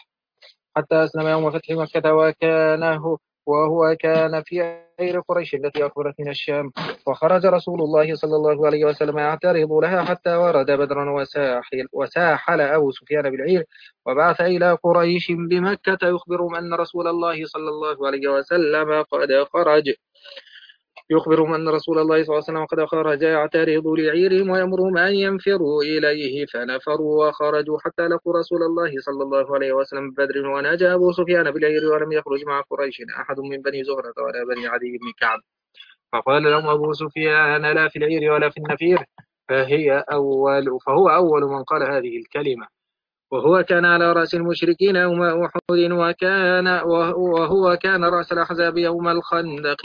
فتح مكة وهو كان في غير قريش التي أقبلت من الشام. وخرج رسول الله صلى الله عليه وسلم يعترض لها حتى ورد بدرا وساحل أبو سفيان بالعير وبعث إلى قريش بمكة يخبرهم أن رسول الله صلى الله عليه وسلم قد خرج قد خرج يعترض لعيرهم ويأمرهم أن ينفروا إليه. فنفروا وخرجوا حتى لقوا رسول الله صلى الله عليه وسلم ببدر ونجا أبو سفيان بالعير ولم يخرج مع قريش أحد من بني زهرة ولا بني عدي بن كعب. فقال لهم أبو سفيان لا في العير ولا في النفير فهو أول من قال هذه الكلمة. وهو كان على رأس المشركين يوم أحد وهو كان رأس الأحزاب يوم الخندق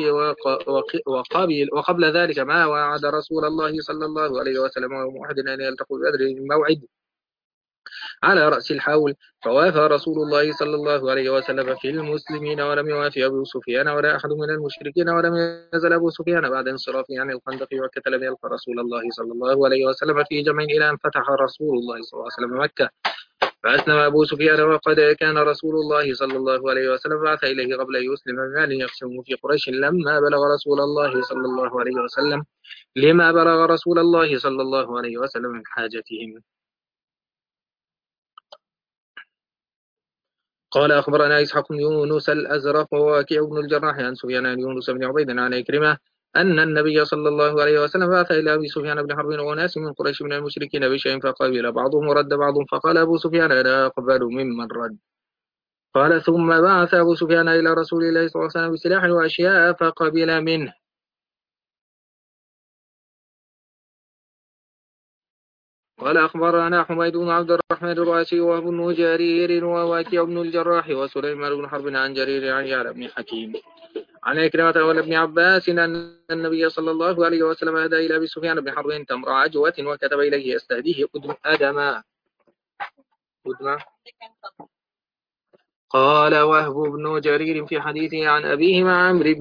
وقبل ذلك ما وعد رسول الله صلى الله عليه وسلم يوم أحد أن يلتقوا ببدر الموعد على رأس الحول. فوافى رسول الله صلى الله عليه وسلم في المسلمين ولم يوافي أبو سفيان ولا أحد من المشركين. ولم يزل أبو سفيان بعد انصرافه عن الخندق ومكة لم يلقى رسول الله صلى الله عليه وسلم في جمع إلى أن فتح رسول الله صلى الله عليه وسلم مكة. فأسلم أبو سفيان وقد كان رسول الله صلى الله عليه وسلم بعث إليه قبل أن يسلم بمال يقسمه في قريش لما بلغ رسول الله صلى الله عليه وسلم من حاجتهم. قال أخبرنا إسحاق بن يونس الأزرق وواكع بن الجراح عن سفيان عن يونس بن عبيد عن عكرمة أن النبي صلى الله عليه وسلم بعث إلى أبي سفيان بن حرب وناس من قريش من المشركين بشيء فقبل بعضهم ورد بعضهم. فقال أبو سفيان لا أقبل ممن رد. قال ثم بعث أبو سفيان إلى رسول الله صلى الله عليه وسلم بسلاح وأشياء فقبل منه. قال أخبرنا حميد بن عبد الرحمن الرؤاسي وابن جرير وواكع بن الجراح وسليمان بن حرب عن جرير عن يعلى بن حكيم عن عكرمة وابن عباس أن النبي صلى الله عليه وسلم أهدى إلى أبي سفيان بن حرب تمر عجوة وكتب إليه يستهديه أدما. قال وهب بن جرير في حديثه عن أبيه مع عمرو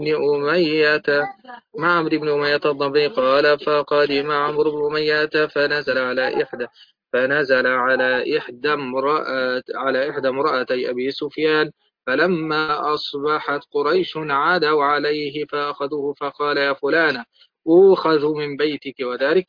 بن أمية الضبي قال فقدم عمرو بن أمية فنزل على إحدى امرأتي أبي سفيان. فلما أصبحت قريش عادوا عليه فأخذوه فقال يا فلانة أوخذ من بيتك وذلك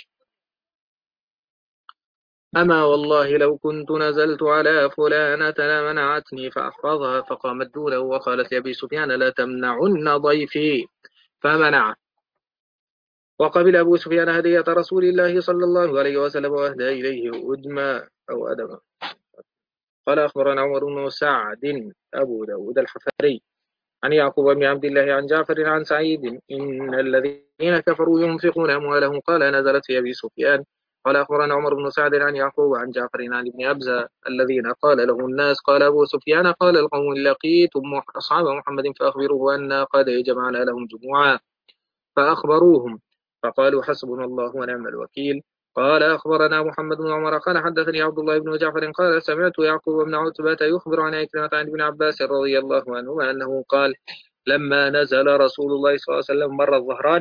أما والله لو كنت نزلت على فلانة لمنعتني فأحفظها. فقامت دونه وقالت لأبي سفيان لا تمنعن ضيفي فمنعه. وقبل أبو سفيان هدية رسول الله صلى الله عليه وسلم وأهدى إليه أدما أو أدما. قال أخبرنا عمر بن سعد أبو داود الحفري عن يعقوب بن عبد الله عن جعفر عن سعيد إن الذين كفروا ينفقون أموالهم قال نزلت في أبي سفيان. قال أخبرنا عمر بن سعد عن يعقوب عن جعفر عن ابن أبزة الذين قال له الناس قال أبو سفيان قال القوم لقيتم أصحاب محمد فأخبروه أن قد جمعنا لهم جموعا فأخبروهم فقالوا حسبنا الله ونعم الوكيل. قال أخبرنا محمد بن عمر قال حدثني عبد الله بن جعفر قال سمعت يعقوب بن عتبة يخبر عن عكرمة عن ابن عباس رضي الله عنهما أنه قال لما نزل رسول الله صلى الله عليه وسلم مر الظهران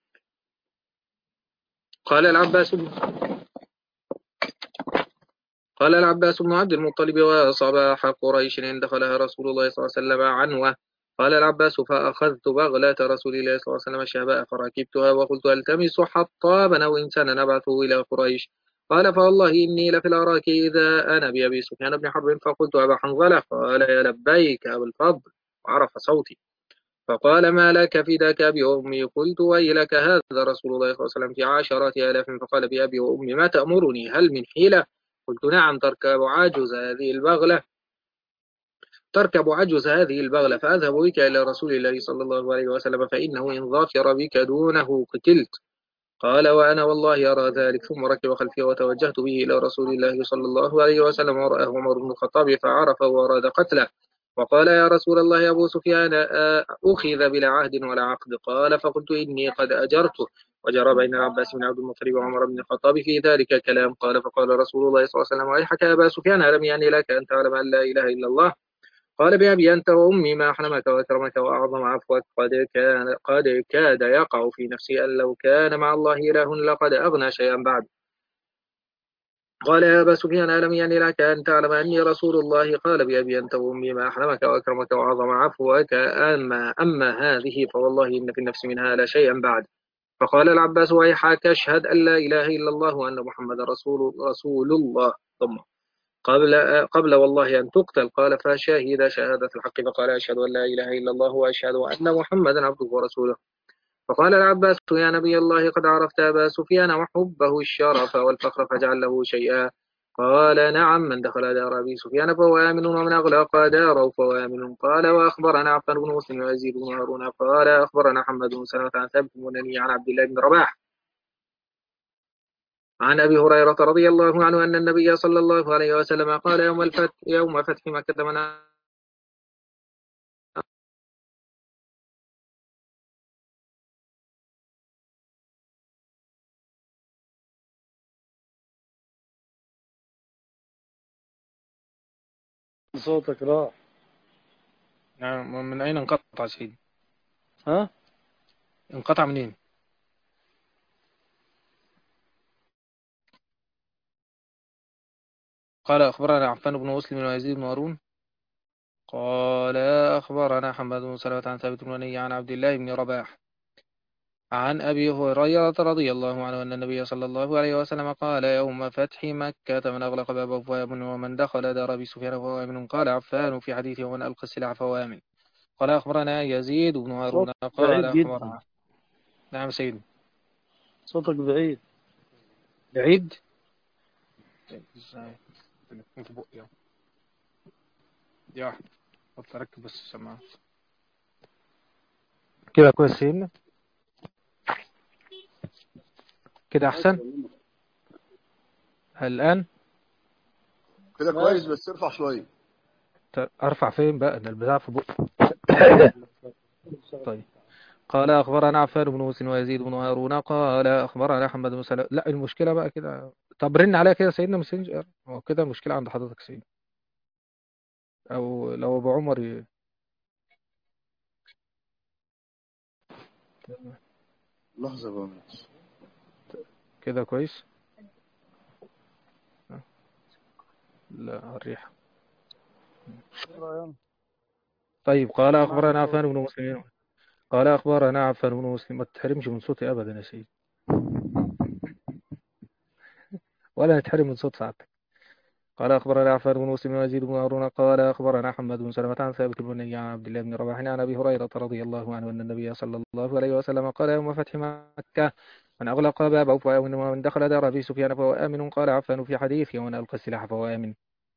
قال العباس بن عبد المطلب وصباح قريش إن دخلها رسول الله صلى الله عليه وسلم عنوة. قال العباس فأخذت بغلة رسول الله صلى الله عليه وسلم شهباء فركبتها وقلت ألتمس حطابا أو إنسانا نبعثه إلى قريش. قال فوالله إني لفي العراك إذا أنا بأبي سفيان بن حرب فقلت أبا حنظلة قال يا لبيك أبا الفضل وعرف صوتي. فقال ما لك فداك أبي وأمي. قلت ويلك هذا رسول الله صلى الله عليه وسلم في 10,000. فقال بأبي وأمي ما تأمرني هل من حيلة؟ قلت نعم تركب عاجز هذه البغلة تركب عجز هذه البغلة فأذهب بك إلى رسول الله صلى الله عليه وسلم فإنه إن ظفر بك دونه قتلت. قال وأنا والله أرى ذلك. ثم ركب خلفي وتوجهت به إلى رسول الله صلى الله عليه وسلم ورآه عمر بن الخطاب فعرفه وأراد قتله. وقال يا رسول الله أبو سفيان أخذ بلا عهد ولا عقد. قال فقلت إني قد أجرته. وجرى بين العباس بن عبد المطلب وعمر بن الخطاب في ذلك كلام. قال فقال رسول الله صلى الله عليه وسلم ويحك يا أبا سفيان ألم يعني لك أن تعلم أن لا إله إلا الله؟ قال بأبي أنت وأمي ما أحرمك وأكرمك وأعظم عفوك. قد كاد يقع في نفسي أن لو كان مع الله إله لقد أغنى شيئا بعد. قال يا أبا سفيان ألم يعني لك أن تعلم أني رسول الله؟ قال بأبي أنت وأمي ما أحرمك وأكرمك وأعظم عفوك. أما هذه فوالله إن في النفس منها لشيئا بعد. فقال العباس ويحك أشهد أن لا إله إلا الله وأن محمد رسول الله ثم قبل والله أن تقتل. قال فشهد شهادة الحق فقال أشهد أن لا إله إلا الله وأشهد أن محمدا عبده ورسوله. فقال العباس يا نبي الله قد عرفت أبا سفيان وحبه الشرف والفخر فاجعل له شيئا. قال نعم من دخل دار أبي سفيان فهو آمن ومن أغلق داره فهو آمن. قال وأخبرنا عفان بن مسلم ويزيد بن هارون قال أخبرنا حمد بن سلمة عن ثابت بن عن عبد الله بن رباح عن أبي هريرة رضي الله عنه أن النبي صلى الله عليه وسلم قال يوم فتح مكة من صوتك راح. من أين انقطع سيدي؟ ها؟ انقطع منين؟ قال أخبرنا عفان بن مسلم ويزيد بن هارون قال أخبرنا حماد بن سلمة عن ثابت بن عن عبد الله بن رباح عن أبي هريرة رضي الله عنه أن النبي صلى الله عليه وسلم قال يوم فتح مكة من أغلق بابه فهو آمن ومن دخل دار أبي سفيان فهو آمن. قال عفان في حديثه ومن ألقى السلاح فهو آمن. قال أخبرنا يزيد بن هارون صوتك قال بعيد جدا. أخبرنا. نعم سيدي. صوتك بعيد. بعيد ازاي في بقي يا واحد اركب بس السماعة كده كويس سيدنا كده أحسن الآن كده كويس بس ارفع شويه. أرفع فين بقى ده البتاع في بقي. طيب قال أخبرنا عفان بن مسلم ويزيد بن هارون قال أخبرنا أحمد بن سلمة. لا المشكلة بقى كده. طب رن عليا كده سيدنا ماسنجر. هو كده المشكلة عند حضرتك سيدنا أو لو أبو عمر لحظه بقى. كده كويس. لا الريحة. طيب قال أخبرنا عفان بن مسلم قال أخبرنا عفان بن مسلم. ما تحرمش من صوتي أبدا يا سيدي ولا نتحرم من صوت سعادتك. قال أخبرنا عفان بن مسلم ويزيد بن هارون قال أخبرنا حماد بن سلمة عن ثابت بن عن عبد الله بن رباح عن أبي هريرة رضي الله عنه أن النبي صلى الله عليه وسلم قال يوم فتح مكة من أغلق بابه فهو آمن ومن دخل دار أبي سفيان فهو آمن. قال عفان في حديثه ومن ألقى السلاح فهو آمن.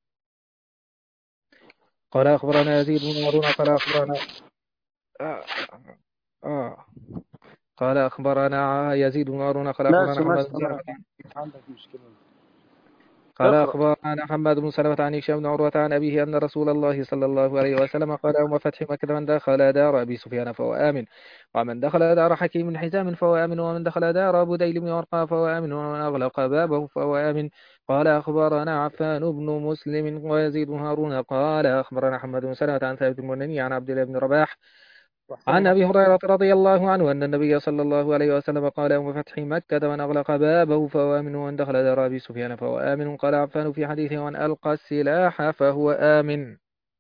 قال أخبرنا يزيد بن هارون قال أخبرنا آه آه قال أخبرنا يزيد بن هارون قال أخبرنا حماد بن سلمة عندك مشكلة. قال أخبرنا حماد بن سلمة عن هشام بن عروة عن أبيه أن رسول الله صلى الله عليه وسلم قال يوم فتح مكة من دخل دار أبي سفيان فهو آمن ومن دخل دار حكيم بن حزام فهو آمن ومن دخل دار أبو ديل بن ورقاء فهو آمن ومن أغلق بابه فهو آمن. قال أخبرنا عفان بن مسلم ويزيد بن هارون قال أخبرنا حماد بن سلمة عن ثابت بن عن عبد الله بن رباح عن أبي هريرة رضي الله عنه أن النبي صلى الله عليه وسلم قال يوم فتح مكة من أغلق بابه فهو آمن ومن دخل دار أبي سفيان فهو آمن. قال عفان في حديثه ومن ألقى السلاح فهو آمن.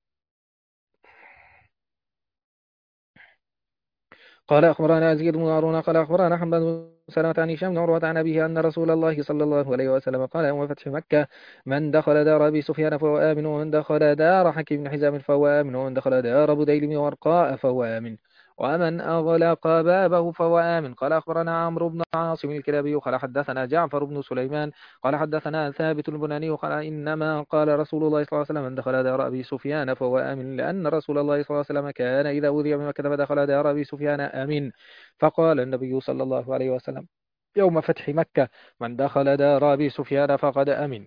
قال أخبرنا يزيد بن هارون قال أخبرنا حماد بن سلمة عن هشام بن عروة عن أبيه أن رسول الله صلى الله عليه وسلم قال يوم فتح مكة من دخل دار أبي سفيان فهو آمن ومن دخل دار حكيم بن حزام فهو آمن ومن دخل دار بديل بن ورقاء فهو آمن ومن أغلق بابه فهو آمن. قال أخبرنا عمرو بن عاصم الكلابي قال حدثنا جعفر بن سليمان قال حدثنا ثابت البناني قال إنما قال رسول الله صلى الله عليه وسلم من دخل دار أبي سفيان فهو آمن، لأن رسول الله صلى الله عليه وسلم كان إذا أوذي بمكة فدخل دار أبي سفيان آمن. فقال النبي صلى الله عليه وسلم يوم فتح مكة: من دخل دار أبي سفيان فقد أمن.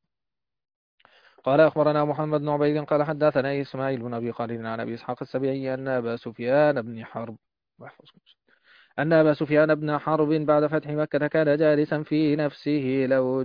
قال أخبرنا محمد بن عبيد قال حدثنا إسماعيل بن أبي خالد عن أبي إسحاق السبيعي أن أبا سفيان بن حرب بعد فتح مكة كان جالسا في نفسه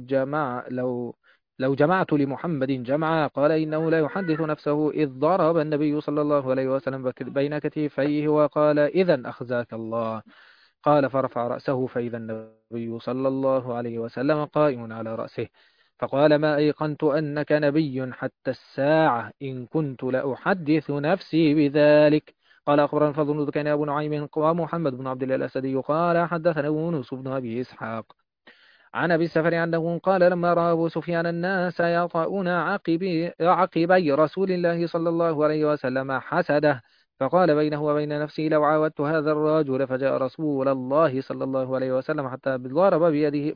لو جمعت لمحمد جمعا. قال إنه لا يحدث نفسه إذ ضرب النبي صلى الله عليه وسلم بين كتفيه وقال: إذا أخزاك الله. قال فرفع رأسه فإذا النبي صلى الله عليه وسلم قائم على رأسه، فقال: ما أيقنت أنك نبي حتى الساعة، إن كنت لأحدث نفسي بذلك. قال أخبرنا الفضل بن دكين أبو نعيم ومحمد بن عبد الله الأسدي قال حدثنا يونس بن أبي إسحاق عن أبي السفر أنه قال: لما رأى أبو سفيان الناس يطؤون عقبي رسول الله صلى الله عليه وسلم حسده، فقال بينه وبين نفسه: لو عاودت هذا الرجل. فجاء رسول الله صلى الله عليه وسلم حتى ضرب بيده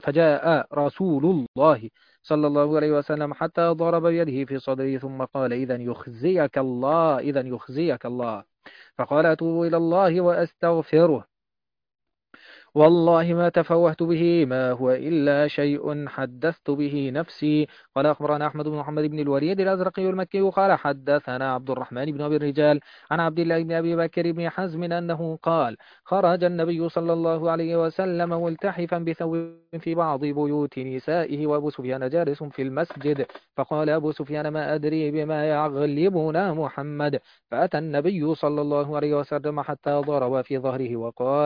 حتى ضرب بيده في صدره، ثم قال: إذا يخزيك الله، إذا يخزيك الله. فقال: أتوب إلى الله وأستغفره، والله ما تفوهت به، ما هو إلا شيء حدثت به نفسي. قال أخبرنا أحمد بن محمد بن الوليد الأزرقي المكي قال حدثنا عبد الرحمن بن أبي الرجال عن عبد الله بن أبي بكر بن حزم أنه قال: خرج النبي صلى الله عليه وسلم ملتحفا بثوب في بعض بيوت نسائه، وأبو سفيان جالس في المسجد، فقال أبو سفيان: ما أدري بما يغلبنا محمد. فأتى النبي صلى الله عليه وسلم حتى ضرب في ظهره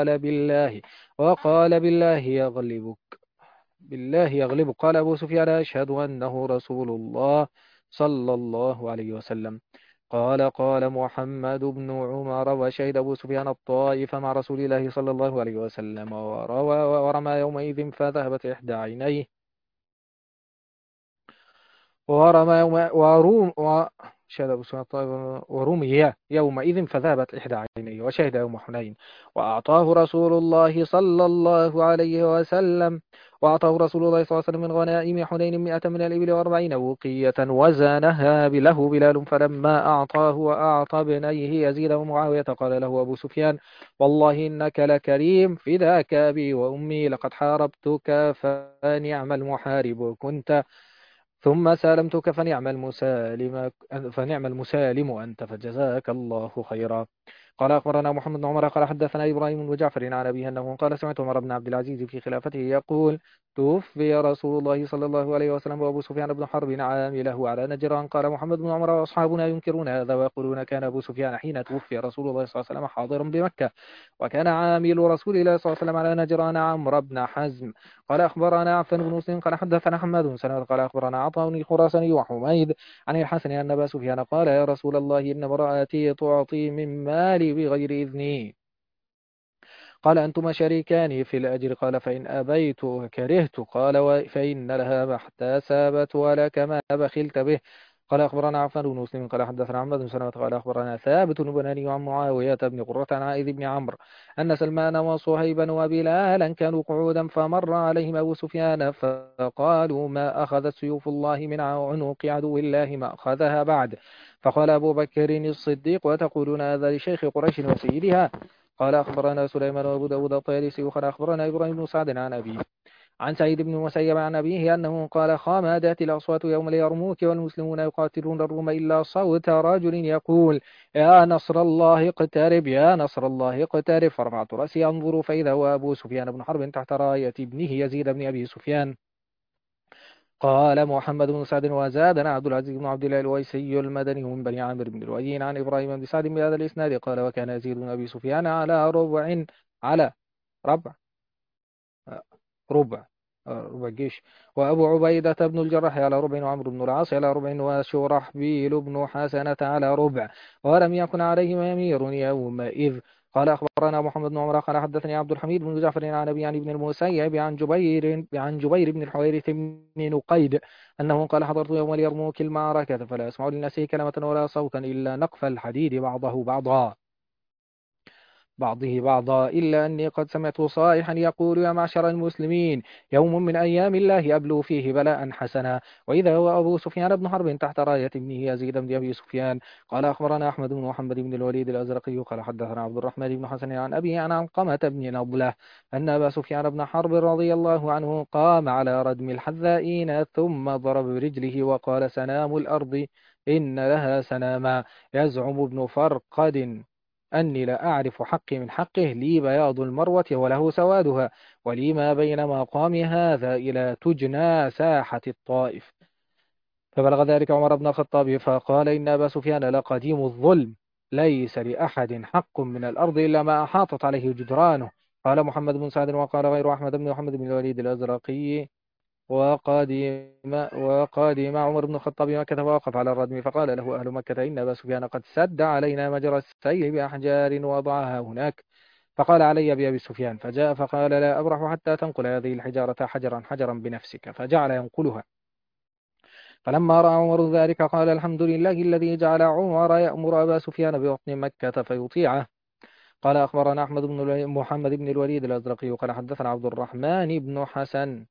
وقال: بالله يغلبك. قال أبو سفيان: أشهد أنه رسول الله صلى الله عليه وسلم. قال محمد بن عمر: وشهد أبو سفيان الطائف مع رسول الله صلى الله عليه وسلم، ورمى يومئذ فذهبت إحدى عينيه ورمى يوم وروم شهد أبو سفيان الطائف ورمي يومئذ فذهبت إحدى عينيه، وشهد يوم حنين. وأعطاه رسول الله صلى الله عليه وسلم من غنائم حنين 100 من الإبل و40 وقية وزنها له بلال. فلما أعطاه وأعطى ابنيه يزيد ومعاوية قال له أبو سفيان: والله إنك لكريم، فداك أبي وأمي، لقد حاربتك فنعم المحارب كنت، ثم سالمتك فنعم المسالم أنت، فجزاك الله خيرا. قال أخبرنا محمد بن عمر قال حدثنا إبراهيم بن جعفر عن أبيه أنه قال: سمعت عمر بن عبد العزيز في خلافته يقول: توفي رسول الله صلى الله عليه وسلم وأبو سفيان بن حرب عامله على نجران. قال محمد بن عمر: وأصحابنا ينكرون هذا ويقولون كان أبو سفيان حين توفي رسول الله صلى الله عليه وسلم حاضرا بمكة، وكان عامل رسول الله صلى الله عليه وسلم على نجران عمرو بن حزم. قال أخبرنا عفان بن مسلم قال حدثنا حماد بن سلمة قال أخبرنا عطاء الخراساني وحميد عن الحسن أن أبا سفيان قال: يا رسول الله، إن امرأتي تعطي من مالي بغير إذني. قال: أنتما شريكان في الأجر. قال: فإن أبيت كرهت. قال: فإن لها ما احتسبت ولك ما بخلت به. قال أخبرنا عفان بن مسلم قال حدثنا عماد بن سلمة قال أخبرنا ثابت بن بناني عن معاوية بن قرة عن عائذ بن عمرو أن سلمان وصهيبا وبلالا كانوا قعودا، فمر عليهم أبو سفيان فقالوا: ما أخذت سيوف الله من عنق عدو الله ما أخذها بعد. فقال أبو بكر الصديق: وتقولون هذا لشيخ قريش وسيدها؟ قال أخبرنا سليمان وأبو داود الطيالسي قال أخبرنا إبراهيم بن سعد عن أبيه عن سعيد بن المسيب عن أبيه أنه قال: خامدت الأصوات يوم اليرموك والمسلمون يقاتلون الروم إلا صوت رجل يقول: يا نصر الله اقترب، يا نصر الله اقترب. فرفعت رأسي أنظر فإذا هو أبو سفيان بن حرب تحت راية ابنه يزيد بن أبي سفيان. قال محمد بن سعد: وزادنا عبد العزيز بن عبد الله الويسي المدني من بني عامر بن الوليين عن إبراهيم بن سعد بهذا الإسناد قال: وكان يزيد بن أبي سفيان على ربع ربع ربع الجيش، وأبو عبيدة بن الجراح على ربع، وعمرو بن العاص على ربع، وشرحبيل بن حسنة على ربع، ولم يكن عليهم أمير يومئذ. قال أخبرنا محمد بن عمر قال حدثني عبد الحميد بن جعفر عن أبي عن ابن المسيب عن جبير بن الحويرث بن نقيد أنه قال: حضرت يوم اليرموك المعركة فلا أسمع للناس كلمة ولا صوتا إلا نقف الحديد بعضه بعضا. بعضه بعضا، إلا أني قد سمعت صائحا يقول: يا معشر المسلمين، يوم من أيام الله أبلو فيه بلاء حسنا. وإذا هو أبو سفيان بن حرب تحت راية ابنه يزيد بن أبي سفيان. قال أخبرنا أحمد بن محمد بن الوليد الأزرقي قال حدثنا عبد الرحمن بن حسن عن أبيه عن علقمة بن نضلة أن أبا سفيان بن حرب رضي الله عنه قام على ردم الحذائين ثم ضرب برجله وقال: سنام الأرض إن لها سناما. يزعم ابن فرقد أني لا أعرف حقي من حقه، لي بياض المروة وله سوادها، ولي ما بين مقام هذا إلى تجنى ساحة الطائف. فبلغ ذلك عمر بن الخطاب فقال: إن أبا سفيان لقديم الظلم، ليس لأحد حق من الأرض إلا ما أحاطت عليه جدرانه. قال محمد بن سعد وقال غير أحمد بن محمد بن الوليد الأزرقي: وقادم عمر بن الخطاب مكة فوقف على الردم فقال له أهل مكة: إن أبا سفيان قد سد علينا مجرى السيل بأحجار وضعها هناك. فقال: علي بأبي سفيان. فجاء فقال: لا أبرح حتى تنقل هذه الحجارة حجرا حجرا بنفسك. فجعل ينقلها. فلما رأى عمر ذلك قال: الحمد لله الذي جعل عمر يأمر أبا سفيان بوطن مكة فيطيعه. قال أخبرنا أحمد بن محمد بن الوليد الأزرقي قال حدثنا عبد الرحمن بن حسن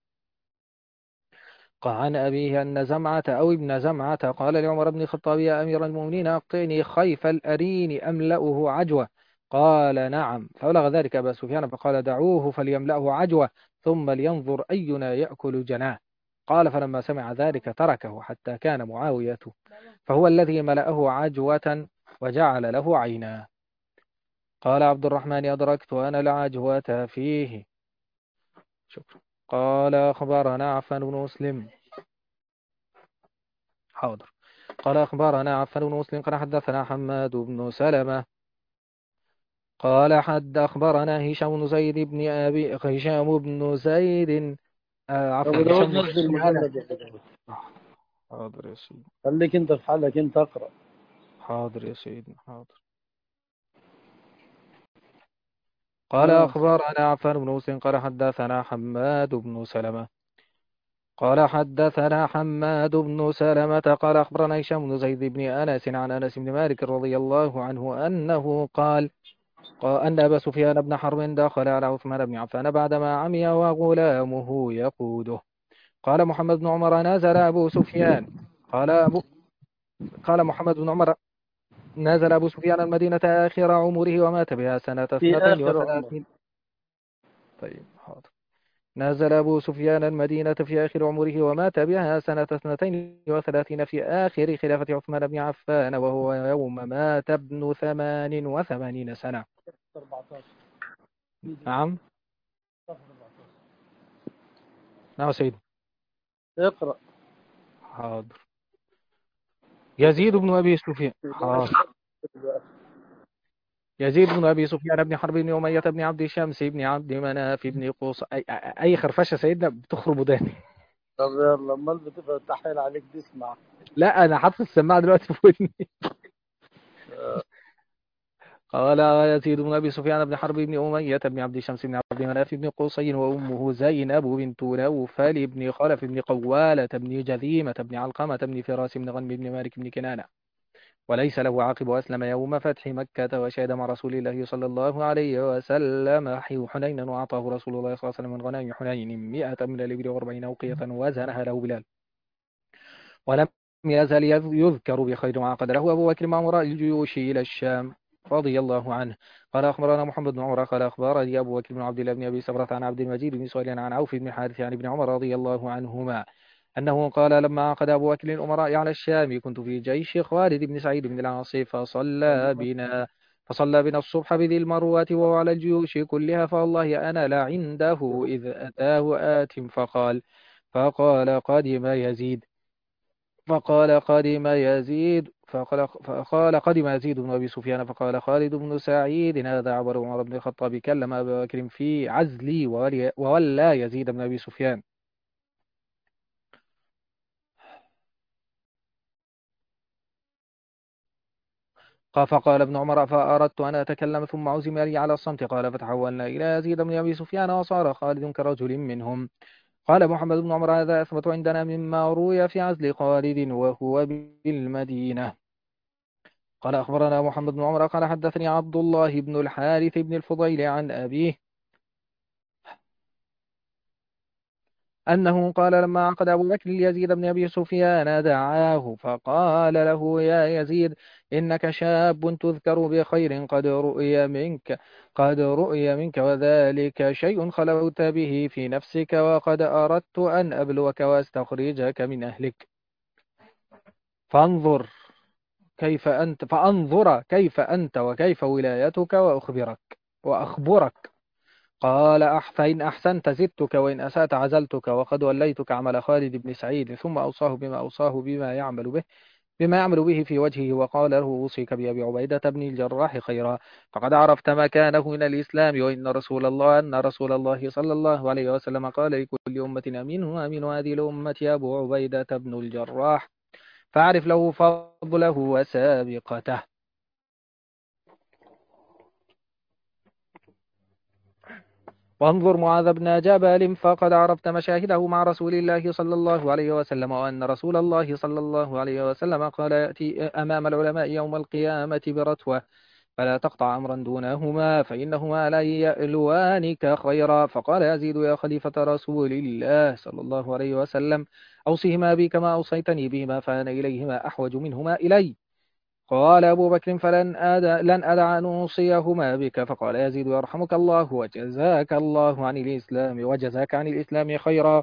عن أبيه أن زمعة أو ابن زمعة قال لعمر بن الخطاب: يا أمير المؤمنين، أقطعني خيف الأرين أملأه عجوة. قال: نعم. فبلغ ذلك أبا سفيان فقال: دعوه فليملأه عجوة ثم لينظر أينا يأكل جناه. قال: فلما سمع ذلك تركه حتى كان معاوية فهو الذي ملأه عجوة وجعل له عينا. قال عبد الرحمن: أدركت أنا العجوة فيه. شكرا. قال أخبرنا عفان بن مسلم. حاضر. قال أخبرنا عفان بن مسلم قال حدثنا حماد بن سلمة قال أخبرنا هشام بن زيد بن أبي هشام بن زيد عفوا أبو داود هشام بن نزل بن أنس. المجلد يا أبو داود. حاضر يا سيدي. خليك أنت في حالك، أنت أقرأ. حاضر يا سيدي. حاضر. قال أخبرنا عفان بن مسلم قال حدثنا حماد بن سلمة قال حدثنا حماد بن سلمة قال أخبرنا هشام بن زيد بن أنس عن أنس بن مالك رضي الله عنه أنه قال أن أبا سفيان بن حرب دخل على عثمان بن عفان بعدما عمي وغلامه يقوده. قال محمد بن عمر: نزل أبو سفيان. قال محمد بن عمر: نزل أبو سفيان المدينة آخر عمره ومات بها سنة في آخر عمر. 32. طيب حاضر. نزل أبو سفيان المدينة في آخر عمره ومات بها سنة 32 في آخر خلافة عثمان بن عفان، وهو يوم مات ابن 88 سنة. 14. نعم. نعم سيدي. اقرأ. حاضر. يزيد بن أبي سفيان. حاضر. يزيد بن أبي سفيان بن حرب بن أمية بن عبد شمس بن عبد مناف بن قوس. أي خرفشة سيدنا بتخرب وداني. طب يلا، أمال بتفتح عليك تسمع. لا أنا حاطط السماعة دلوقتي في ودني. قال يزيد بن أبي سفيان بن حرب بن أمية بن عبد شمس بن عبد مناف بن قصي وأمه زينب بنت نوفل بن خلف بن قوالة بن جذيمة بن علقمة بن فراس بن غنم بن مالك بن كنانة، وليس له عاقب، أسلم يوم فتح مكة وشهد مع رسول الله صلى الله عليه وسلم حنينا، وأعطاه رسول الله صلى الله عليه وسلم من غنائم حنين 100 من الإبل و40 أوقية وزنها له بلال. ولم يزل يذكر بخير ما عقد له أبو بكر مع أمراء الجيوش إلى الشام رضي الله عنه. قال أخبرنا محمد بن عمر قال أخبرني أبو بكر بن عبد الله بن أبي سبرة عن عبد المجيد بن سهيل عن عوف بن حارث عن ابن عمر رضي الله عنهما أنه قال: لما عقد أبو بكر الأمراء على الشام كنت في جيش خالد بن سعيد بن العاص فصلى بنا الصبح بذي المروة وهو على الجيوش كلها، فوالله أنا لعنده إذ أتاه آت فقال قدم يزيد فقال قدم يزيد بن أبي سفيان. فقال خالد بن سعيد: هذا عمر بن الخطاب كلم أبا بكر في عزلي وولى يزيد بن أبي سفيان. فقال ابن عمر: فأردت أن أتكلم ثم عزم لي على الصمت. قال: فتحولنا إلى يزيد بن أبي سفيان وصار خالد كرجل منهم. قال محمد بن عمر: هذا أثبت عندنا مما روي في عزل خالد وهو بالمدينة. قال أخبرنا محمد بن عمر قال حدثني عبد الله بن الحارث بن الفضيل عن أبيه أنه قال لما عقد أبو بكر يزيد بن أبي سفيان دعاه فقال له يا يزيد إنك شاب تذكر بخير قد رؤي منك وذلك شيء خلوت به في نفسك وقد أردت أن أبلوك وأستخرجك من أهلك فانظر فأنظر كيف أنت وكيف ولايتك وأخبرك قال فإن أحسنت زدتك وإن أسأت عزلتك وقد وليتك عمل خالد بن سعيد ثم أوصاه بما يعمل به في وجهه وقال له أوصيك بأبي عبيدة بن الجراح خيرا فقد عرفت مكانه من الإسلام وأن رسول الله صلى الله عليه وسلم قال لكل أمة أمين وأمين هذه الأمة أبو عبيدة بن الجراح فاعرف له فضله وسابقته. وانظر معاذ بن جبل فقد عرفت مشاهده مع رسول الله صلى الله عليه وسلم وأن رسول الله صلى الله عليه وسلم قال يأتي أمام العلماء يوم القيامة برتوة فلا تقطع أمرا دونهما فإنهما لا يألوانك خيرا فقال يزيد يا خليفة رسول الله صلى الله عليه وسلم أوصيهما بي كما أوصيتني بهما فأنا إليهما أحوج منهما إلي قال أبو بكر لن أدع أن أوصيهما بك فقال يزيد يرحمك الله وجزاك عن الإسلام خيرا.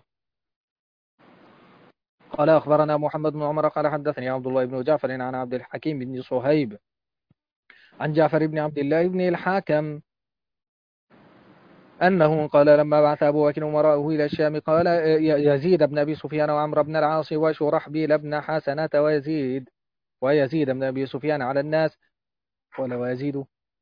قال أخبرنا محمد بن عمر قال حدثني عبد الله بن جعفر عن عبد الحكيم بن صهيب عن جعفر بن عبد الله بن الحاكم أنه قال لما بعث أبو بكر أمراءه إلى الشام قال يزيد بن أبي سفيان وعمرو بن العاص وشرحبيل بن حسنة ويزيد بن أبي سفيان على الناس ولا ويزيد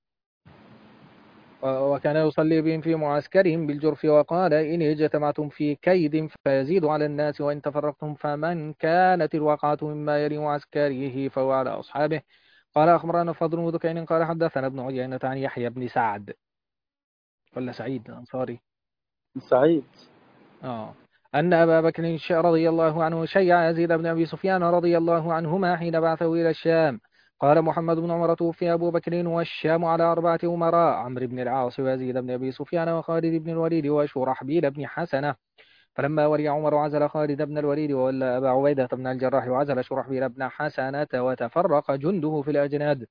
وكان يصلي بهم في معسكرهم بالجرف وقال إن اجتمعتم في كيد فيزيد على الناس وإن تفرقتم فمن كانت الوقعة مما يلي معسكره فهو على أصحابه. قال أخبرنا فضل بن دكين قال حدثنا ابن عيينة عن يحيى بن سعد ولا سعيد الأنصاري سعيد. أن أبا بكر رضي الله عنه شيع يزيد بن أبي سفيان رضي الله عنهما حين بعثه إلى الشام. قال محمد بن عمر توفي أبو بكر والشام على 4 أمراء عمرو بن العاص ويزيد بن أبي سفيان وخالد بن الوليد وشرحبيل بن حسنة فلما ولي عمر عزل خالد بن الوليد وولى أبا عبيدة بن الجراح وعزل شرحبيل بن حسنة وتفرق جنده في الأجناد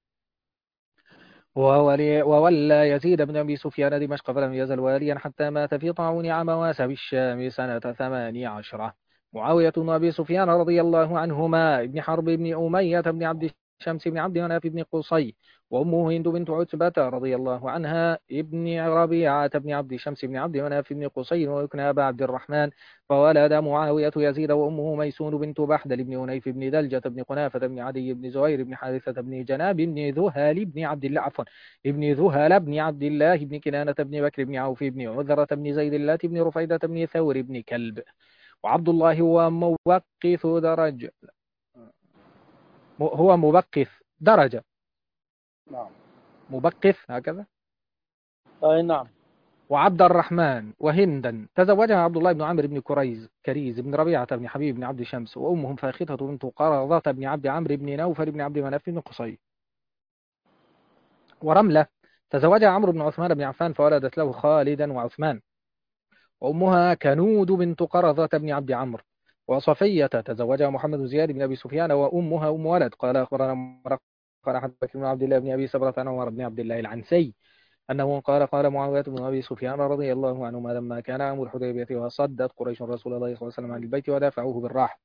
وولى يزيد بن أبي سفيان دمشق فلم يزل واليا حتى مات في طاعون عمواس بالشام سنة 18. معاوية بن أبي سفيان رضي الله عنهما ابن حرب بن أمية بن عبد الشمس بن عبد مناف بن قصي وأمه هند بنت عتبة رضي الله عنها ابن ربيعة بن عبد الشمس بن عبد مناف بن قصي ويكنى أبا عبد الرحمن فولد معاوية يزيد وأمه ميسون بنت بحدل بن أنيف بن دلجة بن قنافة بن عدي بن زهير بن حارثة بن جناب بن ذهال بن عبد الله ابن ذهل بن عبد الله بن كنانة بن بكر بن عوف بن عذرة بن زيد اللات بن رفيدة بن ثور بن كلب وعبد الله هو موقث درجة نعم. مبقث هكذا. أي نعم. وعبد الرحمن وهندا تزوجها عبد الله بن عمرو بن كريز بن ربيعة بن حبيب بن عبد شمس وأمهم فاخته بنت قرظة بن عبد عمرو بن نوفل بن عبد مناف بن قصي. ورملة تزوجها عمرو بن عثمان بن عفان فولدت له خالدا وعثمان وأمها كنود بنت قرظة بن عبد عمرو. وصفية تزوجها محمد بن زياد بن أبي سفيان وأمها أم ولد. قال أخبرنا قال حدثنا بن عبد الله بن أبي سبرة عن عمر بن عبد الله العنسي أنه قال معاوية بن أبي سفيان رضي الله عنهما لما كان عام الحديبية وصدت قريش رسول الله صلى الله عليه وسلم عن البيت ودافعوه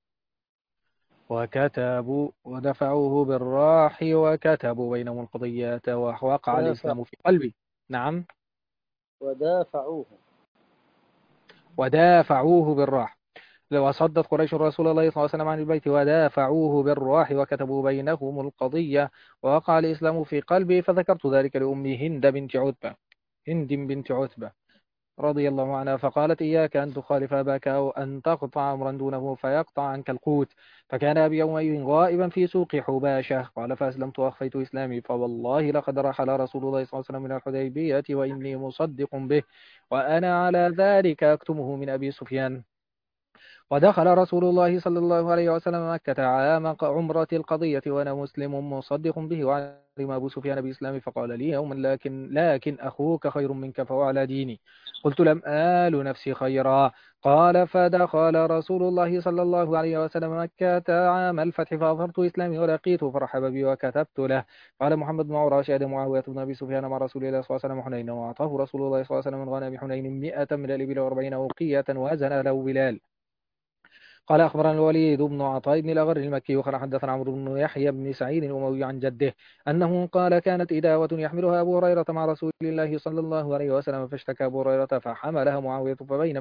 وكتبوا بينهم القضيات ووقع الإسلام في قلبي. نعم. ودافعوه بالراح وصدت قريش رسول الله صلى الله عليه وسلم عن البيت ودافعوه بالراح وكتبوا بينهم القضية ووقع الإسلام في قلبي فذكرت ذلك لأمي هند بنت عتبة رضي الله عنها فقالت إياك أن تخالف أباك أو أن تقطع أمرا دونه فيقطع عنك القوت فكان أبي يومئذ غائبا في سوق حباشة. قال فأسلمت وأخفيت إسلامي فوالله لقد رحل رسول الله صلى الله عليه وسلم من الحديبية وإني مصدق به وأنا على ذلك أكتمه من أبي سفيان. ودخل رسول الله صلى الله عليه وسلم مكة عام عمرة القضية وأنا مسلم مصدق به، وعلم أبو سفيان بإسلامي فقال لي يوما لكن أخوك خير منك فهو على ديني. قلت لم آل نفسي خيرا. قال فدخل رسول الله صلى الله عليه وسلم مكة عام الفتح فأظهرت إسلامي ولقيته فرحب بي وكتبت له. قال محمد بن عمر شهد معاوية بن أبي سفيان مع رسول الله صلى الله عليه وسلم حنين، وأعطاه رسول الله صلى الله عليه وسلم من غنم حنين 100 من الإبل و40 أوقية وزن له بلال. قال أخبرنا الوليد بن عطاء بن الأغر المكي قال حدثنا عمرو بن يحيى بن سعيد الأموي عن جده أنه قال كانت إداوة يحملها أبو هريرة مع رسول الله صلى الله عليه وسلم فاشتكى أبو هريرة فحملها معاوية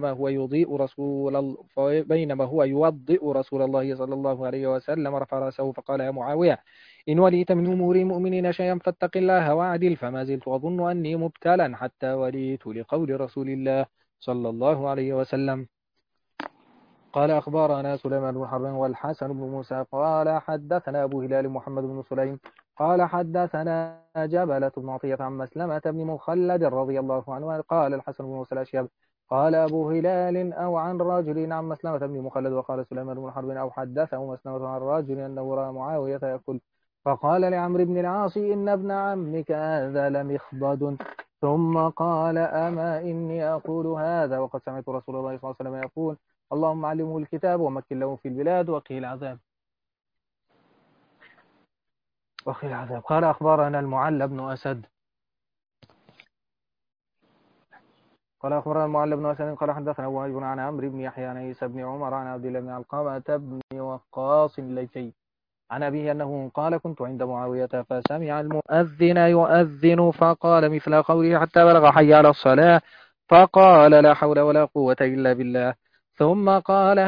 فبينما هو يوضئ رسول الله صلى الله عليه وسلم رفع رأسه فقال يا معاوية إن وليت من أمور المؤمنين شيئا فاتق الله واعدل، فما زلت أظن أني مبتلا حتى وليت لقول رسول الله صلى الله عليه وسلم. قال أخبرنا سليمان بن حرب والحسن بن موسى قال حدثنا أبو هلال محمد بن سليم قال حدثنا جبلة بن عطية عن مسلمة بن مخلد رضي الله عنه قال الحسن بن موسى الأشيب قال أبو هلال أو عن رجل عن مسلمة بن مخلد، وقال سليمان بن حرب أو حدثه مسلمة عن رجل أنه رأى معاوية يأكل فقال لعمرو بن العاص إن ابن عمك هذا لمخضد، ثم قال أما إني أقول هذا وقد سمعت رسول الله صلى الله عليه وسلم يقول اللهم علمه الكتاب ومكن له في البلاد وقيل عذاب. قال أخبرنا المعلى بن أسد قال حدثنا وهيب عن عمرو بن يحيى عن عيسى بن عمر عن عبد الله بن علقمة بن وقاص الليثي عن أبيه أنه قال كنت عند معاوية فسمع المؤذن يؤذن فقال مثل قوله حتى بلغ حي على الصلاة فقال لا حول ولا قوة إلا بالله، ثم قال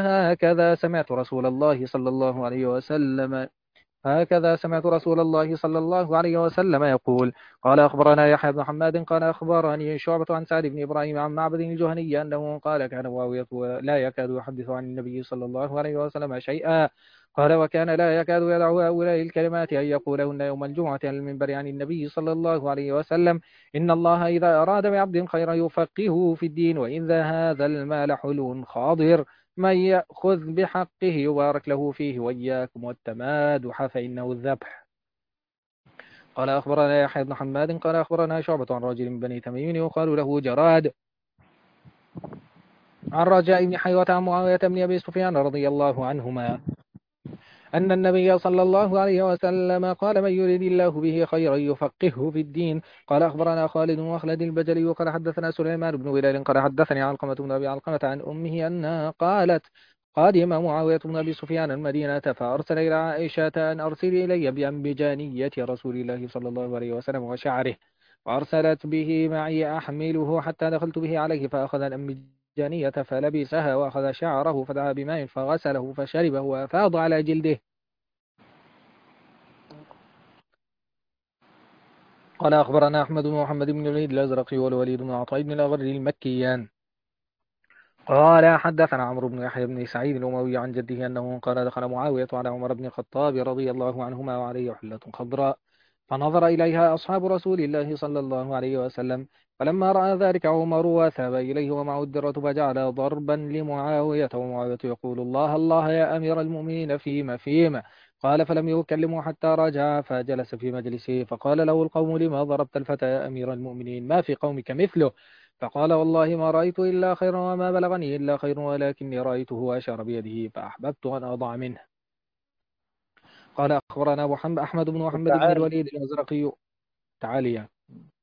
هكذا سمعت رسول الله صلى الله عليه وسلم يقول. قال أخبرنا يحيى بن حماد قال أخبرني شعبة عن سعد بن إبراهيم عن معبد الجهني أنه قال كان معاوية لا يكاد يحدث عن النبي صلى الله عليه وسلم شيئا. قال وكان لا يكاد يدع هؤلاء الكلمات أن يقولهن يوم الجمعة على المنبر عن النبي صلى الله عليه وسلم إن الله إذا أراد بعبد خيرا يفقهه في الدين، وإذا هذا المال حلو خاضر من يأخذ بحقه يبارك له فيه، وإياكم والتمادح فإنه الذبح. قال أخبرنا يحيى بن حماد قال أخبرنا شعبة عن رجل من بني تميم يقال له جراد عن رجاء بن حيوة عن معاوية بن أبي سفيان رضي الله عنهما أن النبي صلى الله عليه وسلم قال من يريد الله به خيرا يفقهه في الدين. قال أخبرنا خالد وخلد البجلي قال حدثنا سليمان بن بلال قال حدثني علقمة بن أبي علقمة عن أمه أنها قالت قادم معاوية بن أبي سفيان المدينة فأرسل إلى عائشة أن أرسل إلي بأنبجانية رسول الله صلى الله عليه وسلم وشعره، وأرسلت به معي أحمله حتى دخلت به عليه فأخذ الأنبجانية فلبسها وأخذ شعره فدعا بماء فغسله فشربه وأفاض على جلده. قال أخبرنا أحمد بن محمد بن الوليد الأزرقي والوليد بن عطاء بن الأغر المكيان قال حدثنا عمرو بن يحيى بن سعيد الأموي عن جده أنه قال دخل معاوية على عمر بن الخطاب رضي الله عنهما وعليه حلة خضراء فنظر إليها أصحاب رسول الله صلى الله عليه وسلم، فلما رأى ذلك عمر وثب إليه ومعه الدرة فجعل ضربا لمعاوية، ومعاوية يقول الله الله يا أمير المؤمنين فيما قال فلم يكلمه حتى رجع فجلس في مجلسه، فقال له القوم لما ضربت الفتى يا أمير المؤمنين ما في قومك مثله؟ فقال والله ما رأيت إلا خيرا وما بلغني إلا خير ولكني رأيته وأشار بيده فأحببت أن أضع منه. قال أخبرنا أحمد بن محمد بن الوليد الأزرقي تعاليا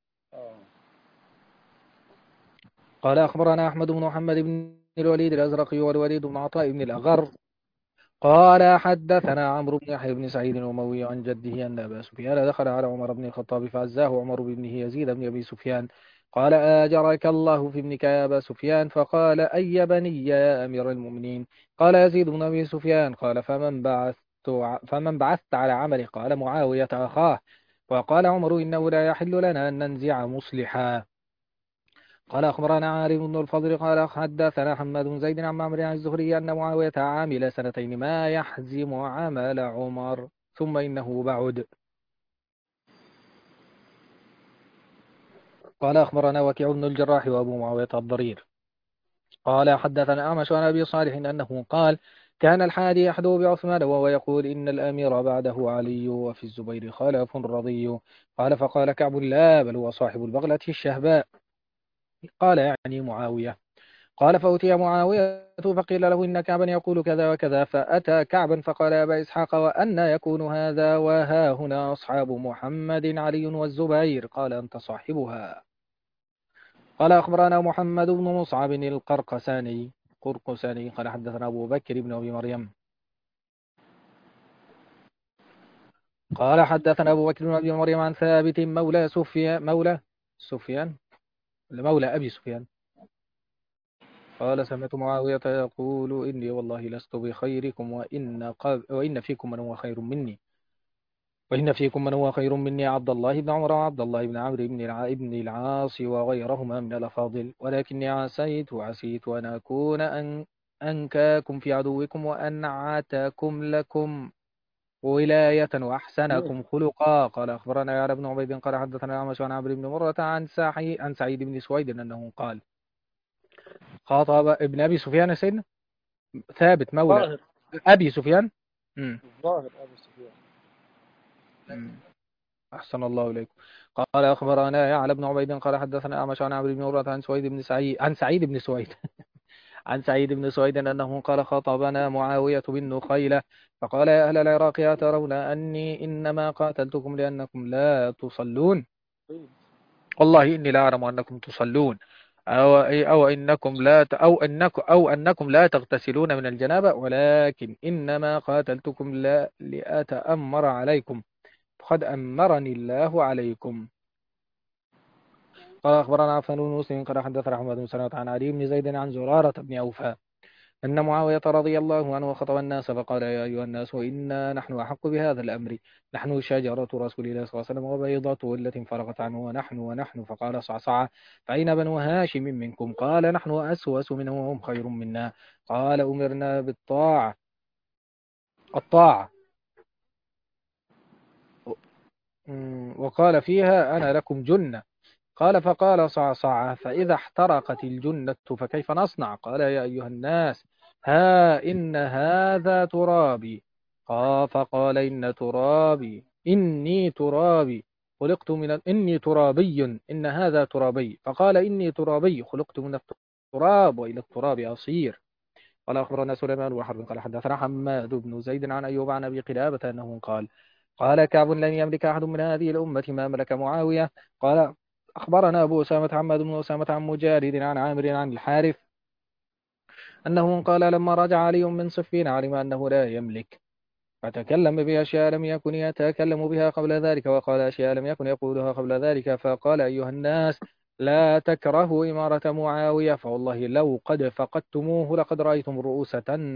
قال أخبرنا أحمد بن محمد بن الوليد الأزرقي والوليد بن عطاء بن الأغر قال حدثنا عمرو بن يحيى بن سعيد الأموي عن جده أن أبا سفيان دخل على عمر بن الخطاب فعزاه عمر بابنه يزيد بن أبي سفيان قال آجرك الله في ابنك يا أبا سفيان؟ فقال أي بني يا أمير المؤمنين؟ قال يزيد بن أبي سفيان. قال فمن بعثت على عمله؟ قال معاوية أخاه. وقال عمر إنه لا يحل لنا أن ننزع مصلحا. قال أخبرنا عارف بن الفضل قال حدثنا حماد بن زيد عن معمر عن الزهري أن معاوية عامل سنتين ما يحزم عمل عمر ثم إنه بعد. قال أخبرنا وكيع بن الجراح وأبو معاوية الضرير قال حدثنا أعمش عن أبي صالح أنه قال كان الحادي يحدو بعثمان وهو يقول إن الأمير بعده علي وفي الزبير خلف رضي. قال فقال كعب لا بل هو صاحب البغلة الشهباء. قال يعني معاوية. قال فأتي معاوية فقيل له إن كعبا يقول كذا وكذا فأتى كعبا فقال يا أبا إسحاق وأن يكون هذا وها هنا أصحاب محمد علي والزبير. قال أنت صاحبها. قال أخبرنا محمد بن مصعب القرقساني قال حدثنا أبو بكر بن أبي مريم قال حدثنا أبو بكر بن أبي مريم عن ثابت سفيان مولى أبي سفيان قال سمعت معاوية يقول إني والله لست بخيركم وإن فيكم من هو خير مني عبد الله بن عمر وعبد الله بن عمرو بن العاص وغيرهما من الأفاضل ولكني عسيت أن أكون أنكاكم في عدوكم وأنعتكم لكم ولاية وأحسنكم خلقا. قال أخبرنا يعلى بن عبيد قال حدثنا الأعمش عن عمرو بن مرة عن سعيد بن سويد أنه قال خاطب ابن أبي سفيان سن ثابت مولى ظاهر أبي سفيان. مم. ظاهر أبو سفيان. مم. أحسن الله إليكم. قال أخبرنا يعلى بن عبيد قال حدثنا أعمش عن عمرو بن مرة عن سعيد بن سويد عن سعيد بن سويد أنه قال خاطبنا معاوية بن نخيلة فقال يا أهل العراق أترون أني إنما قاتلتكم لأنكم لا تصلون والله إني لا أعلم أنكم تصلون أو أنكم لا تغتسلون من الجنابة ولكن إنما قاتلتكم لا لأتأمر عليكم قد أمرني الله عليكم. قال أخبرنا عفان بن مسلم قال حدثنا أحمد بن سلمة عن علي بن زيد عن زرارة بن أوفى أن معاوية رضي الله عنه خطب الناس فقال يا أيها الناس إنا نحن أحق بهذا الأمر نحن شجرة رسول الله صلى الله عليه وسلم وبيضته التي انفرقت عنه ونحن فقال صعصع فأين بنو هاشم منكم قال نحن أسوس منهم وهم خير منا قال أمرنا الطاعة وقال فيها أنا لكم جنة قال فقال صعصع فإذا احترقت الجنة فكيف نصنع قال يا أيها الناس ها إن هذا ترابي فقال إني ترابي خلقت من إني ترابي إن هذا ترابي فقال إني ترابي خلقت من التراب وإلى التراب أصير. قال أخبرنا سليمان وحرب قال حدثنا حماد بن زيد عن أيوب عن أبي قلابة أنه قال كعب لن يملك أحد من هذه الأمة ما ملك معاوية. قال أخبرنا أبو أسامة حماد بن أسامة عن مجالد عن عامر عن الحارث أنه قال لما رجع علي من صفين علم أنه لا يملك فتكلم بأشياء لم يكن يتكلم بها قبل ذلك وقال أشياء لم يكن يقولها قبل ذلك فقال أيها الناس لا تكرهوا إمارة معاوية فوالله لو قد فقدتموه لقد رأيتم الرؤوس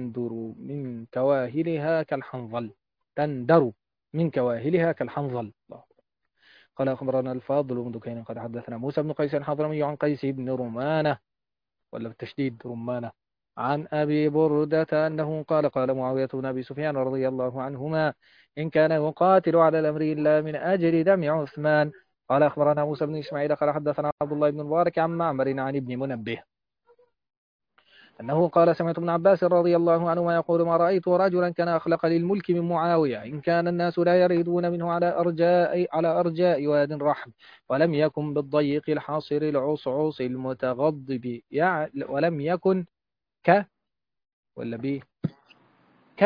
تندر من كواهلها كالحنظل. قال أخبرنا الفاضل بن دكين قد حدثنا موسى بن قيس الحضرمي عن قيس بن رمانة ولا بالتشديد رمانة عن أبي بردة أنه قال معاوية بن أبي سفيان رضي الله عنهما إن كان يقاتل على الأمر إلا من أجل دم عثمان. قال أخبرنا موسى بن إسماعيل قال حدثنا عبد الله بن مبارك عن معمر عن ابن منبه أنه قال سمعت ابن عباس رضي الله عنهما يقول ما رأيت رجلا كان أخلق للملك من معاوية إن كان الناس لا يريدون منه على أرجاء واد رحم ولم يكن بالضيق الحاصر العصعص المتغضب ولم يكن ك ولا بي ك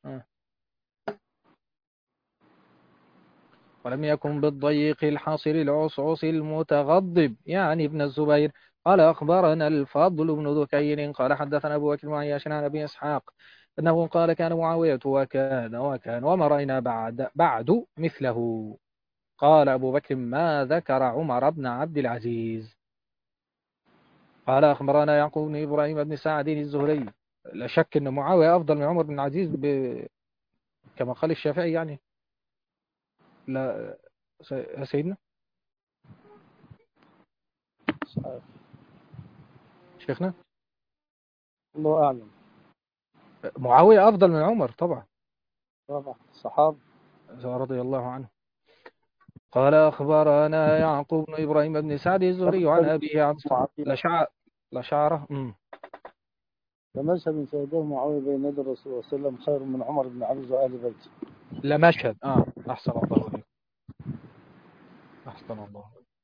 ولم يكن بالضيق الحاصر العصعص المتغضب يعني ابن الزبير. قال أخبرنا الفضل بن ذكين قال حدثنا أبو بكر بن عياش عن أبي إسحاق أنه قال كان معاوية وكان وما رأينا بعد مثله. قال أبو بكر ما ذكر عمر بن عبد العزيز. قال أخبرنا يعقوب بن إبراهيم بن سعد الزهري لا شك أن معاوية أفضل من عمر بن العزيز كما قال الشافعي يعني لا سيدنا شيخنا الله أعلم. معاوية أفضل من عمر طبعا الصحابة رضي الله عنه. قال أخبرنا يعقوب بن إبراهيم بن سعد الزهري عن أبيه عن لشعرة فمشهد شهده معاوية بين يدي الرسول صلى الله عليه وسلم خير من عمر بن عبد وآل بيته. لمشهد أحسن الله عليك. أحسن الله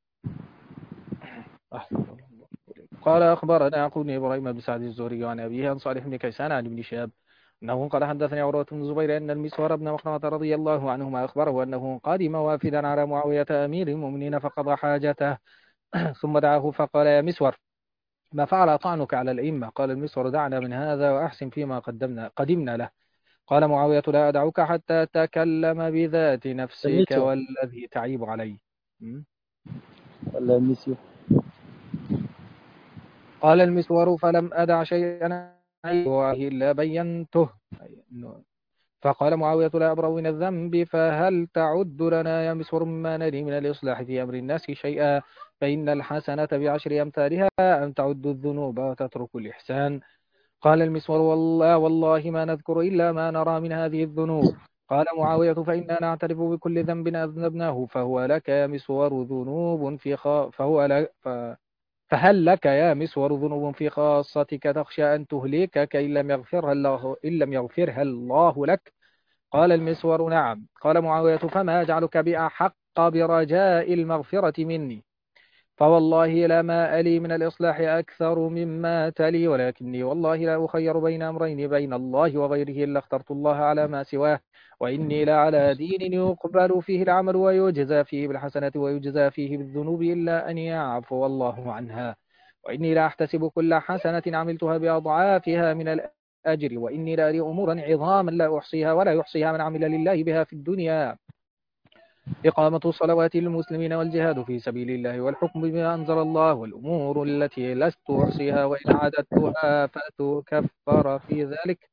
أحسن الله عليك. قال أخبرنا يعقوب بن إبراهيم بن سعد الزهري عن أبيه عن صالح بن كيسان عن ابن شهاب أنه قال حدثني عروة بن الزبير أن المسور بن مخرمة رضي الله عنهما أخبره أنه قدم وافدا على معاوية أمير المؤمنين فقضى حاجته ثم دعاه فقال يا مسور ما فعل طعنك على الأئمة؟ قال المسور دعنا من هذا وأحسن فيما قدمنا له. قال معاوية لا أدعوك حتى تكلم بذات نفسك المسور والذي تعيب عليه. ولا المسيو؟ قال المسور فلم أدع شيئا إلا بينته. فقال معاوية لا أبرأ من الذنب فهل تعد لنا يا مسور مما نري من الإصلاح في أمر الناس شيئا فإن الحسنة بعشر أمثالها أن تعد الذنوب وتترك الإحسان. قال المسور والله ما نذكر إلا ما نرى من هذه الذنوب. قال معاوية فإنا نعترف بكل ذنب أذنبناه فهو لك يا مسور ذنوب في فهو لك فهل لك يا مسور ذنوب في خاصتك تخشى أن تهلكك إن لم يغفرها الله لك؟ قال المسور نعم. قال معاوية فما أجعلك بأحق برجاء المغفرة مني؟ فوالله لما ألي من الإصلاح أكثر مما تلي ولكني والله لا أخير بين أمرين بين الله وغيره إلا اخترت الله على ما سواه وإني لعلى دين يقبل فيه العمل ويجزى فيه بالحسنة ويجزى فيه بالذنوب إلا أن يعفو الله عنها وإني لا أحتسب كل حسنة عملتها بأضعافها من الأجر وإني لأري أمورا عظاما لا أحصيها ولا يحصيها من عمل لله بها في الدنيا إقامة الصلوات للمسلمين والجهاد في سبيل الله والحكم بما أنزل الله والأمور التي لست أحصيها وإن عددتها فتكفر في ذلك.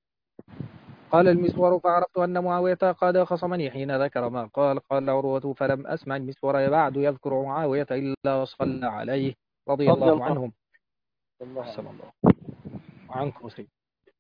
قال المسور فعرفت أن معاوية قد خصمني حين ذكر ما قال عروة فلم أسمع المسور بعد يذكر معاوية إلا صلى عليه رضي رضي الله الله عنهم. أحسن عنه. الله عنكم سيد.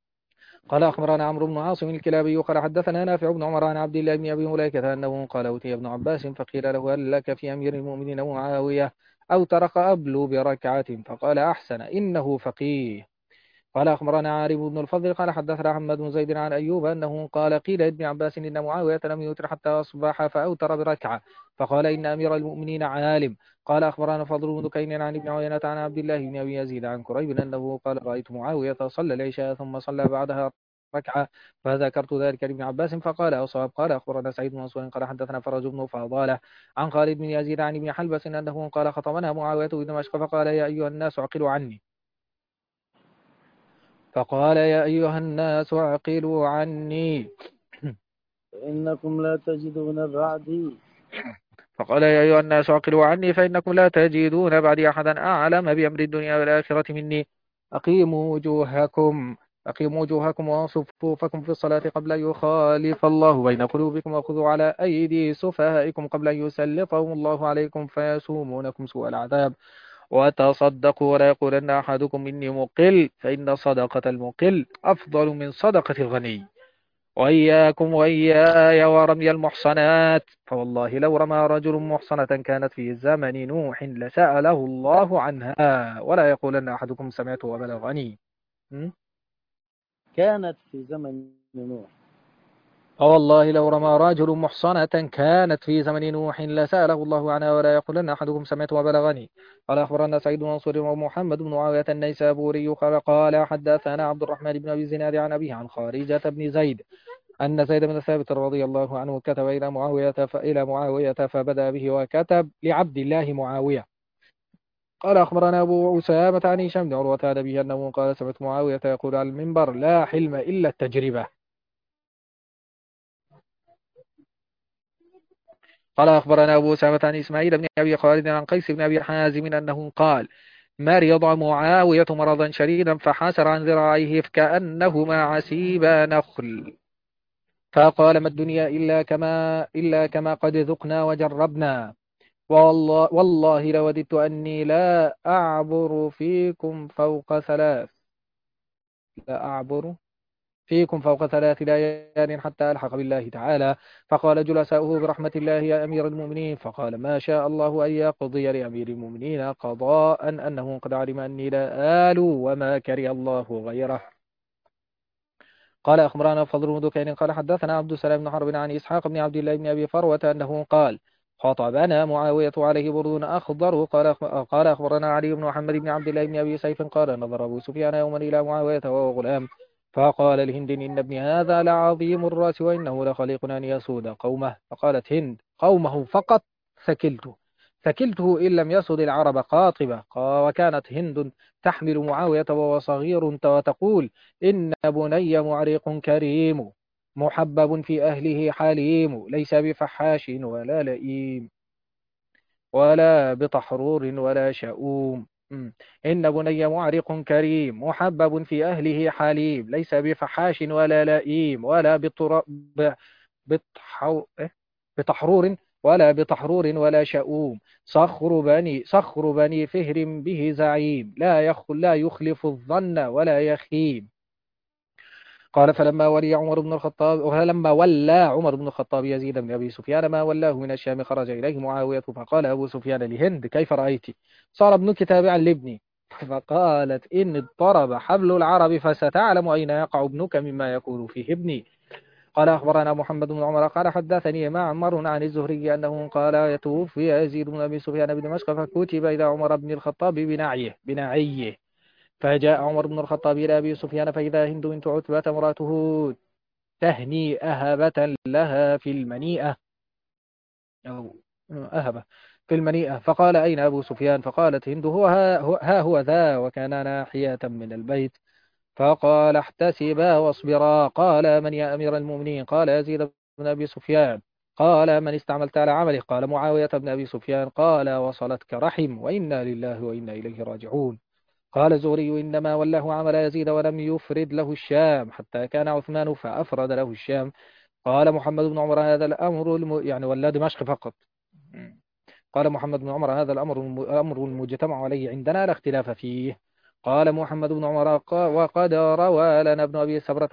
قال أخبرنا عمرو بن عاصم الكلابي قال حدثنا نافع بن عمر عن عبد الله بن أبي مليكة أنه قال أوتي ابن عباس فقيل له هل لك في أمير المؤمنين معاوية أو ترك أبلو بركعة فقال أحسن إنه فقيه. قال أخبرنا عارف بن الفضل قال حدثنا محمد بن زيد عن أيوب أنه قال قيل لابن عباس إن معاوية لم يوتر حتى أصبح فأوتر بركعة فقال إن أمير المؤمنين عالم. قال أخبرنا فضل بن دكين عن ابن عيينة عن عبد الله بن أبي يزيد عن كريب أنه قال رأيت معاوية صلى العشاء ثم صلى بعدها ركعة فذكرت ذلك لابن عباس فقال أصاب. قال أخبرنا سعيد بن منصور قال حدثنا فرج بن فضالة عن خالد بن يزيد عن ابن حلبس أنه قال خطبنا معاوية بدمشق فقال يا أيها الناس عقلوا عني اعقلوا عني فإنكم لا تجدون بعدي فقال يا أيها الناس اعقلوا عني فإنكم لا تجدون بعدي أحدا أعلم بأمر الدنيا والآخرة مني. أقيموا وجوهكم وصفوفكم في الصلاة قبل أن يخالف الله بين قلوبكم وخذوا على أيدي سفهائكم قبل أن يسلطهم الله عليكم فيسومونكم سوء العذاب وتصدقوا ولا يقولن أحدكم إني مقل فإن صدقة المقل أفضل من صدقة الغني. وإياكم وإياي ورمي المحصنات فوالله لو رمى رجل محصنة كانت في زمن نوح لسأله الله عنها ولا يقولن أحدكم سمعت وبلغني. كانت في زمن نوح فوالله لو رمى رجل محصنة كانت في زمن نوح لسأله الله عنها ولا يقولن أحدكم سمعت وبلغني. قال أخبرنا سعيد بن منصور ومحمد بن معاوية النيسابوري قال حدثنا عبد الرحمن بن أبي الزناد عن أبيه عن خارجة بن زيد أن زيد بن ثابت رضي الله عنه كتب إلى معاوية فبدأ به وكتب لعبد الله معاوية. قال أخبرنا أبو أسامة عن هشام بن عروة عن أبيه أنه قال سمعت معاوية يقول على المنبر لا حلم إلا التجربة. قال أخبرنا أبو أسامة عن إسماعيل بن أبي خالد عن قيس بن أبي حازم أنه قال مرض معاوية مرضا شديدا فحسر عن ذراعيه كأنهما عسيبا نخل فقال ما الدنيا إلا كما قد ذقنا وجربنا والله لوددت أني لا أعبر فيكم فوق 3 ليال حتى ألحق بالله تعالى. فقال جلساؤه برحمة الله يا أمير المؤمنين فقال ما شاء الله أن يقضي لأمير المؤمنين قضاء أنه قد علم أني لا آل وما كره الله غيره. قال أخبرنا فضل بن دكين قال حدثنا عبد السلام بن حرب عن إسحاق بن عبد الله بن أبي فروة أنه قال خطبنا معاوية عليه برد أخضر قال أخبرنا علي بن محمد بن عبد الله بن أبي سيف قال نظر أبو سفيان يوما إلى معاوية وهو غلام فقال لهند إن ابني هذا لعظيم الرأس وإنه لخليق أن يسود قومه. فقالت هند قومه فقط ثكلته إن لم يسد العرب قاطبة. وكانت هند تحمل معاوية وهو صغير وتقول إن بني معرق كريم محبب في أهله حليم ليس بفحاش ولا لئيم ولا بطحرور ولا شؤوم. إن بني معرق كريم محبب في أهله حليم ليس بفحاش ولا لئيم ولا بطحرور ولا شؤوم صخر بني فهر به زعيم لا يخلف الظن ولا يخيم. قال فلما ولى عمر بن الخطاب يزيد بن أبي سفيان ما ولاه من الشام خرج إليه معاوية فقال أبو سفيان لهند كيف رأيت صار ابنك تابعا لابني فقالت إن اضطرب حبل العرب فستعلم أين يقع ابنك مما يكون فيه ابني. قال أخبرنا محمد بن عمر قال حدثني معمر عن الزهري أنه قال يتوفي يزيد بن أبي سفيان بدمشق فكتب إلى عمر بن الخطاب بنعيه فجاء عمر بن الخطاب إلى أبي سفيان فإذا هند بنت عتبة امرأته تهني أهبة لها في المنيئة أو أهبة في المنيئة فقال أين أبو سفيان فقالت هند ها هو ذا وكان ناحية من البيت فقال احتسبا واصبرا. قال من يا أمير المؤمنين قال يزيد بن أبي سفيان. قال من استعملت على عمله قال معاوية بن أبي سفيان. قال وصلتك رحم وإنا لله وإنا إليه راجعون. قال الزهري إنما ولاه عمل يزيد ولم يفرد له الشام حتى كان عثمان فأفرد له الشام. قال محمد بن عمر هذا الأمر يعني ولا دمشق فقط. قال محمد بن عمر هذا الأمر المجتمع عليه عندنا لا اختلاف فيه. قال محمد بن عمر وقد روى لنا ابن أبي سبرة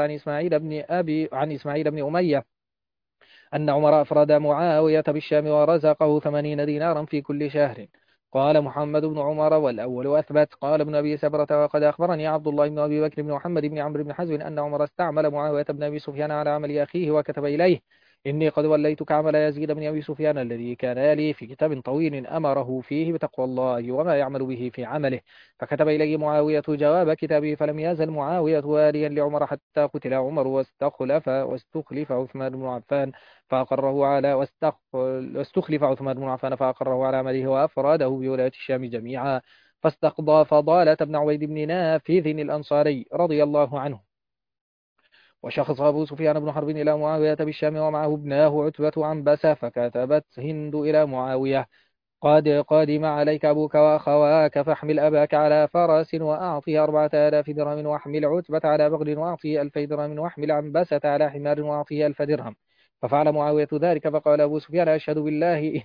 عن إسماعيل بن أمية أن عمر أفرد معاوية بالشام ورزقه 80 دينارا في كل شهر. قال محمد بن عمر والأول أثبت. قال ابن أبي سبرة وقد أخبرني عبد الله بن أبي بكر بن محمد بن عمرو بن حزم أن عمر استعمل معاوية بن أبي سفيان على عمل أخيه وكتب إليه إني قد وليتك عمل يزيد بن أبي سفيان الذي كان لي في كتاب طويل أمره فيه بتقوى الله وما يعمل به في عمله. فكتب إليه معاوية جواب كتابه فلم يزل معاوية واليا لعمر حتى قتل عمر واستخلف عثمان بن عفان واستخلف عثمان بن عفان فأقره على عمله وأفراده بولاية الشام جميعا. فاستقضى فضالة بن عبيد بن نافذ الأنصاري رضي الله عنه. وشخص أبو سفيان بن حرب إلى معاوية بالشام ومعه ابناه عتبة عنبسة فكتبت هند إلى معاوية قد قادم عليك أبوك وأخواك فاحمل أباك على فرس وأعطيه 4000 درهم واحمل عتبة على بغل وأعطيه 1000 درهم واحمل عنبسة على حمار وأعطيه 1000 درهم. ففعل معاوية ذلك فقال أبو سفيان أشهد بالله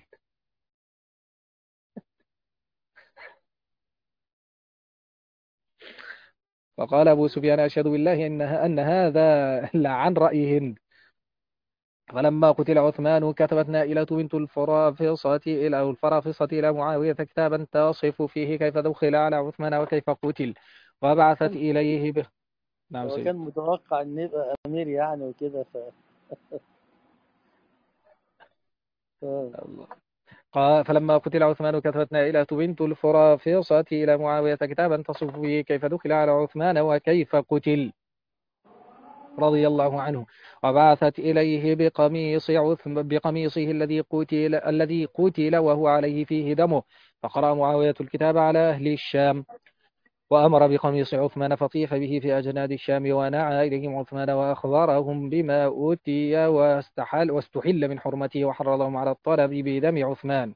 فقال أبو سفيان أشهد بالله أن هذا لعن رأي هند. فلما قتل عثمان كتبت نائلة بنت الفرافصة إلى معاوية كتابا تصف فيه كيف دخل على عثمان وكيف قتل وبعثت إليه به. نعم هو سيد. كان متوقع إن يبقى أمير يعني وكده فلما قتل عثمان كتبت نائلة بنت الفرافصة إلى معاوية كتابا تصف فيه كيف دخل على عثمان وكيف قتل رضي الله عنه وبعثت إليه بقميصه الذي قتل وهو عليه فيه دمه. فقرأ معاوية الكتاب على أهل الشام وأمر بقميص عثمان فطيف به في أجناد الشام ونعى إليهم عثمان وأخبرهم بما أوتي واستحل من حرمته وحرضهم على الطلب بدم عثمان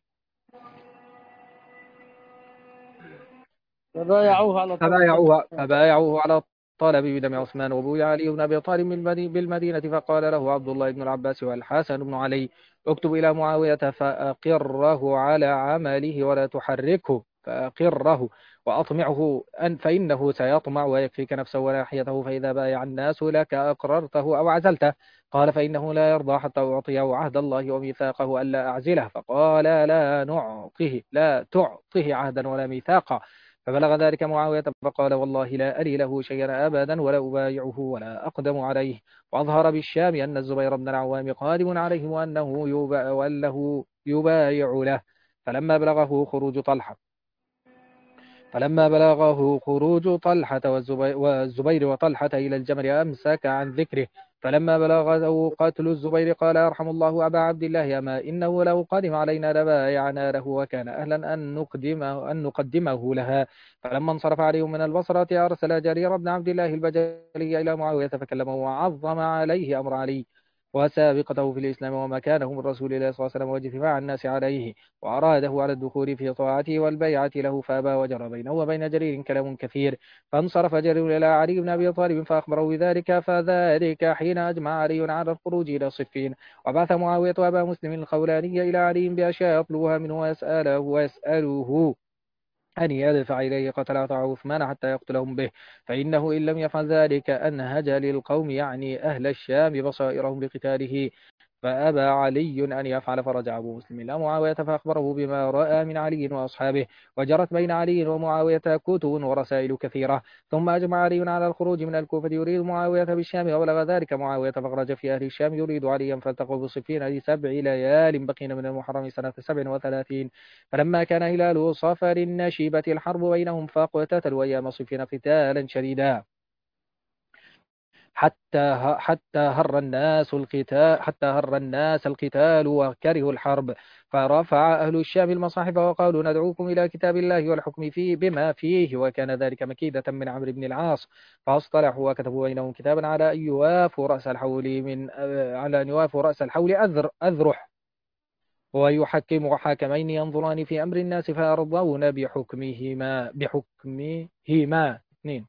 فبايعوه على الطلب بدم عثمان. وبويع علي بن أبي طالب بالمدينة فقال له عبد الله بن العباس والحسن بن علي اكتب إلى معاوية فأقره على عمله ولا تحركه فأقره وأطمعه فإنه سيطمع ويكفيك نفسه وناحيته فإذا بايع الناس لك أقررته أو عزلته. قال فإنه لا يرضى حتى أعطيه عهد الله وميثاقه ألا أعزله. فقال لا تعطه عهدا ولا ميثاقا فبلغ ذلك معاوية فقال والله لا أري له شيئا أبدا ولا أبايعه ولا أقدم عليه. وأظهر بالشام أن الزبير بن العوام قادم عليهم وأنه يبايع له. فلما بلغه خروج طلحة فلما بلغه خروج طلحة والزبير وطلحة إلى الجمل أمسك عن ذكره. فلما بلغه قتل الزبير قال يرحم الله أبا عبد الله أما إنه لو قدم علينا لبايعنا له وكان أهلا أن نقدمه لها. فلما انصرف عليهم من البصرة أرسل جرير بن عبد الله البجلي إلى معاوية فكلمه وعظم عليه أمر علي وسابقته في الإسلام ومكانه من رسول الله صلى الله عليه وسلم واجتماع الناس عليه، وأراده على الدخول في طاعته والبيعة له فأبى وجرى بينه وبين جرير كلام كثير. فانصرف جرير إلى علي بن أبي طالب فأخبره بذلك، فذلك حين أجمع علي على الخروج إلى صفين. وبعث معاوية أبا مسلم الخولاني إلى علي بأشياء يطلبها منه ويسأله أن يدفع إليه قتلة عثمان حتى يقتلهم به، فإنه إن لم يفعل ذلك أنهج للقوم يعني أهل الشام بصائرهم بقتاله. فأبى علي أن يفعل فرجع أبو مسلم إلى معاوية فأخبره بما رأى من علي وأصحابه. وجرت بين علي ومعاوية كتب ورسائل كثيرة. ثم أجمع علي على الخروج من الكوفة يريد معاوية بالشام، وبلغ ذلك معاوية فخرج في أهل الشام يريد عليا فالتقوا بصفين لسبع ليال بقين من المحرم سنة 37. فلما كان هلال صفر نشبت الحرب بينهم فاقتتلوا أيام صفين قتالا شديدا حتى هر الناس القتال وكرهوا الحرب. فرفع أهل الشام المصاحف وقالوا ندعوكم إلى كتاب الله والحكم فيه بما فيه، وكان ذلك مكيدة من عمرو بن العاص. فاصطلحوا وكتبوا بينهم كتابا على أن يوافوا رأس الحول أذرح ويحكم حاكمين ينظران في أمر الناس فيرضون بحكمهما اثنين.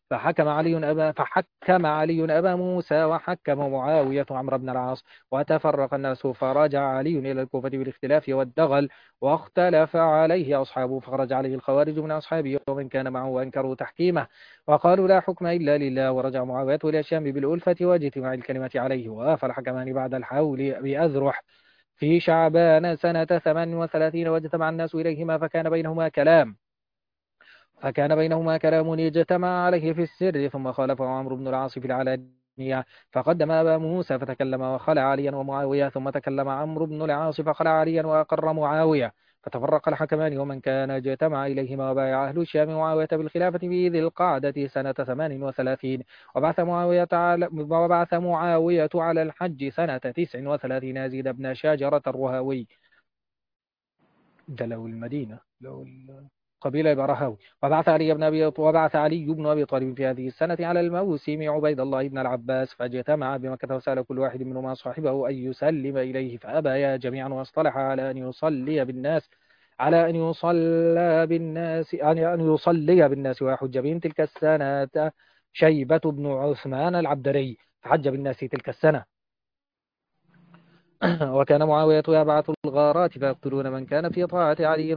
فحكم علي أبا موسى وحكم معاوية عمرو بن العاص. وتفرق الناس فرجع علي إلى الكوفة بالاختلاف والدغل، واختلف عليه أصحابه فخرج عليه الخوارج من أصحابه ومن كان معه وأنكروا تحكيمه وقالوا لا حكم إلا لله. ورجع معاوية إلى الشام بالألفة واجتماع الكلمة عليه. ووافى الحكمان بعد الحول بأذرح في شعبان سنة 38 واجتمع الناس إليهما فكان بينهما كلام اجتمع عليه في السر. ثم خالفه عمرو بن العاص في العلانية فقدم أبا موسى فتكلم وخلع عليا ومعاوية، ثم تكلم عمرو بن العاص فخلع عليا وأقر معاوية. فتفرق الحكمان ومن كان اجتمع إليهما وبايع أهل الشام معاوية بالخلافة في ذي القعدة سنة 38. وبعث معاوية على الحج سنة 39 يزيد بن شاجرة الرهاوي ده لو المدينة لو قبيلة برهاوي. وبعث علي بن أبي طالب في هذه السنة على الموسم عبيد الله بن العباس فاجتمع بمكة وسأل كل واحد منهما صاحبه أن يسلم إليه فأبايا جميعا، واصطلح على أن يصلي بالناس ويحج بهم تلك السنة شيبة بن عثمان العبدري فحج بالناس تلك السنة. وكان معاوية يبعث الغارات فيقتلون من كان في طاعة علي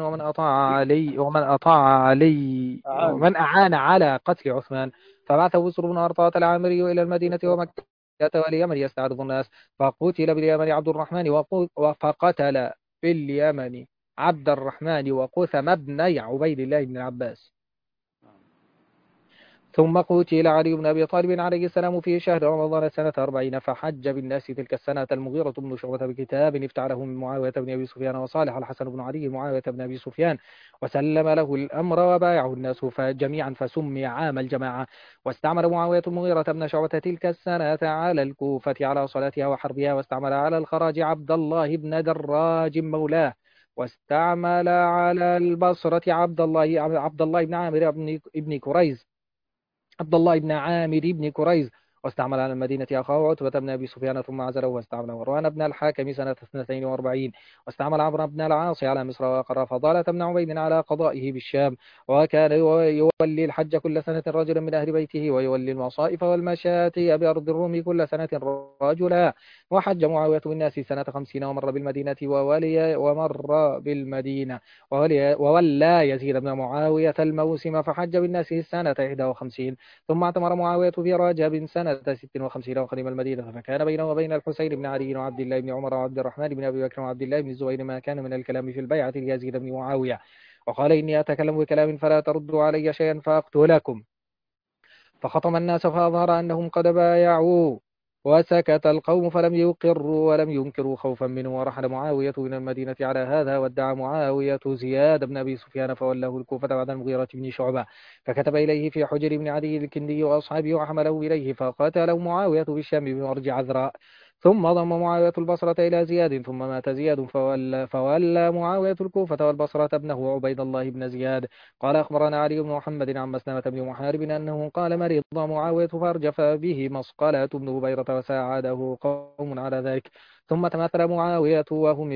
ومن أعان على قتل عثمان. فبعث بسر بن أرطاة العامري إلى المدينة ومكة واليمن يستعرض الناس، فقتل باليمن عبد الرحمن وقثم بن عبيد الله بن العباس. ثم قتل علي بن أبي طالب عليه السلام في شهر رمضان سنة 40 فحج بالناس تلك السنة المغيرة بن شعبة بكتاب افتعله من معاوية بن أبي سفيان وصالح الحسن بن علي معاوية بن أبي سفيان وسلم له الأمر وبايعه الناس جميعا فسمي عام الجماعة. واستعمل معاوية المغيرة بن شعبة تلك السنة على الكوفة على صلاتها وحربها، واستعمل على الخراج عبد الله بن دراج مولاه، واستعمل على البصرة عبد الله بن عامر بن كريز واستعمل على المدينة أخاه عتبة بن أبي سفيان ثم عزله، واستعمل مروان بن الحاكم سنة 42، واستعمل عمرو بن العاص على مصر وأقر فضالة بن عبيد على قضائه بالشام. وكان يولي الحج كل سنة رجلا من أهل بيته، ويولي المصائف والمشاتي بأرض الروم كل سنة رجلا. وحج معاوية بالناس سنة 50 وولى يزيد بن معاوية الموسم فحج بالناس سنة 51. ثم اعتمر معاوية في رجب سنة 56 وقدم المدينة، فكان بينه وبين الحسين بن علي وعبد الله بن عمر وعبد الرحمن بن أبي بكر وعبد الله بن الزبير ما كان من الكلام في البيعة ليزيد بن معاوية. وقال إني أتكلم بكلام فلا تردوا علي شيئا فأقتلكم. فخطم الناس فأظهر أنهم قد بايعوا، وسكت القوم فلم يقروا ولم ينكروا خوفا منه. ورحل معاوية من المدينة على هذا، وادعى معاوية زياد بن أبي سفيان فولاه الكوفة بعد المغيرة بن شعبة، فكتب إليه في حجر بن عدي الكندي وأصحابه وحمله إليه، فقاتله معاوية بالشام بمرج عذراء. ثم ضم معاوية البصرة إلى زياد، ثم مات زياد فولى معاوية الكوفة والبصرة ابنه عبيد الله بن زياد. قال أخبرنا علي بن محمد عن مسلمة بن محارب أنه قال مرض معاوية فارجف به مصقلة بن هبيرة وساعده قوم على ذلك، ثم تماثل معاوية وهم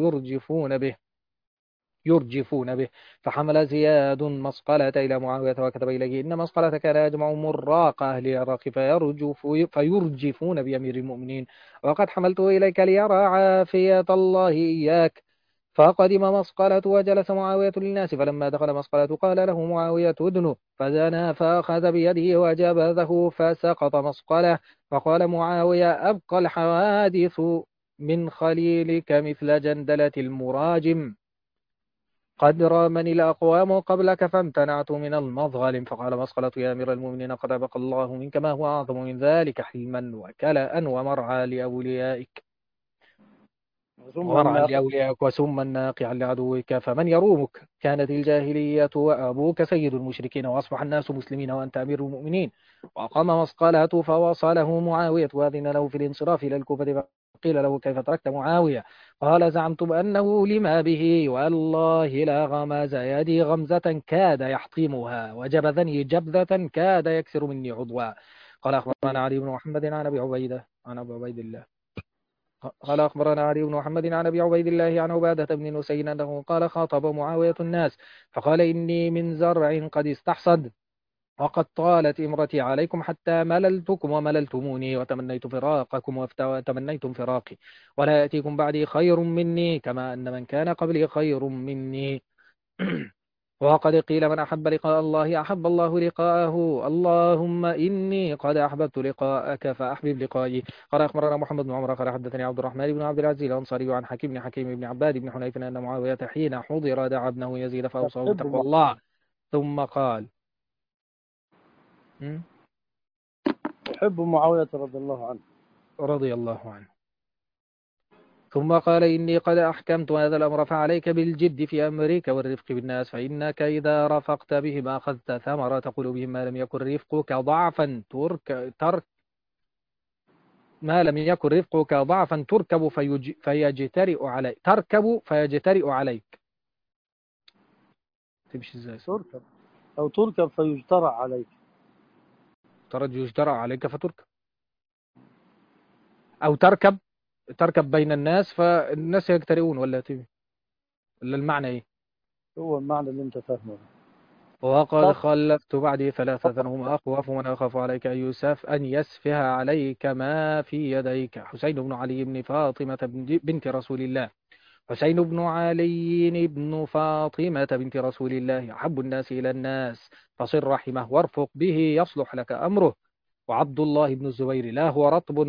يرجفون به فحمل زياد مصقلة إلى معاوية وكتب إليه إن مصقلة كان يجمع مراق أهل العراق فيرجفون بأمير المؤمنين، وقد حملته إليك ليرى عافية الله إياك. فقدم مصقلة وجلس معاوية للناس، فلما دخل مصقلة قال له معاوية ادنه، فدنا فأخذ بيده وجبذه فسقط مصقلة. فقال معاوية أبقى الحوادث من خليلك مثل جندلة المراجم، قد رامني الأقوام قبلك فامتنعت من المظالم. فقال مصقلة يا أمير المؤمنين قد أبقى الله منك ما هو أعظم من ذلك حلما وكلاء ومرعى لأوليائك ثم ورعا الناقة. لأوليائك وسما ناقعا لعدوك، فمن يرومك؟ كانت الجاهلية وأبوك سيد المشركين، وأصبح الناس مسلمين وأنت أمير المؤمنين. وأقام مصقلة فوصله معاوية وأذن له في الانصراف إلى الكوفة، فقيل له كيف تركت معاوية؟ قال زعمتم أنه لما به، والله لا غمز يدي غمزة كاد يحطمها، وجبذني جبذة كاد يكسر مني عضوا. قال أخبرنا علي بن محمد عن أبي عبيد الله قال أخبرنا علي بن محمد عن أبي عبيد الله عن عبادة بن نسين أنه قال خاطب معاوية الناس فقال إني من زرع قد استحصد، وقد طالت إمرتي عليكم حتى مللتكم ومللتموني، وتمنيت فراقكم وتمنيتم فراقي، ولا يأتيكم بعدي خير مني كما أن من كان قبلي خير مني. وقد قيل من أحب لقاء الله أحب الله لقاءه، اللهم إني قد أحببت لقاءك فأحبب لقائي. قال أخبرنا محمد بن عمر قال حدثني عبد الرحمن بن عبد العزيز الأنصاري عن حكيم بن عباد بن حنيف أن معاوية حين حضر دعا ابنه يزيد فأوصاه تحب بتقوى الله، ثم قال تحب معاوية رضي الله عنه. رضي الله عنه، ثم قال إني قد أحكمت هذا الأمر فعليك بالجد في أمرك والرفق بالناس، فإنك إذا رفقت بهم أخذت ثمرة قلوبهم، ما لم يكن رفقك ضعفا ترك ما لم يكن رفقك ضعفا تركب فيجترئ عليك تركب فيجترئ عليك. تمشي ازاي؟ تركب أو تركب فيجترع عليك. ترى يجترأ عليك فتركب، أو تركب بين الناس فالناس يجترئون، ولا المعنى إيه؟ هو المعنى اللي أنت فاهمه. وقد طب خلفت بعدي ثلاثة هم أخوف من أخاف عليك أن يسفه عليك ما في يديك: حسين بن علي بن فاطمة بنت رسول الله، حسين بن علي بن فاطمة بنت رسول الله أحب الناس إلى الناس، فصل رحمه وارفق به يصلح لك أمره. وعبد الله بن الزبير لا هو رطب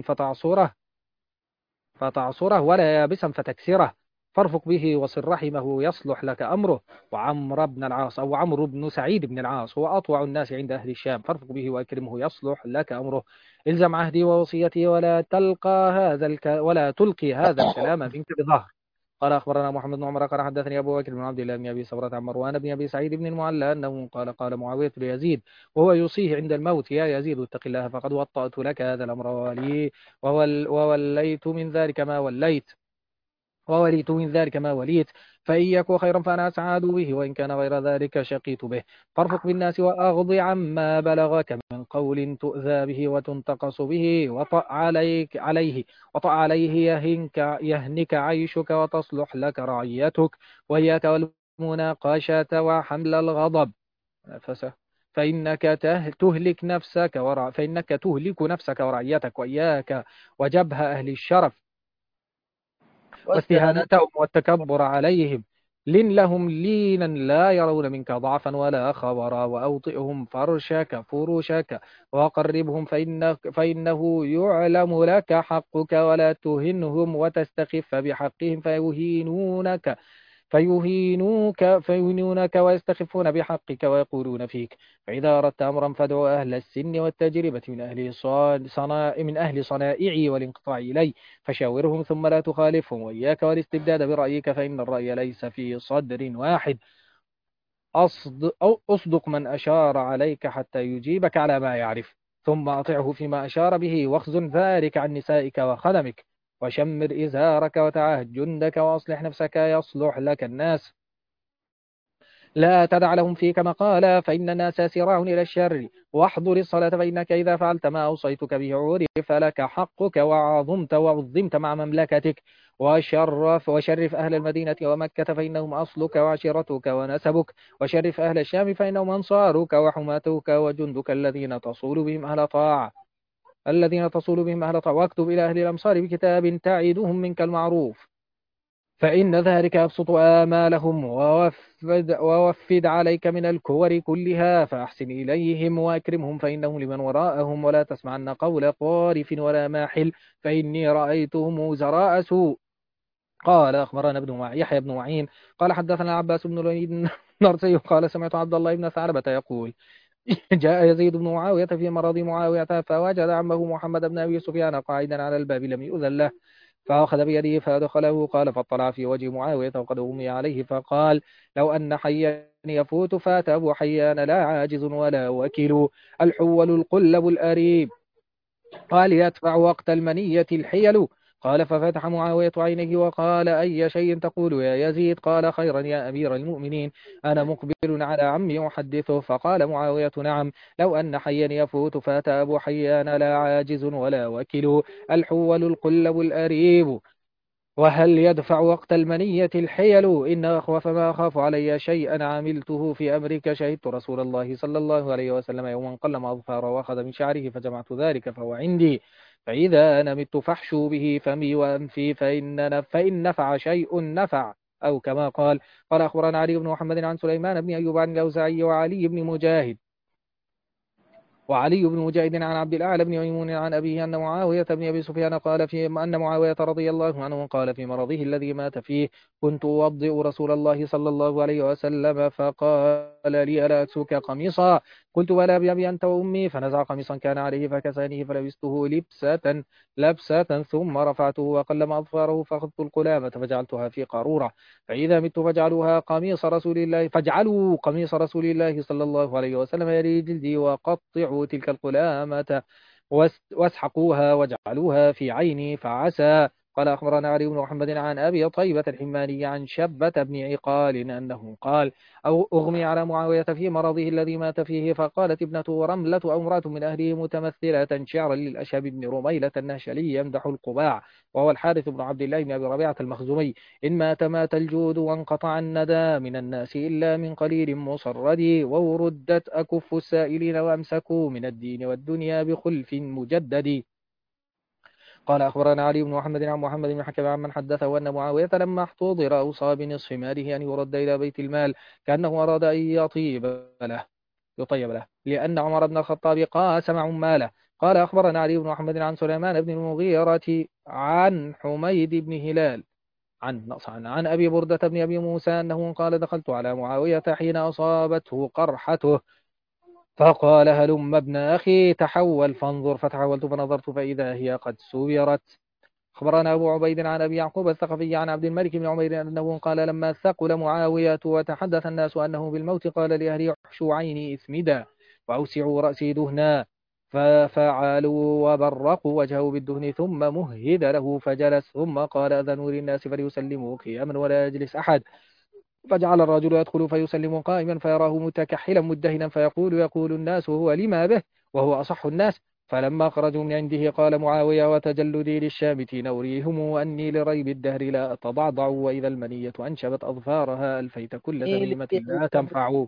فتعصره ولا يابسا فتكسره، فارفق به وصل رحمه يصلح لك أمره. وعمر بن العاص أو عمرو بن سعيد بن العاص هو أطوع الناس عند أهل الشام، فارفق به وأكرمه يصلح لك أمره. إلزم عهدي ووصيتي ولا تلقي هذا الكلام منك بظهر. قال أخبرنا محمد بن عمر قال حدثني أبو بكر بن عبد الله بن أبي صبرة عن مروان بن أبي سعيد بن المعلى أنه قال معاوية ليزيد وهو يوصيه عند الموت: يا يزيد اتق الله فقد وطأت لك هذا الأمر ووليت من ذلك ما وليت ووليت من ذلك ما وليت، فإن يك خيرا فأنا أسعد به، وإن كان غير ذلك شقيت به. فارفق بالناس وأغض عما بلغك من قول تؤذى به وتنتقص به، وطأ عليه يهنك عيشك وتصلح لك رعيتك، وإياك والمناقشة وحمل الغضب فإنك تهلك نفسك ورعيتك، وإياك وجبه أهل الشرف واستهانة. واستهانتهم والتكبر عليهم. لن لهم لينا لا يرون منك ضعفا ولا خبرا، وأوطئهم فرشك وقربهم فإنه يعلم لك حقك، ولا تهنهم وتستخف بحقهم فيهينونك ويستخفون بحقك ويقولون فيك. فإذا أردت أمرا فادع أهل السن والتجربة من أهل صنائعي والانقطاع إلي، فشاورهم ثم لا تخالفهم، وإياك والاستبداد برأيك، فإن الرأي ليس في صدر واحد. أصدق من أشار عليك حتى يجيبك على ما يعرف، ثم أطعه فيما أشار به، واخزن ذلك عن نسائك وخدمك، وشمر إزارك وتعاهد جندك، وأصلح نفسك يصلح لك الناس. لا تدع لهم فيك مقالا، فإن الناس سراع إلى الشر، واحضر الصلاة، فإنك إذا فعلت ما أوصيتك به عرف لك حقك، وعظمت مع مملكتك. وشرف أهل المدينة ومكة، فإنهم أصلك وعشيرتك ونسبك. وشرف أهل الشام، فإنهم أنصارك وحماتك وجندك الذين تصول بهم أهل طاعة. واكتب إلى أهل الأمصار بكتاب تعدهم منك المعروف، فإن ذلك يبسط آمالهم، ووفد عليك من الكور كلها، فأحسن إليهم وأكرمهم، فإنهم لمن وراءهم، ولا تسمعن قول قارف ولا ماحل، فإني رأيتهم وزراء سوء. قال أخبرنا يحيى بن معين قال حدثنا عباس بن الوليد النرسي قال سمعت عبد الله بن ثعلبة يقول جاء يزيد بن معاوية في مرض معاوية، فوجد عمه محمد بن أبي سفيان قاعدا على الباب لم يؤذن له، فأخذ بيده فأدخله. قال فاطلع في وجه معاوية وقد أغمي عليه، فقال لو أن حيا يفوت فات أبو حيان لا عاجز ولا وكيل، الحول القلب الأريب، قال يدفع وقت المنية الحيل. قال ففتح معاوية عينيه وقال أي شيء تقول يا يزيد؟ قال خيرا يا أمير المؤمنين، أنا مقبل على عمي أحدثه. فقال معاوية نعم، لو أن حيا يفوت فات أبو حيان لا عاجز ولا وكيل، الحول القلب الأريب، وهل يدفع وقت المنية الحيل؟ إن أخوف ما أخاف علي شيئا عملته في أمرك، شهدت رسول الله صلى الله عليه وسلم يوما قلم أظفاره وأخذ من شعره فجمعت ذلك فهو عندي، فإذا أنا مت فاحشوا به فمي وأنفي، فإن نفع شيء نفع، أو كما قال. قال أخبرنا علي بن محمد عن سليمان بن أيوب عن الأوزاعي وعلي بن مجاهد عن عبد الأعلى بن ميمون عن أبيه أن معاوية بن أبي سفيان قال أن معاوية رضي الله عنه قال في مرضه الذي مات فيه كنت أوضئ رسول الله صلى الله عليه وسلم، فقال لي ألا أكسوك قميصا؟ قلت بلى بأبي أنت وأمي، فنزع قميصا كان عليه فكسانيه فلبسته لبسة ثم رفعته وقلم أظفاره، فأخذت القلامة فجعلتها في قارورة، فإذا مت فاجعلوا قميص رسول الله صلى الله عليه وسلم يلي جلدي، وقطعوا تلك القلامة واسحقوها واجعلوها في عيني، فعسى. قال أخبرنا علي بن محمد عن أبي طيبة الحماني عن شبة بن عقال أنه قال أو أغمي على معاوية في مرضه الذي مات فيه، فقالت ابنته رملة أو امرأة من أهله متمثلة شعرا للأشهب بن رميلة النهشلي يمدح القباع، وهو الحارث بن عبد الله بن أبي ربيعة المخزومي، إن مات الجود وانقطع الندى من الناس إلا من قليل مصرد، وردت أكف السائلين وأمسكوا من الدين والدنيا بخلف مجدد. قال أخبرنا علي بن محمد عن محمد بن حكم عن من حدثه أن معاوية لما احتضر أوصى بنصف ماله أن يرد إلى بيت المال، كأنه أراد أن يطيب له، لأن عمر بن الخطاب قاسم عماله. قال أخبرنا علي بن محمد عن سليمان بن المغيرة عن حميد بن هلال عن أبي بردة بن أبي موسى أنه قال دخلت على معاوية حين أصابته قرحته، فقال هلم ابن أخي تحول فانظر، فتحولت فنظرت فإذا هي قد سويرت. أخبرنا أبو عبيد عن أبي يعقوب الثقفي عن عبد الملك بن عمير أنه قال لما ثقل معاوية وتحدث الناس أنه بالموت قال لأهلي احشوا عيني إثمدا وأوسعوا رأسي دهنا، ففعلوا وبرقوا وجهه بالدهن ثم مهد له فجلس، ثم قال أذنوا للناس فليسلموا قياما ولا يجلس أحد، فجعل الرجل يدخل فيسلم قائما فيراه متكحلا مدهنا، يقول الناس هو لما به وهو أصح الناس. فلما خرجوا من عنده قال معاوية وتجلدي للشامتين أريهم أني لريب الدهر لا أتضعضع، وإذا المنية أنشبت أظفارها ألفيت كل تميمة لا تنفع.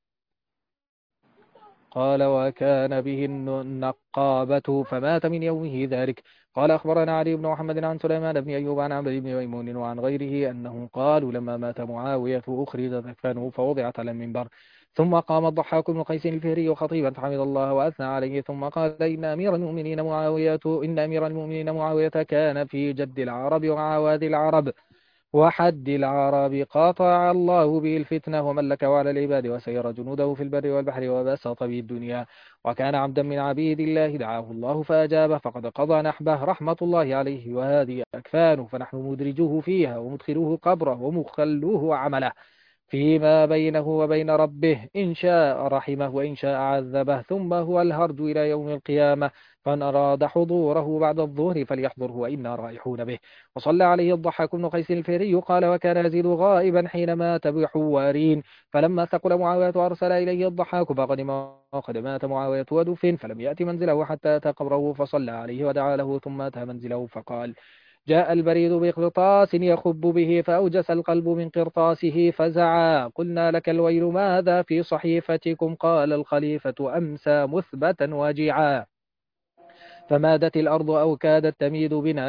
قال وكان به النقابة فمات من يومه ذلك. قال أخبرنا علي بن محمد عن سليمان بن أيوب عن عمرو بن ميمون وعن غيره أنه قالوا لما مات معاوية أخرج ذكفانه فوضعت على المنبر، ثم قام الضحاك بن قيس الفهري خطيبا فحمد الله وأثنى عليه، ثم قال إن أمير المؤمنين معاوية كان في جد العرب وعواذ العرب، وحد العرب قاطع الله به الفتنة وملكه على العباد وسير جنوده في البر والبحر وبسط به الدنيا. وكان عبدا من عبيد الله دعاه الله فأجابه فقد قضى نحبه رحمة الله عليه، وهذه أكفانه، فنحن مدرجوه فيها ومدخلوه قبره ومخلوه عمله فيما بينه وبين ربه، إن شاء رحمه وإن شاء عذبه، ثم هو الهرج إلى يوم القيامة، فإن أراد حضوره بعد الظهر فليحضره وإنا رايحون به. وصلى عليه الضحاك بن قيس الفيري قال: وكان يزيد غائبا حين مات بحوارين، فلما ثقل معاوية أرسل إليه الضحاك فقدم وقد مات معاوية ودفن، فلم يأت منزله حتى أتى قبره فصلى عليه ودعا له، ثم أتى منزله فقال: جاء البريد بقرطاس يخب به فأوجس القلب من قرطاسه فزعا. قلنا لك الويل ماذا في صحيفتكم؟ قال: الخليفة أمسى مثبتا وجعا، فمادت الأرض أو كادت تميد بنا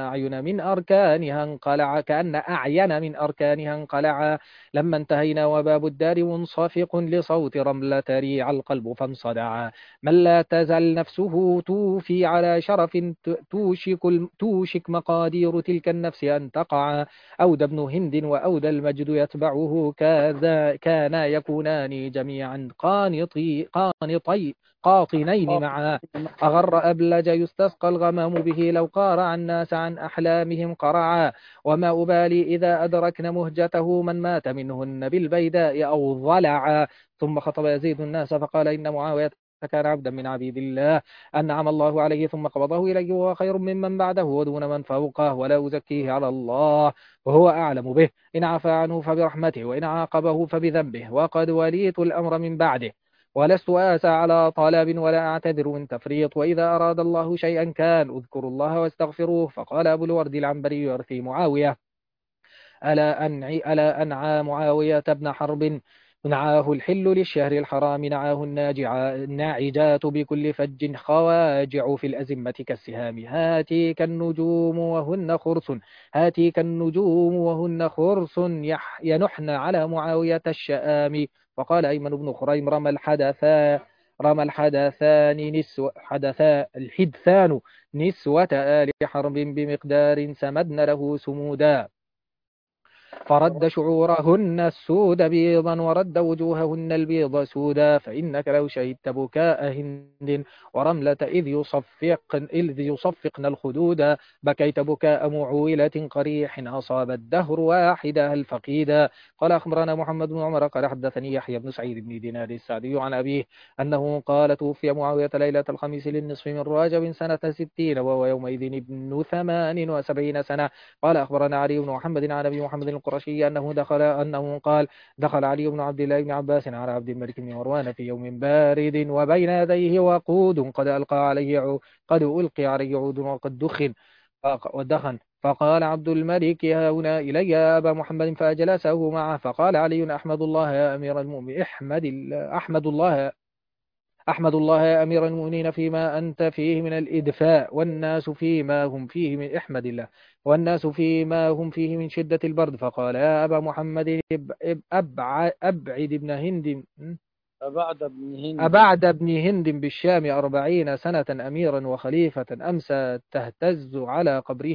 كأن أعين من أركانها انقلعا، لما انتهينا وباب الدار منصفق لصوت رملة ريع القلب فانصدعا. من لا تزل نفسه توفي على شرف توشك مقادير تلك النفس أن تقع. أودى ابن هند وأودى المجد يتبعه، كانا يكونان جميعا قاطنين معا. أغر أبلج يستسقى الغمام به، لو قارع الناس عن أحلامهم قرعا. وما أبالي إذا أدركن مهجته، من مات منهن بالبيداء أو ضلعا. ثم خطب يزيد الناس فقال: إن معاوية كان عبدا من عبيد الله أنعم الله عليه ثم قبضه إليه، وهو خير ممن بعده ودون من فوقه، ولا أزكيه على الله وهو أعلم به. إن عفى عنه فبرحمته، وإن عاقبه فبذنبه، وقد وليت الأمر من بعده، ولست آسى على طلب ولا أعتذر من تفريط. وإذا أراد الله شيئا كان، اذكروا الله واستغفروه. فقال أبو الورد العنبري يرثي معاوية: ألا أنعى معاوية بن حرب، نعاه الحل للشهر الحرام، نعاه الناعجات بكل فج، خواجع في الأزمة كالسهام، هاتيك النجوم وهن خرس، هاتيك النجوم وهن خرس ينحن على معاوية الشآم. وقال أيمن بن خريم: رمى الحدثان نسوة آل حرب بمقدار سمدن له سمودا، فرد شعورهن السود بيضا، ورد وجوههن البيض سودا. فإنك لو شهدت بكاء هند ورملة إذ يصفقن الخدودا، بكيت بكاء معولة قريح أصاب الدهر واحدها الفقيدا. قال أخبرنا محمد بن عمر قال حدثني يحيى بن سعيد بن دينار السعدي عن أبيه أنه قال: توفي معاوية ليلة الخميس للنصف من رجب سنة 60، وهو يومئذ ابن 78 سنة. قال أخبرنا علي بن محمد عن أبي محمد القرشي أنه قال: دخل علي بن عبد الله بن عباس على عبد الملك بن مروان في يوم بارد، وبين يديه وقود قد ألقي عليه عود وقد ودخن، فقال عبد الملك: هاهنا إلي يا أبا محمد، فأجلسه معه. فقال علي: أحمد الله يا أمير المؤمنين، أحمد الله يا أمير المؤمنين فيما أنت فيه من الإدفاء، والناس فيما هم فيه من احمد الله، والناس فيما هم فيه من شدة البرد. فقال: يا أبا محمد، أبعد ابن هند أبعد ابن هند بالشام 40 سنة أميرا وخليفة، أمسى تهتز على قبره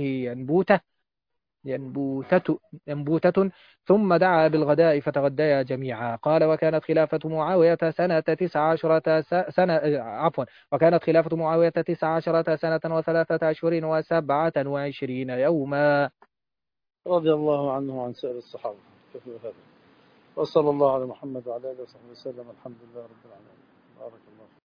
ينبوتة، ثم دعا بالغداء فتغديا جميعا. قال: وكانت خلافة معاوية سنة 19 سنة وكانت خلافة معاوية 19 سنة و3 أشهر و27 يوما. رضي الله عنه وعن سائر الصحابة. وصلى الله على محمد وعلى آله وصحبه وسلم. الحمد لله رب العالمين. بارك